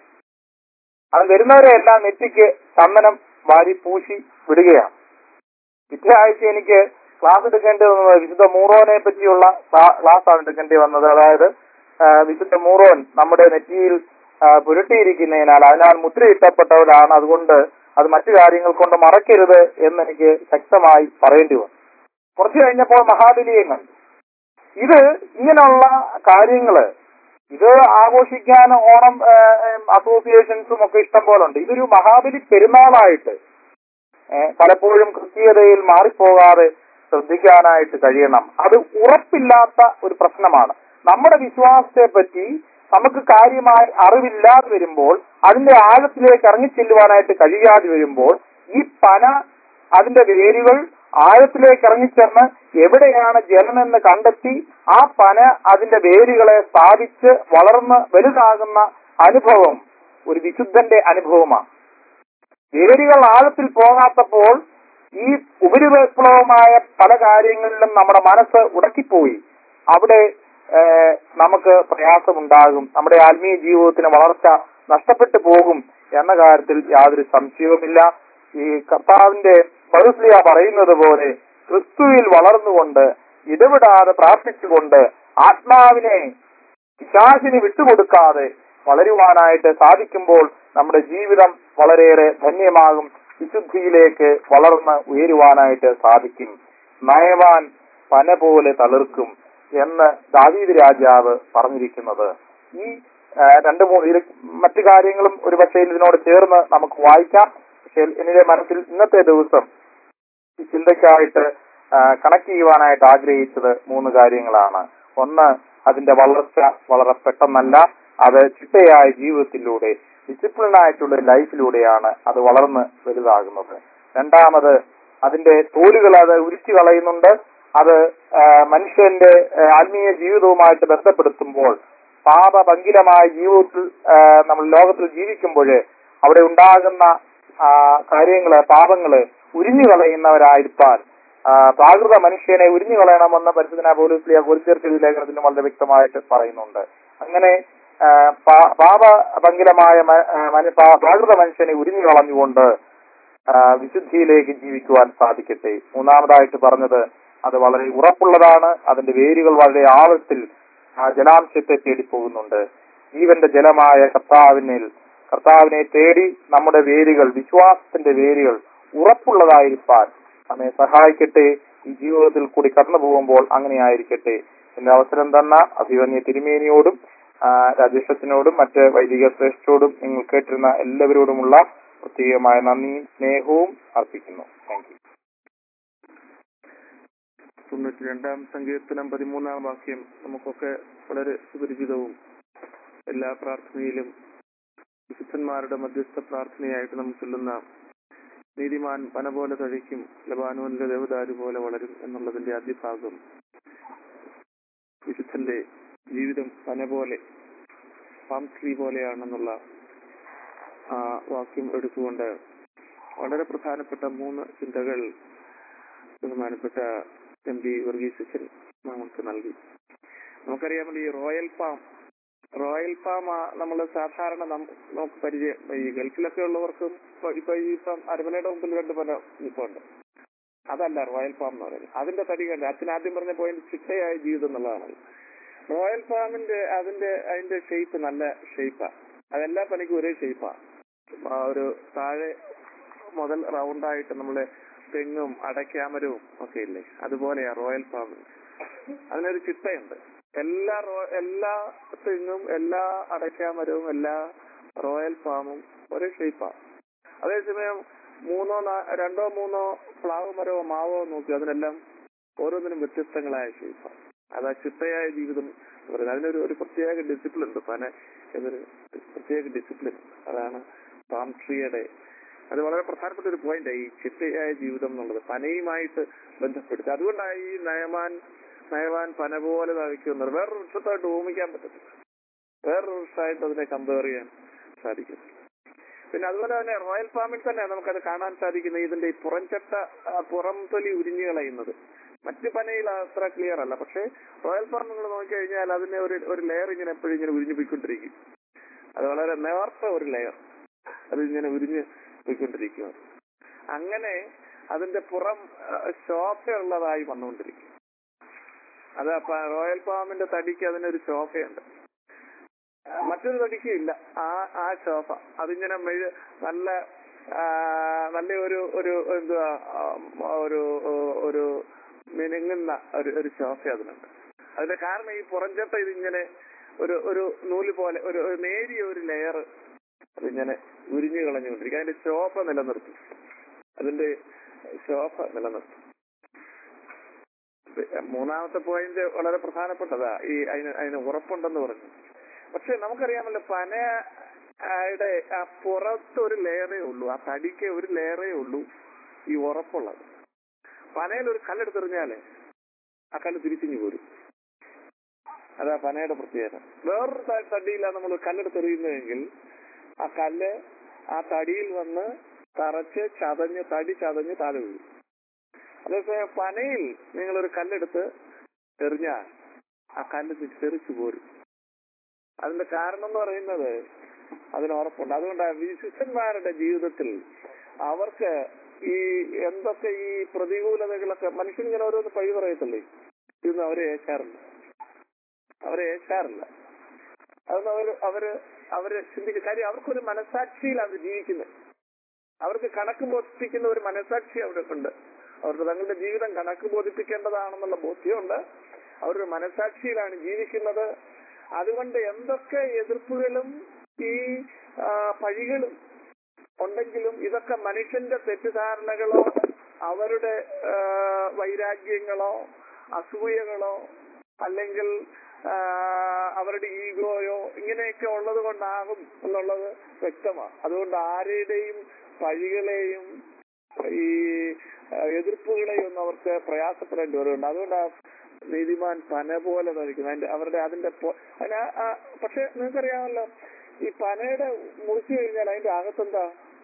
അത് വരുന്നവരെ എല്ലാം നെറ്റിക്ക് ചന്ദനം വാരി പൂശി വിടുകയാണ്. പിറ്റേ ആഴ്ച എനിക്ക് ക്ലാസ് എടുക്കേണ്ടി വന്നത് വിശുദ്ധ മൂറോനെ പറ്റിയുള്ള ക്ലാസ് ആണ് എടുക്കേണ്ടി വന്നത്. അതായത് വിശുദ്ധ മൂറോൻ നമ്മുടെ നെറ്റിയിൽ പുരട്ടിയിരിക്കുന്നതിനാൽ അതിനാൽ മുദ്രയിട്ടപ്പെട്ടവരാണ്, അതുകൊണ്ട് അത് മറ്റു കാര്യങ്ങൾ കൊണ്ട് മറക്കരുത് എന്ന് എനിക്ക് ശക്തമായി പറയേണ്ടി വന്നു. കുറച്ചു കഴിഞ്ഞപ്പോൾ മഹാബലിയെ കണ്ടു. ഇത് ഇങ്ങനെയുള്ള കാര്യങ്ങള് ഇത് ആഘോഷിക്കാൻ ഓണം അസോസിയേഷൻസും ഒക്കെ ഇഷ്ടം പോലെ ഉണ്ട്. ഇതൊരു മഹാബലി പെരുന്നാളായിട്ട് പലപ്പോഴും ക്രിസ്തീയതയിൽ മാറിപ്പോകാതെ ശ്രദ്ധിക്കാനായിട്ട് കഴിയണം. അത് ഉറപ്പില്ലാത്ത ഒരു പ്രശ്നമാണ്. നമ്മുടെ വിശ്വാസത്തെ പറ്റി നമുക്ക് കാര്യമായി അറിവില്ലാതെ വരുമ്പോൾ, അതിന്റെ ആഴത്തിലേക്ക് ഇറങ്ങിച്ചെല്ലുവാനായിട്ട് കഴിയാതെ വരുമ്പോൾ, ഈ പന അതിന്റെ വേരുകൾ ആഴത്തിലേക്ക് ഇറങ്ങിച്ചെന്ന് എവിടെയാണ് ജലമെന്ന് കണ്ടെത്തി ആ പന അതിന്റെ വേരുകളെ സ്ഥാപിച്ച് വളർന്ന് വലുതാകുന്ന അനുഭവം ഒരു വിശുദ്ധന്റെ അനുഭവമാണ്. വേരുകൾ ആഴത്തിൽ പോകാത്തപ്പോൾ ഈ ഉപരിവിപ്ലവമായ പല കാര്യങ്ങളിലും നമ്മുടെ മനസ്സ് ഉടക്കിപ്പോയി അവിടെ നമുക്ക് പ്രയാസമുണ്ടാകും. നമ്മുടെ ആത്മീയ ജീവിതത്തിന് വളർച്ച നഷ്ടപ്പെട്ടു പോകും എന്ന കാര്യത്തിൽ യാതൊരു സംശയവുമില്ല. ഈ കർത്താവിന്റെ പൗലോസ്ലീഹ പറയുന്നത് പോലെ ക്രിസ്തുവിൽ വളർന്നുകൊണ്ട് ഇടപെടാതെ പ്രാർത്ഥിച്ചുകൊണ്ട് ആത്മാവിനെ പിശാചിന് വിട്ടുകൊടുക്കാതെ വളരുവാനായിട്ട് സാധിക്കുമ്പോൾ നമ്മുടെ ജീവിതം വളരെയേറെ ധന്യമാകും. വിശുദ്ധിയിലേക്ക് വളർന്ന് ഉയരുവാനായിട്ട് സാധിക്കും. നയവാൻ പന പോലെ തളിർക്കും എന്ന് ദാവീദ് രാജാവ് പറഞ്ഞിരിക്കുന്നത് ഈ രണ്ട് മൂന്ന് മറ്റു കാര്യങ്ങളും ഒരു പക്ഷേ ഇതിനോട് ചേർന്ന് നമുക്ക് വായിക്കാം. പക്ഷേ എന്റെ മനസ്സിൽ ഇന്നത്തെ ദിവസം ഈ ചിന്തയ്ക്കായിട്ട് കണക്ട് ചെയ്യുവാനായിട്ട് ആഗ്രഹിച്ചത് മൂന്ന് കാര്യങ്ങളാണ്. ഒന്ന്, അതിന്റെ വളർച്ച വളരെ പെട്ടെന്നല്ല, അത് ചിട്ടയായ ജീവിതത്തിലൂടെ ഡിസിപ്ലിനായിട്ടുള്ള ലൈഫിലൂടെയാണ് അത് വളർന്ന് വലുതാകുന്നത്. രണ്ടാമത്, അതിന്റെ തോലുകൾ അത് ഉരിച്ചു കളയുന്നുണ്ട്. അത് മനുഷ്യന്റെ ആത്മീയ ജീവിതവുമായിട്ട് ബന്ധപ്പെടുത്തുമ്പോൾ പാപഭംഗിരമായ ജീവിതത്തിൽ നമ്മൾ ലോകത്തിൽ ജീവിക്കുമ്പോൾ അവിടെ ഉണ്ടാകുന്ന കാര്യങ്ങള് പാപങ്ങള് ഉരിഞ്ഞു കളയുന്നവരായിരിക്കാൻ പ്രാകൃത മനുഷ്യനെ ഉരിഞ്ഞു കളയണമെന്ന് പരിശുദ്ധനായ പൗലോസ് കൊരിന്ത്യർക്ക് ലേഖനത്തിലും വളരെ വ്യക്തമായിട്ട് പറയുന്നുണ്ട്. അങ്ങനെ പാപഭംഗിരമായ പ്രാകൃത മനുഷ്യനെ ഉരിഞ്ഞു കളഞ്ഞുകൊണ്ട് വിശുദ്ധിയിലേക്ക് ജീവിക്കുവാൻ സാധിക്കട്ടെ. മൂന്നാമതായിട്ട് പറഞ്ഞത് അത് വളരെ ഉറപ്പുള്ളതാണ്. അതിന്റെ വേരുകൾ വളരെ ആഴത്തിൽ ജലാംശത്തെ തേടി പോകുന്നുണ്ട്. ജീവന്റെ ജലമായ കർത്താവിനിൽ കർത്താവിനെ തേടി നമ്മുടെ വേരുകൾ, വിശ്വാസത്തിന്റെ വേരുകൾ ഉറപ്പുള്ളതായിരിക്കാൻ നമ്മെ സഹായിക്കട്ടെ. ഈ ജീവിതത്തിൽ കൂടി കടന്നു പോകുമ്പോൾ അങ്ങനെ ആയിരിക്കട്ടെ. എന്റെ അവസരം തന്ന അഭിവന്യ തിരുമേനിയോടും രാജേഷത്തിനോടും മറ്റ് വൈദിക ശ്രേഷ്ഠരോടും നിങ്ങൾ കേട്ടിരുന്ന എല്ലാവരോടുമുള്ള പ്രത്യേകമായ നന്ദിയും സ്നേഹവും അർപ്പിക്കുന്നു. Thank you. തൊണ്ണൂറ്റി രണ്ടാം സങ്കീർത്തനം പതിമൂന്നാം വാക്യം നമുക്കൊക്കെ വളരെ സുപരിചിതവും എല്ലാ പ്രാർത്ഥനയിലും വിശുദ്ധന്മാരുടെ മധ്യസ്ഥ പ്രാർത്ഥനയായിട്ട് നമുക്ക് ചൊല്ലുന്ന നീതിമാൻ പന പോലെ തഴയ്ക്കും, ലബാനോനിലെ ദേവദാരു പോലെ വളരും എന്നുള്ളതിന്റെ ആദ്യ ഭാഗം വിശുദ്ധന്റെ ജീവിതം പന പോലെ, പാം ട്രീ പോലെയാണെന്നുള്ള ആ വാക്യം എടുത്തുകൊണ്ട് വളരെ പ്രധാനപ്പെട്ട മൂന്ന് ചിന്തകൾ ബഹുമാനപ്പെട്ട എം പി വർഗീസ് അച്ഛൻ നമുക്ക് നൽകി. നമുക്കറിയാമല്ലോ ഈ റോയൽ പാം റോയൽ പാം നമ്മൾ സാധാരണ നമുക്ക് പരിചയം, ഈ ഗൾഫിലൊക്കെ ഉള്ളവർക്കും ഇപ്പൊ ഈ ഇപ്പം അരമനയുടെ മുമ്പിൽ രണ്ട് പല നിൽപ്പുണ്ട്. അതല്ല റോയൽ പാം എന്ന് പറയുന്നത്. അതിന്റെ തടി കണ്ട് അച്ഛൻ ആദ്യം പറഞ്ഞ പോയിന്റ് ചിട്ടയായ ജീവിതം എന്നുള്ളതാണ്. റോയൽ പാമിന്റെ അതിന്റെ അതിന്റെ ഷേപ്പ് നല്ല ഷേപ്പാ. അതെല്ലാ പനിക്കും ഒരേ ഷേപ്പാ. ഒരു താഴെ മുതൽ റൗണ്ടായിട്ട് നമ്മളെ തെങ്ങും അടയ്ക്കാമരവും ഒക്കെ ഇല്ലേ, അതുപോലെയാ റോയൽ പാം. അതിനൊരു ചിട്ടയുണ്ട്. എല്ലാ റോ എല്ലാ തെങ്ങും എല്ലാ അടയ്ക്കാമരവും എല്ലാ റോയൽ പാമും ഒരേ ഷേപ്പാ. അതേസമയം മൂന്നോ രണ്ടോ മൂന്നോ പ്ലാവ് മരമോ മാവോ നോക്കി അതിനെല്ലാം ഓരോന്നിനും വ്യത്യസ്തങ്ങളായ ഷേപ്പാ. അതാ ചിട്ടയായ ജീവിതം എന്ന് പറയുന്നത്. അതിനൊരു ഒരു പ്രത്യേക ഡിസിപ്ലിൻ ഉണ്ട്. പന എന്നൊരു പ്രത്യേക ഡിസിപ്ലിൻ. അതാണ് പാം ട്രീയുടെ. അത് വളരെ പ്രധാനപ്പെട്ട ഒരു പോയിന്റ് ഈ ചിട്ടയായ ജീവിതം എന്നുള്ളത് പനയുമായിട്ട് ബന്ധപ്പെടുത്തി. അതുകൊണ്ടാണ് ഈ നയമാൻ നയവാൻ പന പോലെ തഴയ്ക്കുന്നത്. വേറൊരു വൃക്ഷത്തായിട്ട് ഓമിക്കാൻ പറ്റത്തില്ല, വേറൊരു വൃക്ഷമായിട്ട് അതിനെ കമ്പയർ ചെയ്യാൻ സാധിക്കും. പിന്നെ അതുപോലെ തന്നെ റോയൽ ഫാമിൽ തന്നെ നമുക്കത് കാണാൻ സാധിക്കുന്നത് ഇതിന്റെ ഈ പുറംചട്ട പുറം തൊലി ഉരിഞ്ഞു കളയുന്നത്. മറ്റ് പനയിൽ അത്ര ക്ലിയർ അല്ല, പക്ഷെ റോയൽ ഫാം നിങ്ങൾ നോക്കിക്കഴിഞ്ഞാൽ അതിനെ ഒരു ഒരു ലെയർ ഇങ്ങനെ എപ്പോഴും ഇങ്ങനെ ഉരിഞ്ഞു പോയിക്കൊണ്ടിരിക്കും. അത് വളരെ നേർത്ത ഒരു ലെയർ, അത് ഇങ്ങനെ ഉരിഞ്ഞ് പോയിക്കൊണ്ടിരിക്കുക. അങ്ങനെ അതിന്റെ പുറം ശോഭയുള്ളതായി വന്നുകൊണ്ടിരിക്കും. അത് റോയൽ ഫാമിന്റെ തടിക്ക് അതിനൊരു ശോഭയുണ്ട്, മറ്റൊരു തടിക്കും ഇല്ല ആ ആ ശോഭ. അതിങ്ങനെ മെഴു നല്ല നല്ല ഒരു ഒരു എന്തുവാ ഒരു ഒരു മിനുങ്ങുന്ന ഒരു ഒരു ശോഭ അതിനുണ്ട്. അതിന്റെ കാരണം ഈ പുറംചട്ട ഇതിങ്ങനെ ഒരു ഒരു നൂല് പോലെ ഒരു നേരിയ ഒരു ലെയർ അതിങ്ങനെ ഉരിഞ്ഞു കളഞ്ഞുകൊണ്ടിരിക്കും. അതിന്റെ ശോഭ നിലനിർത്തി, അതിന്റെ ശോഭ നിലനിർത്തി. മൂന്നാമത്തെ പോയിന്റ് വളരെ പ്രധാനപ്പെട്ടതാ. ഈ അതിന് അതിന് ഉറപ്പുണ്ടെന്ന് പറഞ്ഞു. പക്ഷെ നമുക്കറിയാമല്ലോ പനയുടെ ആ പുറത്ത് ഒരു ലെയറേ ഉള്ളൂ, ആ തടിക്ക് ഒരു ലെയറേ ഉള്ളൂ ഈ ഉറപ്പുള്ളത്. പനയിൽ ഒരു കല്ലെടുത്തെറിഞ്ഞാല് ആ കല്ല് തിരിച്ചിഞ്ഞു പോരും. അതാ പനയുടെ പ്രത്യേകത. വേറൊരു തടിയിലാണ് നമ്മൾ കല്ലെടുത്തെറിയുന്നതെങ്കിൽ ആ കല്ല് ആ തടിയിൽ വന്ന് തറച്ച് ചതഞ്ഞ് തടി ചതഞ്ഞ് താഴെ വീഴും. അതേസമയം പനയിൽ നിങ്ങളൊരു കല്ലെടുത്ത് എറിഞ്ഞാൽ ആ കല്ല് തെറിച്ചു പോരും. അതിന്റെ കാരണം എന്ന് പറയുന്നത് അതിന് ഉറപ്പുണ്ട്. അതുകൊണ്ടാണ് വിശുദ്ധന്മാരുടെ ജീവിതത്തിൽ അവർക്ക് ഈ എന്തൊക്കെ ഈ പ്രതികൂലതകളൊക്കെ മനുഷ്യനിങ്ങനെ ഓരോന്ന് പഴി പറയത്തില്ലേ, ഇതൊന്നും അവരെ ഏൽക്കാറില്ല, അവരെ ഏൽക്കാറില്ല. അതൊന്നും അവര് അവര് അവര് ചിന്തിക്കുന്ന കാര്യം അവർക്കൊരു മനസാക്ഷിയിലാണ് ജീവിക്കുന്നത്. അവർക്ക് കണക്ക് ബോധിപ്പിക്കുന്ന ഒരു മനസാക്ഷി അവർക്കുണ്ട്. അവർക്ക് തങ്ങളുടെ ജീവിതം കണക്ക് ബോധിപ്പിക്കേണ്ടതാണെന്നുള്ള ബോധ്യമുണ്ട്. അവരൊരു മനസാക്ഷിയിലാണ് ജീവിക്കുന്നത്. അതുകൊണ്ട് എന്തൊക്കെ എതിർപ്പുകളും ഈ പഴികളും ഉണ്ടെങ്കിലും ഇതൊക്കെ മനുഷ്യന്റെ തെറ്റിദ്ധാരണകളോ അവരുടെ വൈരാഗ്യങ്ങളോ അസൂയകളോ അല്ലെങ്കിൽ അവരുടെ ഈഗോയോ ഇങ്ങനെയൊക്കെ ഉള്ളത് കൊണ്ടാകും എന്നുള്ളത് വ്യക്തമാണ്. അതുകൊണ്ട് ആരുടെയും പഴികളെയും ഈ എതിർപ്പുകളെയും ഒന്നും അവർക്ക് പ്രയാസപ്പെടേണ്ടി വരുന്നുണ്ട്. അതുകൊണ്ട് ആ നീതിമാൻ പന പോലെ തളിക്കുന്നത് അതിന്റെ അവരുടെ അതിന്റെ അതിന് പക്ഷെ നിങ്ങൾക്കറിയാമല്ലോ ഈ പനയുടെ മുറിച്ചു കഴിഞ്ഞാൽ അതിന്റെ അകത്തെന്താ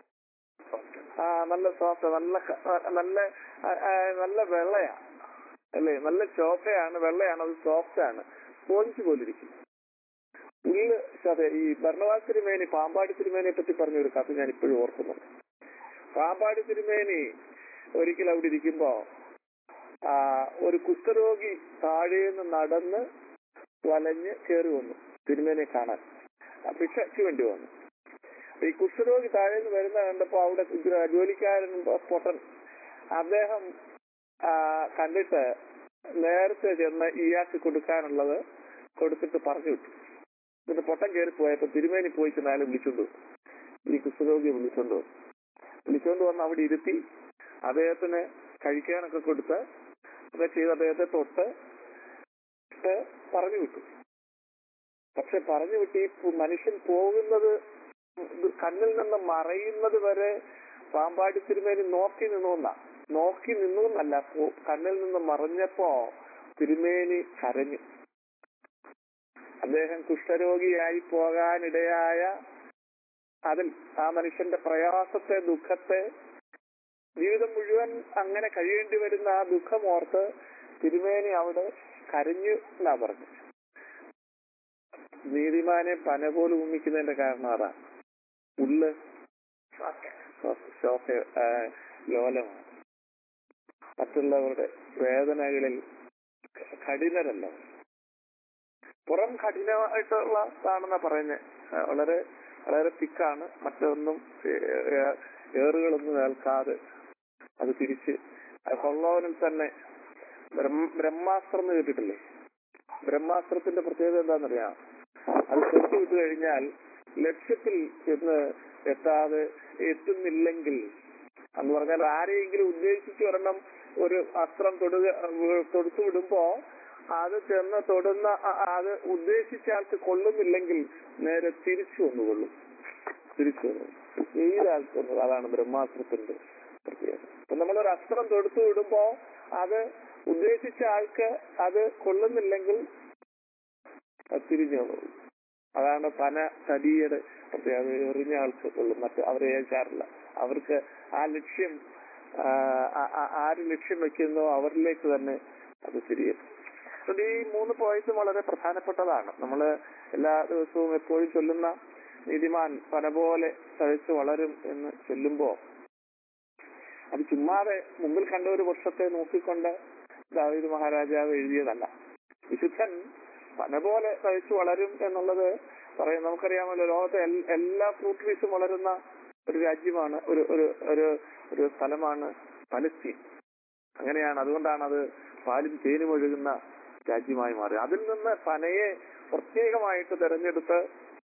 ആ നല്ല സോഫ്റ്റ്, നല്ല നല്ല നല്ല വെള്ളയാ അല്ലേ, നല്ല ചോഫയാണ്, വെള്ളയാണ്, അത് സോഫ്റ്റ് ആണ്, സ്പോഞ്ച് പോലിരിക്കും. ഉള്ളില് അതെ. ഈ ഭരണവാസ് തിരുമേനി പാമ്പാടി തിരുമേനിയെ പറ്റി പറഞ്ഞ ഒരു കഥ ഞാൻ ഇപ്പോഴും ഓർക്കുന്നുണ്ട്. പാമ്പാടി തിരുമേനി ഒരിക്കൽ അവിടെ ഇരിക്കുമ്പോ ആ ഒരു കുഷ്ഠരോഗി താഴേന്ന് നടന്ന് വലഞ്ഞ് കയറി വന്നു തിരുമേനിയെ കാണാൻ. ഭിക്ഷയ്ക്ക് വേണ്ടി വന്നു. ഈ കുഷ്ഠരോഗി താഴെ നിന്ന് വരുന്ന കണ്ടപ്പോ അവിടെ ജോലിക്കാരൻ പൊട്ടൻ അദ്ദേഹം ആ, കണ്ടിട്ട് നേരത്തെ ചെന്ന് ഇയാൾക്ക് കൊടുക്കാനുള്ളത് കൊടുത്തിട്ട് പറഞ്ഞു വിട്ടു. എന്നിട്ട് പൊട്ടൻ കയറി പോയപ്പോ തിരുമേനി പോയി ചെന്നാലും വിളിച്ചോണ്ട് വന്നു. ഈ കുഷ്ഠരോഗിയെ വിളിച്ചോണ്ട് വന്നു വിളിച്ചോണ്ട് വന്ന് അവിടെ ഇരുത്തി അദ്ദേഹത്തിന് കഴിക്കാനൊക്കെ കൊടുത്ത് ഒക്കെ ചെയ്ത് അദ്ദേഹത്തെ തൊട്ട് പറഞ്ഞു വിട്ടു. പക്ഷെ പറഞ്ഞു വിട്ട് ഈ മനുഷ്യൻ പോകുന്നത് കണ്ണിൽ നിന്ന് മറയുന്നത് വരെ പാമ്പാടി തിരുമേനി നോക്കി നിന്നുവെന്നാ നോക്കി നിന്നുവെന്നല്ല കണ്ണിൽ നിന്ന് മറഞ്ഞപ്പോ തിരുമേനി കരഞ്ഞു. അദ്ദേഹം കുഷ്ഠരോഗിയായി പോകാനിടയായ അതിൽ ആ മനുഷ്യന്റെ പ്രയാസത്തെ ദുഃഖത്തെ ജീവിതം മുഴുവൻ അങ്ങനെ കഴിയേണ്ടി വരുന്ന ആ ദുഃഖമോർത്ത് തിരുമേനി അവിടെ കരഞ്ഞു എന്നാ പറഞ്ഞു. നീതിമാനെ പന പോലെ ഉമ്മിക്കുന്നതിന്റെ കാരണം അതാ ഉള്ള് ശോക ലോലമാണ്. മറ്റുള്ളവരുടെ വേദനകളിൽ കഠിനരല്ല, പുറം കഠിനമായിട്ടുള്ളതാണെന്നാ പറയുന്നത്. വളരെ വളരെ തിക്കാണ്, മറ്റൊന്നും ഏറുകളൊന്നും ഏൽക്കാതെ അത് തിരിച്ച് കൊള്ളവനിൽ തന്നെ ബ്രഹ്മാസ്ത്രം എന്ന് കേട്ടിട്ടില്ലേ? ബ്രഹ്മാസ്ത്രത്തിന്റെ പ്രത്യേകത എന്താണെന്നറിയാം? അത് തൊട്ടു വിട്ടു കഴിഞ്ഞാൽ ലക്ഷ്യത്തിൽ ചെന്ന് എത്താതെ എത്തുന്നില്ലെങ്കിൽ എന്ന് പറഞ്ഞാൽ ആരെയെങ്കിലും ഉദ്ദേശിച്ച് ഒരെണ്ണം ഒരു അസ്ത്രം തൊടുക തൊടുത്തു വിടുമ്പോ അത് ചെന്ന് തൊടുന്ന അത് ഉദ്ദേശിച്ച ആൾക്ക് കൊള്ളുന്നില്ലെങ്കിൽ നേരെ തിരിച്ചു വന്നുകൊള്ളും. തിരിച്ചു വന്നു ഏതാൾക്കൊന്നും. അതാണ് ബ്രഹ്മാസ്ത്രത്തിന്റെ പ്രത്യേകത. അപ്പൊ നമ്മളൊരു അസ്ത്രം തൊടുത്തു വിടുമ്പോ അത് ഉദ്ദേശിച്ച ആൾക്ക് അത് കൊള്ളുന്നില്ലെങ്കിൽ അത് തിരിഞ്ഞു വന്നു. അതാണ് പന തടിയുടെ പ്രത്യേകത. എറിഞ്ഞ ആൾക്ക് കൊള്ളും, മറ്റ് അവരെ ഏൽക്കാറില്ല. അവർക്ക് ആ ലക്ഷ്യം ആര് ലക്ഷ്യം വെക്കുന്നോ അവരിലേക്ക് തന്നെ അത് തിരിയെത്തും. അതുകൊണ്ട് ഈ മൂന്ന് പോയിന്റും വളരെ പ്രധാനപ്പെട്ടതാണ്. നമ്മള് എല്ലാ ദിവസവും എപ്പോഴും ചൊല്ലുന്ന നീതിമാൻ പന പോലെ തഴച്ചു വളരും എന്ന് ചൊല്ലുമ്പോ അത് ചുമ്മാതെ മുമ്പിൽ കണ്ട ഒരു വൃക്ഷത്തെ നോക്കിക്കൊണ്ട് ദാവീദ് മഹാരാജാവ് എഴുതിയതല്ല. വിശുദ്ധൻ പന പോലെ തഴച്ചു വളരും എന്നുള്ളത് പറയും. നമുക്കറിയാമല്ലോ, ലോകത്തെ എല്ലാ ഫ്രൂട്ട് ട്രീസും വളരുന്ന ഒരു രാജ്യമാണ്, ഒരു ഒരു ഒരു സ്ഥലമാണ് പലസ്തീൻ. അങ്ങനെയാണ്. അതുകൊണ്ടാണ് അത് പാലും തേനും ഒഴുകുന്ന രാജ്യമായി മാറി. അതിൽ നിന്ന് പനയെ പ്രത്യേകമായിട്ട് തെരഞ്ഞെടുത്ത്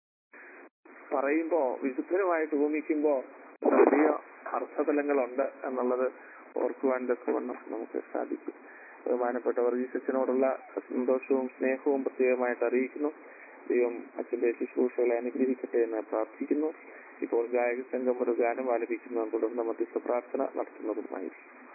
പറയുമ്പോ, വിശുദ്ധനുമായിട്ട് ഭൂമിക്കുമ്പോ വലിയ അർത്ഥതലങ്ങളുണ്ട് എന്നുള്ളത് ഓർക്കുവാൻ തക്കവണ്ണം നമുക്ക് സാധിക്കും. ബഹുമാനപ്പെട്ടവർ ജീസസിനോടുള്ള സന്തോഷവും സ്നേഹവും പ്രത്യേകമായിട്ട് അറിയിക്കുന്നു. ദൈവം അച്ഛന്റെ ശുശ്രൂഷകളെ അനുഗ്രഹിക്കട്ടെ എന്ന് പ്രാർത്ഥിക്കുന്നു. ഇപ്പോൾ ഗായക സംഘം ഒരു ഗാനം ആലപിക്കുന്നതും തുടർന്ന് മധ്യസ്ഥ പ്രാർത്ഥന നടത്തുന്നതുമായി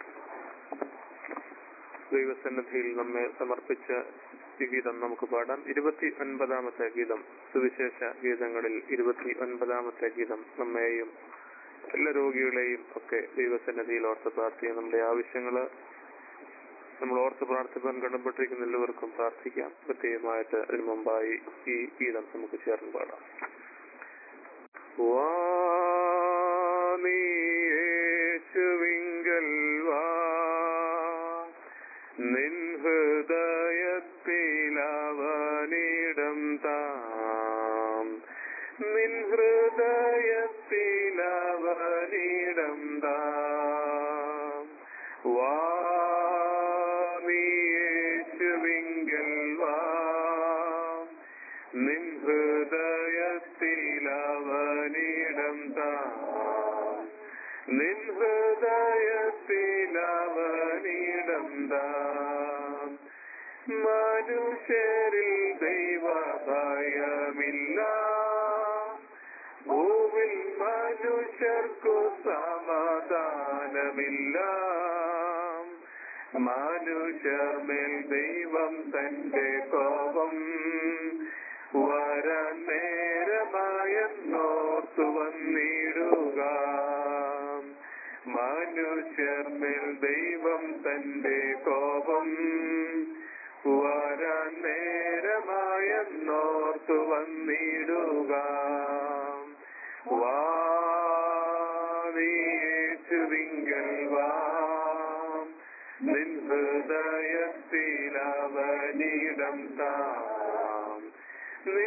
ദൈവസന്നിധിയിൽ നമ്മെ സമർപ്പിച്ച ഈ ഗീതം നമുക്ക് പാടാം. ഇരുപത്തി ഒൻപതാമത്തെ ഗീതം, സുവിശേഷ ഗീതങ്ങളിൽ ഇരുപത്തി ഒൻപതാമത്തെ ഗീതം നമ്മെയും എല്ലാ രോഗികളെയും ഒക്കെ ദൈവസന്നിധിയിൽ ഓർത്ത് പ്രാർത്ഥിക്കാം. നമ്മുടെ ആവശ്യങ്ങള് നമ്മൾ ഓർത്ത് പ്രാർത്ഥിക്കാൻ കടപ്പെട്ടിരിക്കുന്ന എല്ലാവർക്കും പ്രാർത്ഥിക്കാം. പ്രത്യേകമായിട്ട് അതിനു മുമ്പായി ഈ ഗീതം നമുക്ക് ചേർന്ന് പാടാം. വാ നീ യേശുവിങ്കൽ വാ, നിൻ ഹൃദയത്തിലവനിടം താം, നിൻ ഹൃദയത്തിലവനിടം താം. വാ നീ യേശുവിങ്കൽ വാ, നിൻ ഹൃദയത്തിലവനിടം താം, നിൻ ഹൃദയത്തിലവനിടം താം. മനുഷ്യരിൽ ദൈവഭയമില്ല, ഭൂവിൽ മനുഷ്യർക്കു സമാധാനമില്ല. മനുഷ്യർ മേൽ ദൈവം തന്റെ കോപം വരാൻ നേരമായെന്നോർത്തു വന്നിടുക. മനുഷ്യർ മേൽ ദൈവം തന്റെ കോപം വരാൻ നേരമായെന്നോർത്തു വന്നിടുക. വാ നീ യേശുവിങ്കൽ വാ, നിൻ ഹൃദയത്തിലവനിടം താം, നിൻ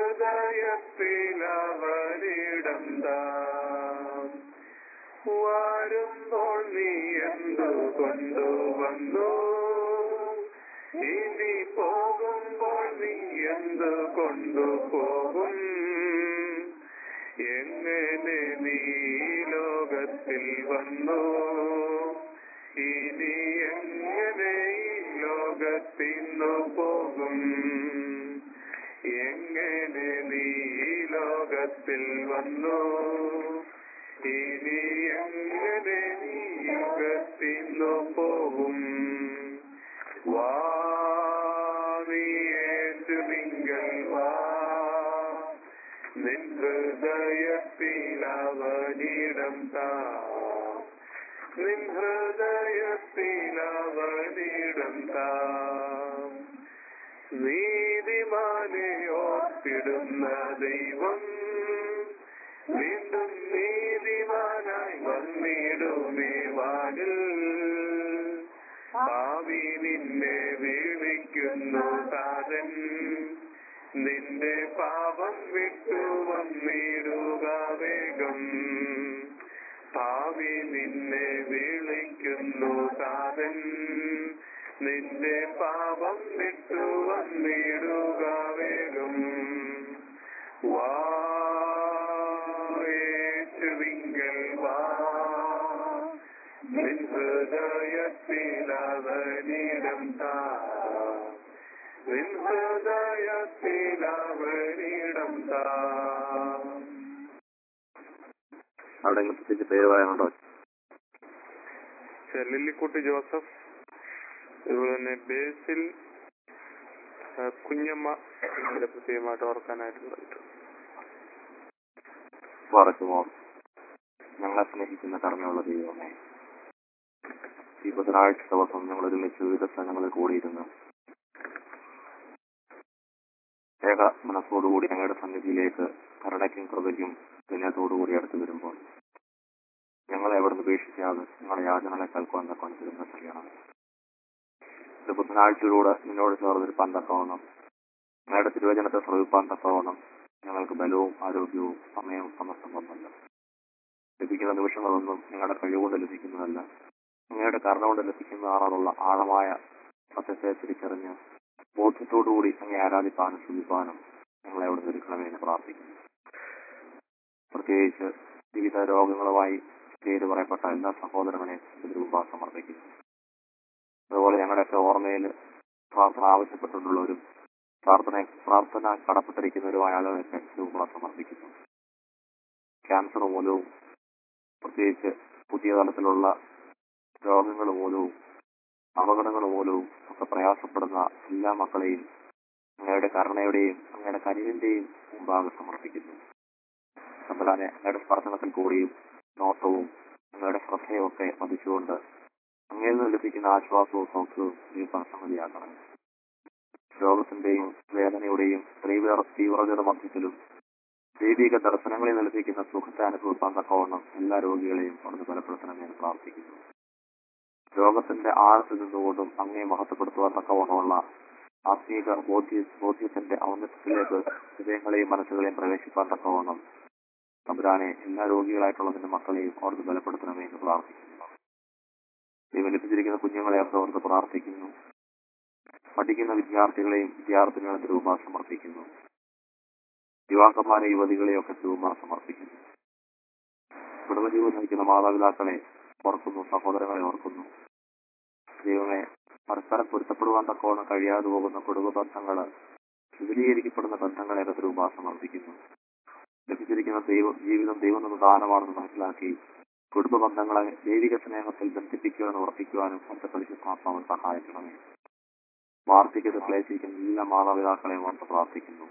ഹൃദയത്തിലവരിടം താം. വരുമ്പോൾ നീ എന്തു കൊണ്ടുവന്നു, ഇനി പോകുമ്പോൾ നീ എന്തു കൊണ്ടുപോകും. എങ്ങനെ നീ ലോകത്തിൽ വന്നു, ഇനി എങ്ങനെ ഈ ലോകത്തിന്നു പോകും. എങ്ങനെ നീ ലോകത്തിൽ വന്നു, ഇനി എങ്ങനെ നീ ലോകത്തിന്നു പോകും. വാ നീ യേശുവിങ്കൽ വാ, നിൻ ഹൃദയത്തിലവനിടം താം. നിൻ ഹൃദയത്തിലവനിടം താം. നീതിമാനെ ഓർത്തിടുന്ന ദൈവം വീണ്ടും നീതിമാനായി വന്നിടുമേ വാനിൽ. ഭാവി നിന്നെ വിളിക്കുന്നു താതൻ, നിന്റെ പാപം വിട്ടു വന്നിടുക വേഗം. ഭാവി നിന്നെ വിളിക്കുന്നു താതൻ, നിന്റെ പാപം വിട്ടു വന്നിടുക വേഗം. വാ യേശുവിങ്കൽ വാ, നിൻ ഹൃദയത്തിലവനിടം താം. നിൻ ഹൃദയത്തിലവനിടം താം. അവിടെ പ്രത്യേകിച്ച് പേര് പറയാനുണ്ടോ? ചെല്ലിക്കുട്ടി ജോസഫ്, അതുപോലെ തന്നെ ബേസിൽ, കുഞ്ഞമ്മ എന്നിവരെ പ്രത്യേകമായിട്ട് ഓർക്കാനായിട്ടുള്ളത്. പറയുമോ? ഞങ്ങളെ സ്നേഹിക്കുന്ന കർമ്മയുള്ള ദൈവമേ, ഈ ബുധനാഴ്ച ദിവസം ഞങ്ങൾ ഒരുമിച്ച് വിവിധ സ്ഥലങ്ങളിൽ കൂടിയിരുന്നു ഏക മനസ്സോടുകൂടി ഞങ്ങളുടെ സന്നിധിയിലേക്ക് കരുണയ്ക്കും കൃപയ്ക്കും വിനയത്തോടുകൂടി അടുത്ത് വരുമ്പോൾ ഞങ്ങളെ എവിടുന്ന് ഉപേക്ഷിക്കാതെ ഞങ്ങളുടെ യാചനകളെ കേൾക്കുവാൻ തക്കോണം തിരുന്ന ചെയ്യണം. ഇത് ബുധനാഴ്ചയിലൂടെ നിന്നോട് ചേർന്നൊരുപ്പാൻ തക്കവണ്ണം ഞങ്ങളുടെ തിരുവചനത്തെ ശ്രമിപ്പാൻ തക്കവണ്ണം ഞങ്ങൾക്ക് ബലവും ആരോഗ്യവും സമയവും സമർത്ഥം തന്നല്ല. ലഭിക്കുന്ന നിമിഷങ്ങളൊന്നും ഞങ്ങളുടെ കഴിവുകൊണ്ട് ലഭിക്കുന്നതല്ല, ഞങ്ങളുടെ കരുണ കൊണ്ട് ലഭിക്കുന്നതാണെന്നുള്ള ആഴമായ സത്യത്തെ തിരിച്ചറിഞ്ഞ് ബോധ്യത്തോടുകൂടി അങ്ങേ ആരാധിപ്പാനും ശ്രമിപ്പാനും ഞങ്ങളെ അവിടെ ഒരുക്കണമേ എന്ന് പ്രാർത്ഥിക്കുന്നു. പ്രത്യേകിച്ച് വിവിധ രോഗങ്ങളുമായി പേര് പറയപ്പെട്ട എല്ലാ സഹോദരങ്ങളെയും തിരുമുമ്പാ സമർപ്പിക്കുന്നു. അതുപോലെ ഞങ്ങളുടെയൊക്കെ ഓർമ്മയിൽ പ്രാർത്ഥന ആവശ്യപ്പെട്ടിട്ടുള്ളവരും പ്രാർത്ഥന പ്രാർത്ഥന കടപ്പെട്ടിരിക്കുന്നവരുമായ ആളുകളൊക്കെ തിരുമുമ്പാ സമർപ്പിക്കുന്നു. ക്യാൻസർ മൂലവും പ്രത്യേകിച്ച് പുതിയ തലത്തിലുള്ള രോഗങ്ങൾ മൂലവും അപകടങ്ങൾ മൂലവും ഒക്കെ പ്രയാസപ്പെടുന്ന എല്ലാ മക്കളെയും അങ്ങയുടെ കരുണയുടെയും അങ്ങയുടെ കനിവിന്റെയും മുമ്പാകെ സമർപ്പിക്കുന്നു. തമ്പുരാനെ അങ്ങയുടെ സ്പർശനത്തിൽ കൂടിയും നോട്ടവും അങ്ങയുടെ ശ്രദ്ധയും ഒക്കെ വധിച്ചുകൊണ്ട് അങ്ങയിൽ നിന്ന് ലഭിക്കുന്ന ആശ്വാസവും സൗഖ്യവും ഈ സംഗതിയാക്കണം. രോഗത്തിന്റെയും വേദനയുടെയും തീവ്ര തീവ്രതയുടെ മധ്യത്തിലും ദൈവിക ദർശനങ്ങളിൽ ലഭിക്കുന്ന സുഖത്തെ അനുഭവിക്കാൻ തക്കവണ്ണം എല്ലാ രോഗികളെയും അവിടുന്ന് ബലപ്പെടുത്തണമെന്ന് പ്രാർത്ഥിക്കുന്നു. രോഗത്തിന്റെ ആഴത്തിൽ നിന്നുകൊണ്ടും അങ്ങേ മഹത്വപ്പെടുത്തുവാൻ തക്കവണ്ണമുള്ള ആത്മീക ബോധ്യ ബോധ്യത്തിന്റെ ഔന്നത്യത്തിലേക്ക് ഹൃദയങ്ങളെയും മനസ്സുകളെയും പ്രവേശിക്കാൻ തക്കവണ്ണം തമ്പുരാനെ എല്ലാ രോഗികളായിട്ടുള്ളതിന്റെ മക്കളെയും അവിടുന്ന് ബലപ്പെടുത്തണമേ എന്ന് പ്രാർത്ഥിക്കുന്നു. ദൈവം ലഭിച്ചിരിക്കുന്ന കുഞ്ഞുങ്ങളെ ഓർത്ത് പ്രാർത്ഥിക്കുന്നു. പഠിക്കുന്ന വിദ്യാർത്ഥികളെയും വിദ്യാർത്ഥികളെയും രൂപ സമർപ്പിക്കുന്നു. യുവാക്കന്മാരെ യുവതികളെയൊക്കെ രൂപ സമർപ്പിക്കുന്നു. കുടുംബജീവിതം നയിക്കുന്ന മാതാപിതാക്കളെ ഓർക്കുന്നു, സഹോദരങ്ങളെ ഓർക്കുന്നു. ദൈവമേ, പരസ്പരം പൊരുത്തപ്പെടുവാൻ തക്കോണം കഴിയാതെ പോകുന്ന കുടുംബ ബന്ധങ്ങള് വിപുലീകരിക്കപ്പെടുന്ന ബന്ധങ്ങളെയൊക്കെ രൂപ സമർപ്പിക്കുന്നു. ലഭിച്ചിരിക്കുന്ന ദൈവ ജീവിതം ദൈവം എന്ന ദാനമാണെന്ന് മനസ്സിലാക്കി കുടുംബ ബന്ധങ്ങളെ ദൈവിക സ്നേഹത്തിൽ ബന്ധിപ്പിക്കുവാനും ഉറപ്പിക്കുവാനും അടുത്ത പരിശുദ്ധാത്മാവൻ സഹായിക്കണമേ. വാർദ്ധക്യത്തെ ക്ലേശിക്കുന്ന എല്ലാ മാതാപിതാക്കളെയും ഓർത്ത് പ്രാർത്ഥിക്കുന്നു.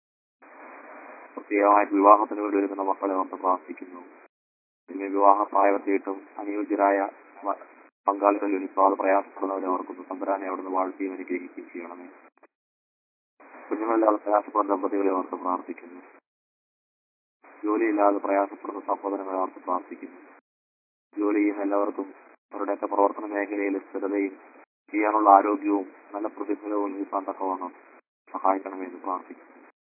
പ്രത്യേകമായിട്ട് വിവാഹത്തിന് വേണ്ടി ഒരുക്കുന്ന മക്കളെ ഓർത്ത് പ്രാർത്ഥിക്കുന്നു. പിന്നെ വിവാഹ പ്രായത്തിയിട്ടും അനുയോജ്യരായ പങ്കാളികൾ ലഭിക്കാതെ പ്രയാസപ്പെടുന്നവരെ ഓർക്കുന്നു. തമ്പുരാനെ അവിടുന്ന് വാഴ്ത്തിയും അനുഗ്രഹിക്കുകയും ചെയ്യണമേ. കുഞ്ഞുങ്ങളില്ലാതെ പ്രയാസപ്പെടുന്ന ദമ്പതികളെ ഓർത്ത് പ്രാർത്ഥിക്കുന്നു. ജോലിയില്ലാതെ പ്രയാസപ്പെടുന്ന സഹോദരങ്ങളെ ഓർത്ത് പ്രാർത്ഥിക്കുന്നു. ജോലി ചെയ്യുന്ന എല്ലാവർക്കും അവരുടെയൊക്കെ പ്രവർത്തന മേഖലയിൽ സ്ഥിരതയും ചെയ്യാനുള്ള ആരോഗ്യവും നല്ല പ്രതിഫലവും ലഭിക്കാൻ തക്കവണ്ണം സഹായിക്കണമെന്ന് പ്രാർത്ഥിക്കുന്നു.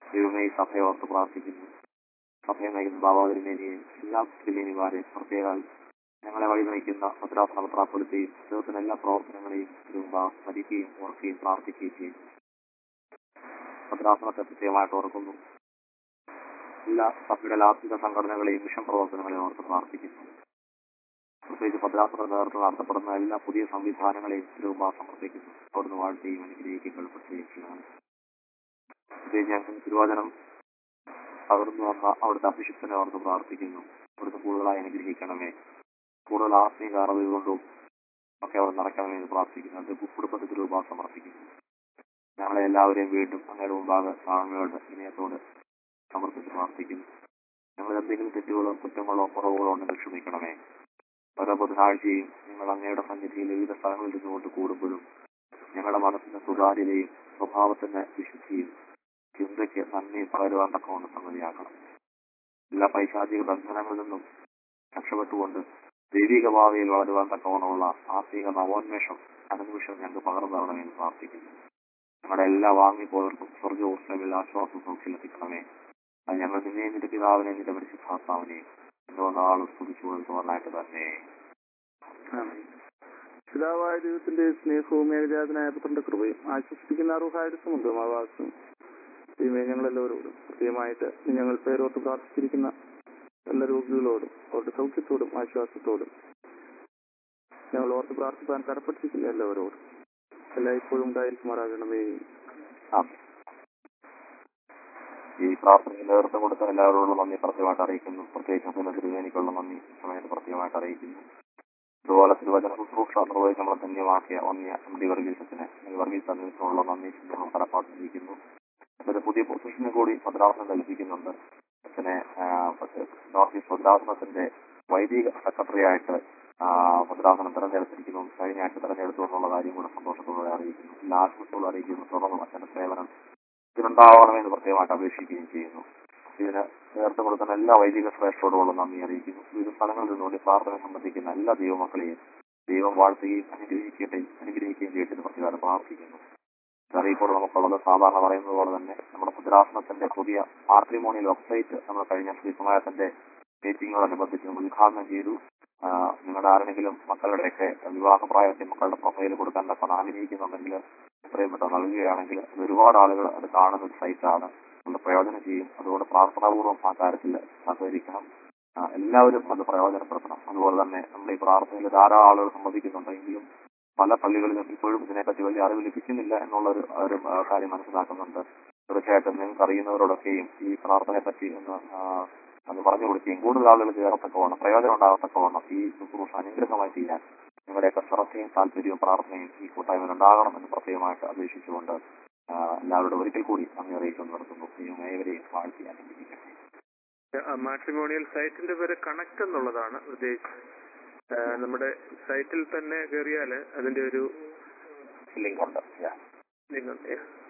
ദൈവമേ ഈ സഭയെ ഓർത്ത് പ്രാർത്ഥിക്കുന്നു. സഭയെ നയിക്കുന്ന ബാബാതിരുമേനിയെയും എല്ലാ തിരുമേനിമാരെയും പ്രത്യേക ഞങ്ങളെ വഴി നയിക്കുന്ന ഭദ്രാസന പത്രാപ്പൊലിത്തെയും ദൈവത്തിന് എല്ലാ പ്രവർത്തനങ്ങളെയും രൂപ സ്മരിക്കുകയും ഓർക്കുകയും പ്രാർത്ഥിക്കുകയും ചെയ്യുന്നു. ഭദ്രാസനത്തെ പ്രത്യേകമായിട്ട് ഓർക്കുന്നു. എല്ലാ സഭയുടെ ലാഭ്യത സംഘടനകളെയും മിഷൻ പ്രവർത്തനങ്ങളെയും ഓർത്ത് പ്രാർത്ഥിക്കുന്നു. പ്രത്യേകിച്ച് ഭദ്രാസന നേതൃത്വം നടത്തപ്പെടുന്ന എല്ലാ പുതിയ സംവിധാനങ്ങളെയും രൂപ സമർപ്പിക്കുന്നു. അവിടുന്ന് വാഴ്ത്തുകയും അനുഗ്രഹിക്കുകയും കൽപ്പെടുത്തുകയും ചെയ്യണം. പ്രത്യേകിച്ച് ഞങ്ങൾ തിരുവചനം പകർന്നു വന്ന അവിടുത്തെ അഭിഷിക്തനെ ഓർത്ത് പ്രാർത്ഥിക്കുന്നു. അവിടുത്തെ കൂടുതലായി അനുഗ്രഹിക്കണമേ. കൂടുതൽ ആത്മീയ അറിവ് കൊണ്ടും ഒക്കെ അവർ നടക്കണമെന്ന് പ്രാർത്ഥിക്കുന്നു. അത് കുടുംബത്തിൽ രൂപ സമർപ്പിക്കുന്നു. ഞങ്ങളെ എല്ലാവരെയും വീണ്ടും അങ്ങയുടെ മുമ്പാകെ താഴ്മയോട് വിനയത്തോട് സമർപ്പിച്ച് പ്രാർത്ഥിക്കുന്നു. ഞങ്ങൾ എന്തെങ്കിലും തെറ്റുകളോ കുറ്റങ്ങളോ കുറവുകളോ ഉണ്ടെങ്കിൽ ക്ഷമിക്കണമേ. ഓരോ ബുധനാഴ്ചയും നിങ്ങൾ അങ്ങയുടെ സന്നിധിയിൽ വിവിധ സ്ഥലങ്ങളിൽ നിന്നുകൊണ്ട് കൂടുമ്പോഴും ഞങ്ങളുടെ മനസ്സിന്റെ സുതാര്യതയും സ്വഭാവത്തിന്റെ വിശുദ്ധിയും ചിന്തയ്ക്ക് നന്ദിയും പകരുവാൻ തക്കവണ്ണം സംഗതിയാക്കണം. എല്ലാ പൈശാചിക ബന്ധനങ്ങളിൽ നിന്നും രക്ഷപ്പെട്ടുകൊണ്ട് ദൈവിക ഭാവിയിൽ വളരുവാൻ തക്കവണ്ണമുള്ള ആത്മീക നവോന്മേഷം അനുനിമിഷം ഞങ്ങൾക്ക് പകർന്നു തരണമെന്ന് പ്രാർത്ഥിക്കുന്നു. ഞങ്ങളുടെ എല്ലാ വാങ്ങിപ്പോർക്കും സ്വർഗോത്സവത്തിൽ ആശ്വാസം സൗഖ്യമെത്തിക്കണമേ. അത് ഞങ്ങൾ നിന്നെയും നിന്റെ പിതാവിനെയും നിന്റെ പരിശുദ്ധാത്മാവിനെയും എന്തുകൊണ്ടാളും സ്തുതിച്ചുകൊണ്ട് തോന്നായിട്ട് തന്നെ. പിതാവായ ദൈവത്തിന്റെ സ്നേഹവും ഏകജാതനായ പുത്രന്റെ കൃപയും ആശ്വസിപ്പിക്കുന്ന അറുഹായുടെ സമുദ്രമാവാസും ദൈവമേ ഞങ്ങളെല്ലാവരോടും പ്രത്യേകമായിട്ട് ഞങ്ങൾ പേരോർത്ത് പ്രാർത്ഥിച്ചിരിക്കുന്ന എല്ലാ രോഗികളോടും അവരുടെ സൗഖ്യത്തോടും ആശ്വാസത്തോടും ഞങ്ങൾ ഓർത്ത് പ്രാർത്ഥിക്കാൻ കടപ്പെട്ടിരിക്കുന്ന എല്ലാവരോടും എല്ലാം ഇപ്പോഴും ഉണ്ടായിരിക്കുമാറാകണമേ. ഈ പ്രാർത്ഥനയിൽ നേതൃത്വം കൊടുത്ത എല്ലാവരോടും നന്ദി പ്രത്യേകമായിട്ട് അറിയിക്കുന്നു. പ്രത്യേകിച്ച് തിരുവേനിക്കുള്ള നന്ദി സമയത്ത് പ്രത്യേകമായിട്ട് അറിയിക്കുന്നു. അതുപോലെ തിരുവചന ശുശ്രൂഷ നിർവഹിച്ച് നമ്മളെ ധന്യമാക്കിയ ഒന്നിയ എം ഡി വർഗീസത്തിന് വർഗീസ് അന്വേഷണമുള്ള നന്ദി നമ്മൾ കടപ്പാട്ടിരിക്കുന്നു. അതിന് പുതിയ പൊസിഷന് കൂടി ഭദ്രാസനം കൽപ്പിക്കുന്നുണ്ട്. അച്ഛനെ നോർത്ത് ഈസ്റ്റ് ഭദ്രാസനത്തിന്റെ വൈദിക സെക്രട്ടറി ആയിട്ട് ഭദ്രാസനം തെരഞ്ഞെടുത്തിരിക്കുന്നു. കഴിഞ്ഞ ആഴ്ച തെരഞ്ഞെടുത്തു എന്നുള്ള കാര്യം കൂടെ സന്തോഷത്തോടെ അറിയിക്കുന്നു. എല്ലാ ആശംസകളും അറിയിക്കുന്നു. തുടർന്നും അച്ഛന്റെ സേവനം ഇതിനുണ്ടാവണമെന്ന് പ്രത്യേകമായിട്ട് അപേക്ഷിക്കുകയും ചെയ്യുന്നു. ഇതിന് നേതൃത്വം കൊടുക്കുന്ന എല്ലാ വൈദിക ശ്രേഷ്ഠരോടുള്ള നന്ദി അറിയിക്കുന്നു. വിവിധ സ്ഥലങ്ങളിൽ നിന്നുകൊണ്ട് പ്രാർത്ഥന സംബന്ധിക്കുന്ന എല്ലാ ദൈവമക്കളെയും ദൈവം വാഴ്ത്തുകയും അനുഗ്രഹിക്കുകയും അനുഗ്രഹിക്കുകയും ചെയ്തിട്ട് പ്രത്യേകം പ്രാർത്ഥിക്കുന്നു. അറിയിപ്പോൾ നമുക്കുള്ളത് സാധാരണ പറയുന്നത് പോലെ തന്നെ നമ്മുടെ ഭദ്രാസനത്തിന്റെ പുതിയ മാട്രിമോണിയൽ വെബ്സൈറ്റ് നമ്മൾ കഴിഞ്ഞ ശ്രീകുമാരത്തിന്റെ മീറ്റിങ്ങോടനുബന്ധിച്ച് നമ്മൾ ഉദ്ഘാടനം ചെയ്തു. നിങ്ങളുടെ ആരെങ്കിലും മക്കളുടെയൊക്കെ വിവാഹപ്രായത്തിൽ മക്കളുടെ പ്രൊഫൈൽ കൊടുക്കാൻ തക്കണം ആഗ്രഹിക്കുന്നുണ്ടെങ്കിൽ എത്രയും പെട്ടെന്ന് നൽകുകയാണെങ്കിൽ അത് ഒരുപാട് ആളുകൾ അത് കാണുന്ന ഒരു സൈറ്റാണ്. അത് പ്രയോജനം ചെയ്യും. അതുകൊണ്ട് പ്രാർത്ഥനാപൂർവ്വം ആ കാര്യത്തിൽ സഹകരിക്കണം. എല്ലാവരും അത് പ്രയോജനപ്പെടുത്തണം. അതുപോലെ തന്നെ നമ്മുടെ ഈ പ്രാർത്ഥനയിൽ ധാരാളം ആളുകൾ സംബന്ധിക്കുന്നുണ്ടെങ്കിലും പല പള്ളികളിലും ഇപ്പോഴും ഇതിനെപ്പറ്റി വലിയ അറിവ് ലഭിക്കുന്നില്ല എന്നുള്ളൊരു ഒരു കാര്യം മനസ്സിലാക്കുന്നുണ്ട്. തീർച്ചയായിട്ടും നിങ്ങൾക്ക് അറിയുന്നവരോടൊക്കെയും ഈ പ്രാർത്ഥനയെ പറ്റി ഒന്ന് അത് പറഞ്ഞു കൊടുക്കുകയും കൂടുതൽ ആളുകൾ ചേർത്തക്കവണ്ണം പ്രയോജനം ഉണ്ടാകത്തക്കവണ്ണം ഈ ശുശ്രൂഷ അനുഗ്രഹമായി ചെയ്യാൻ നിങ്ങളുടെയൊക്കെ ശ്രദ്ധയും താല്പര്യവും പ്രാർത്ഥനയും ഈ കൂട്ടായ്മ ഉണ്ടാകണം എന്ന് പ്രത്യേകമായിട്ട് അപേക്ഷിച്ചുകൊണ്ട് എല്ലാവരോടും ഒരിക്കൽ കൂടി നന്ദി അറിയിച്ചുകൊണ്ട് നടത്തുന്നു. ദൈവം ഏവരെയും വാഴ്ത്തി അനുഗ്രഹിക്കട്ടെ. മാട്രിമോണിയൽ സൈറ്റിന്റെ പേര് കണക്ട് എന്നുള്ളതാണ് ഉദ്ദേശിച്ചത്. നമ്മുടെ സൈറ്റിൽ തന്നെ കയറിയാൽ അതിന്റെ ഒരു ലിങ്ക് ഉണ്ട്. ലിങ്ക് ഉണ്ട്.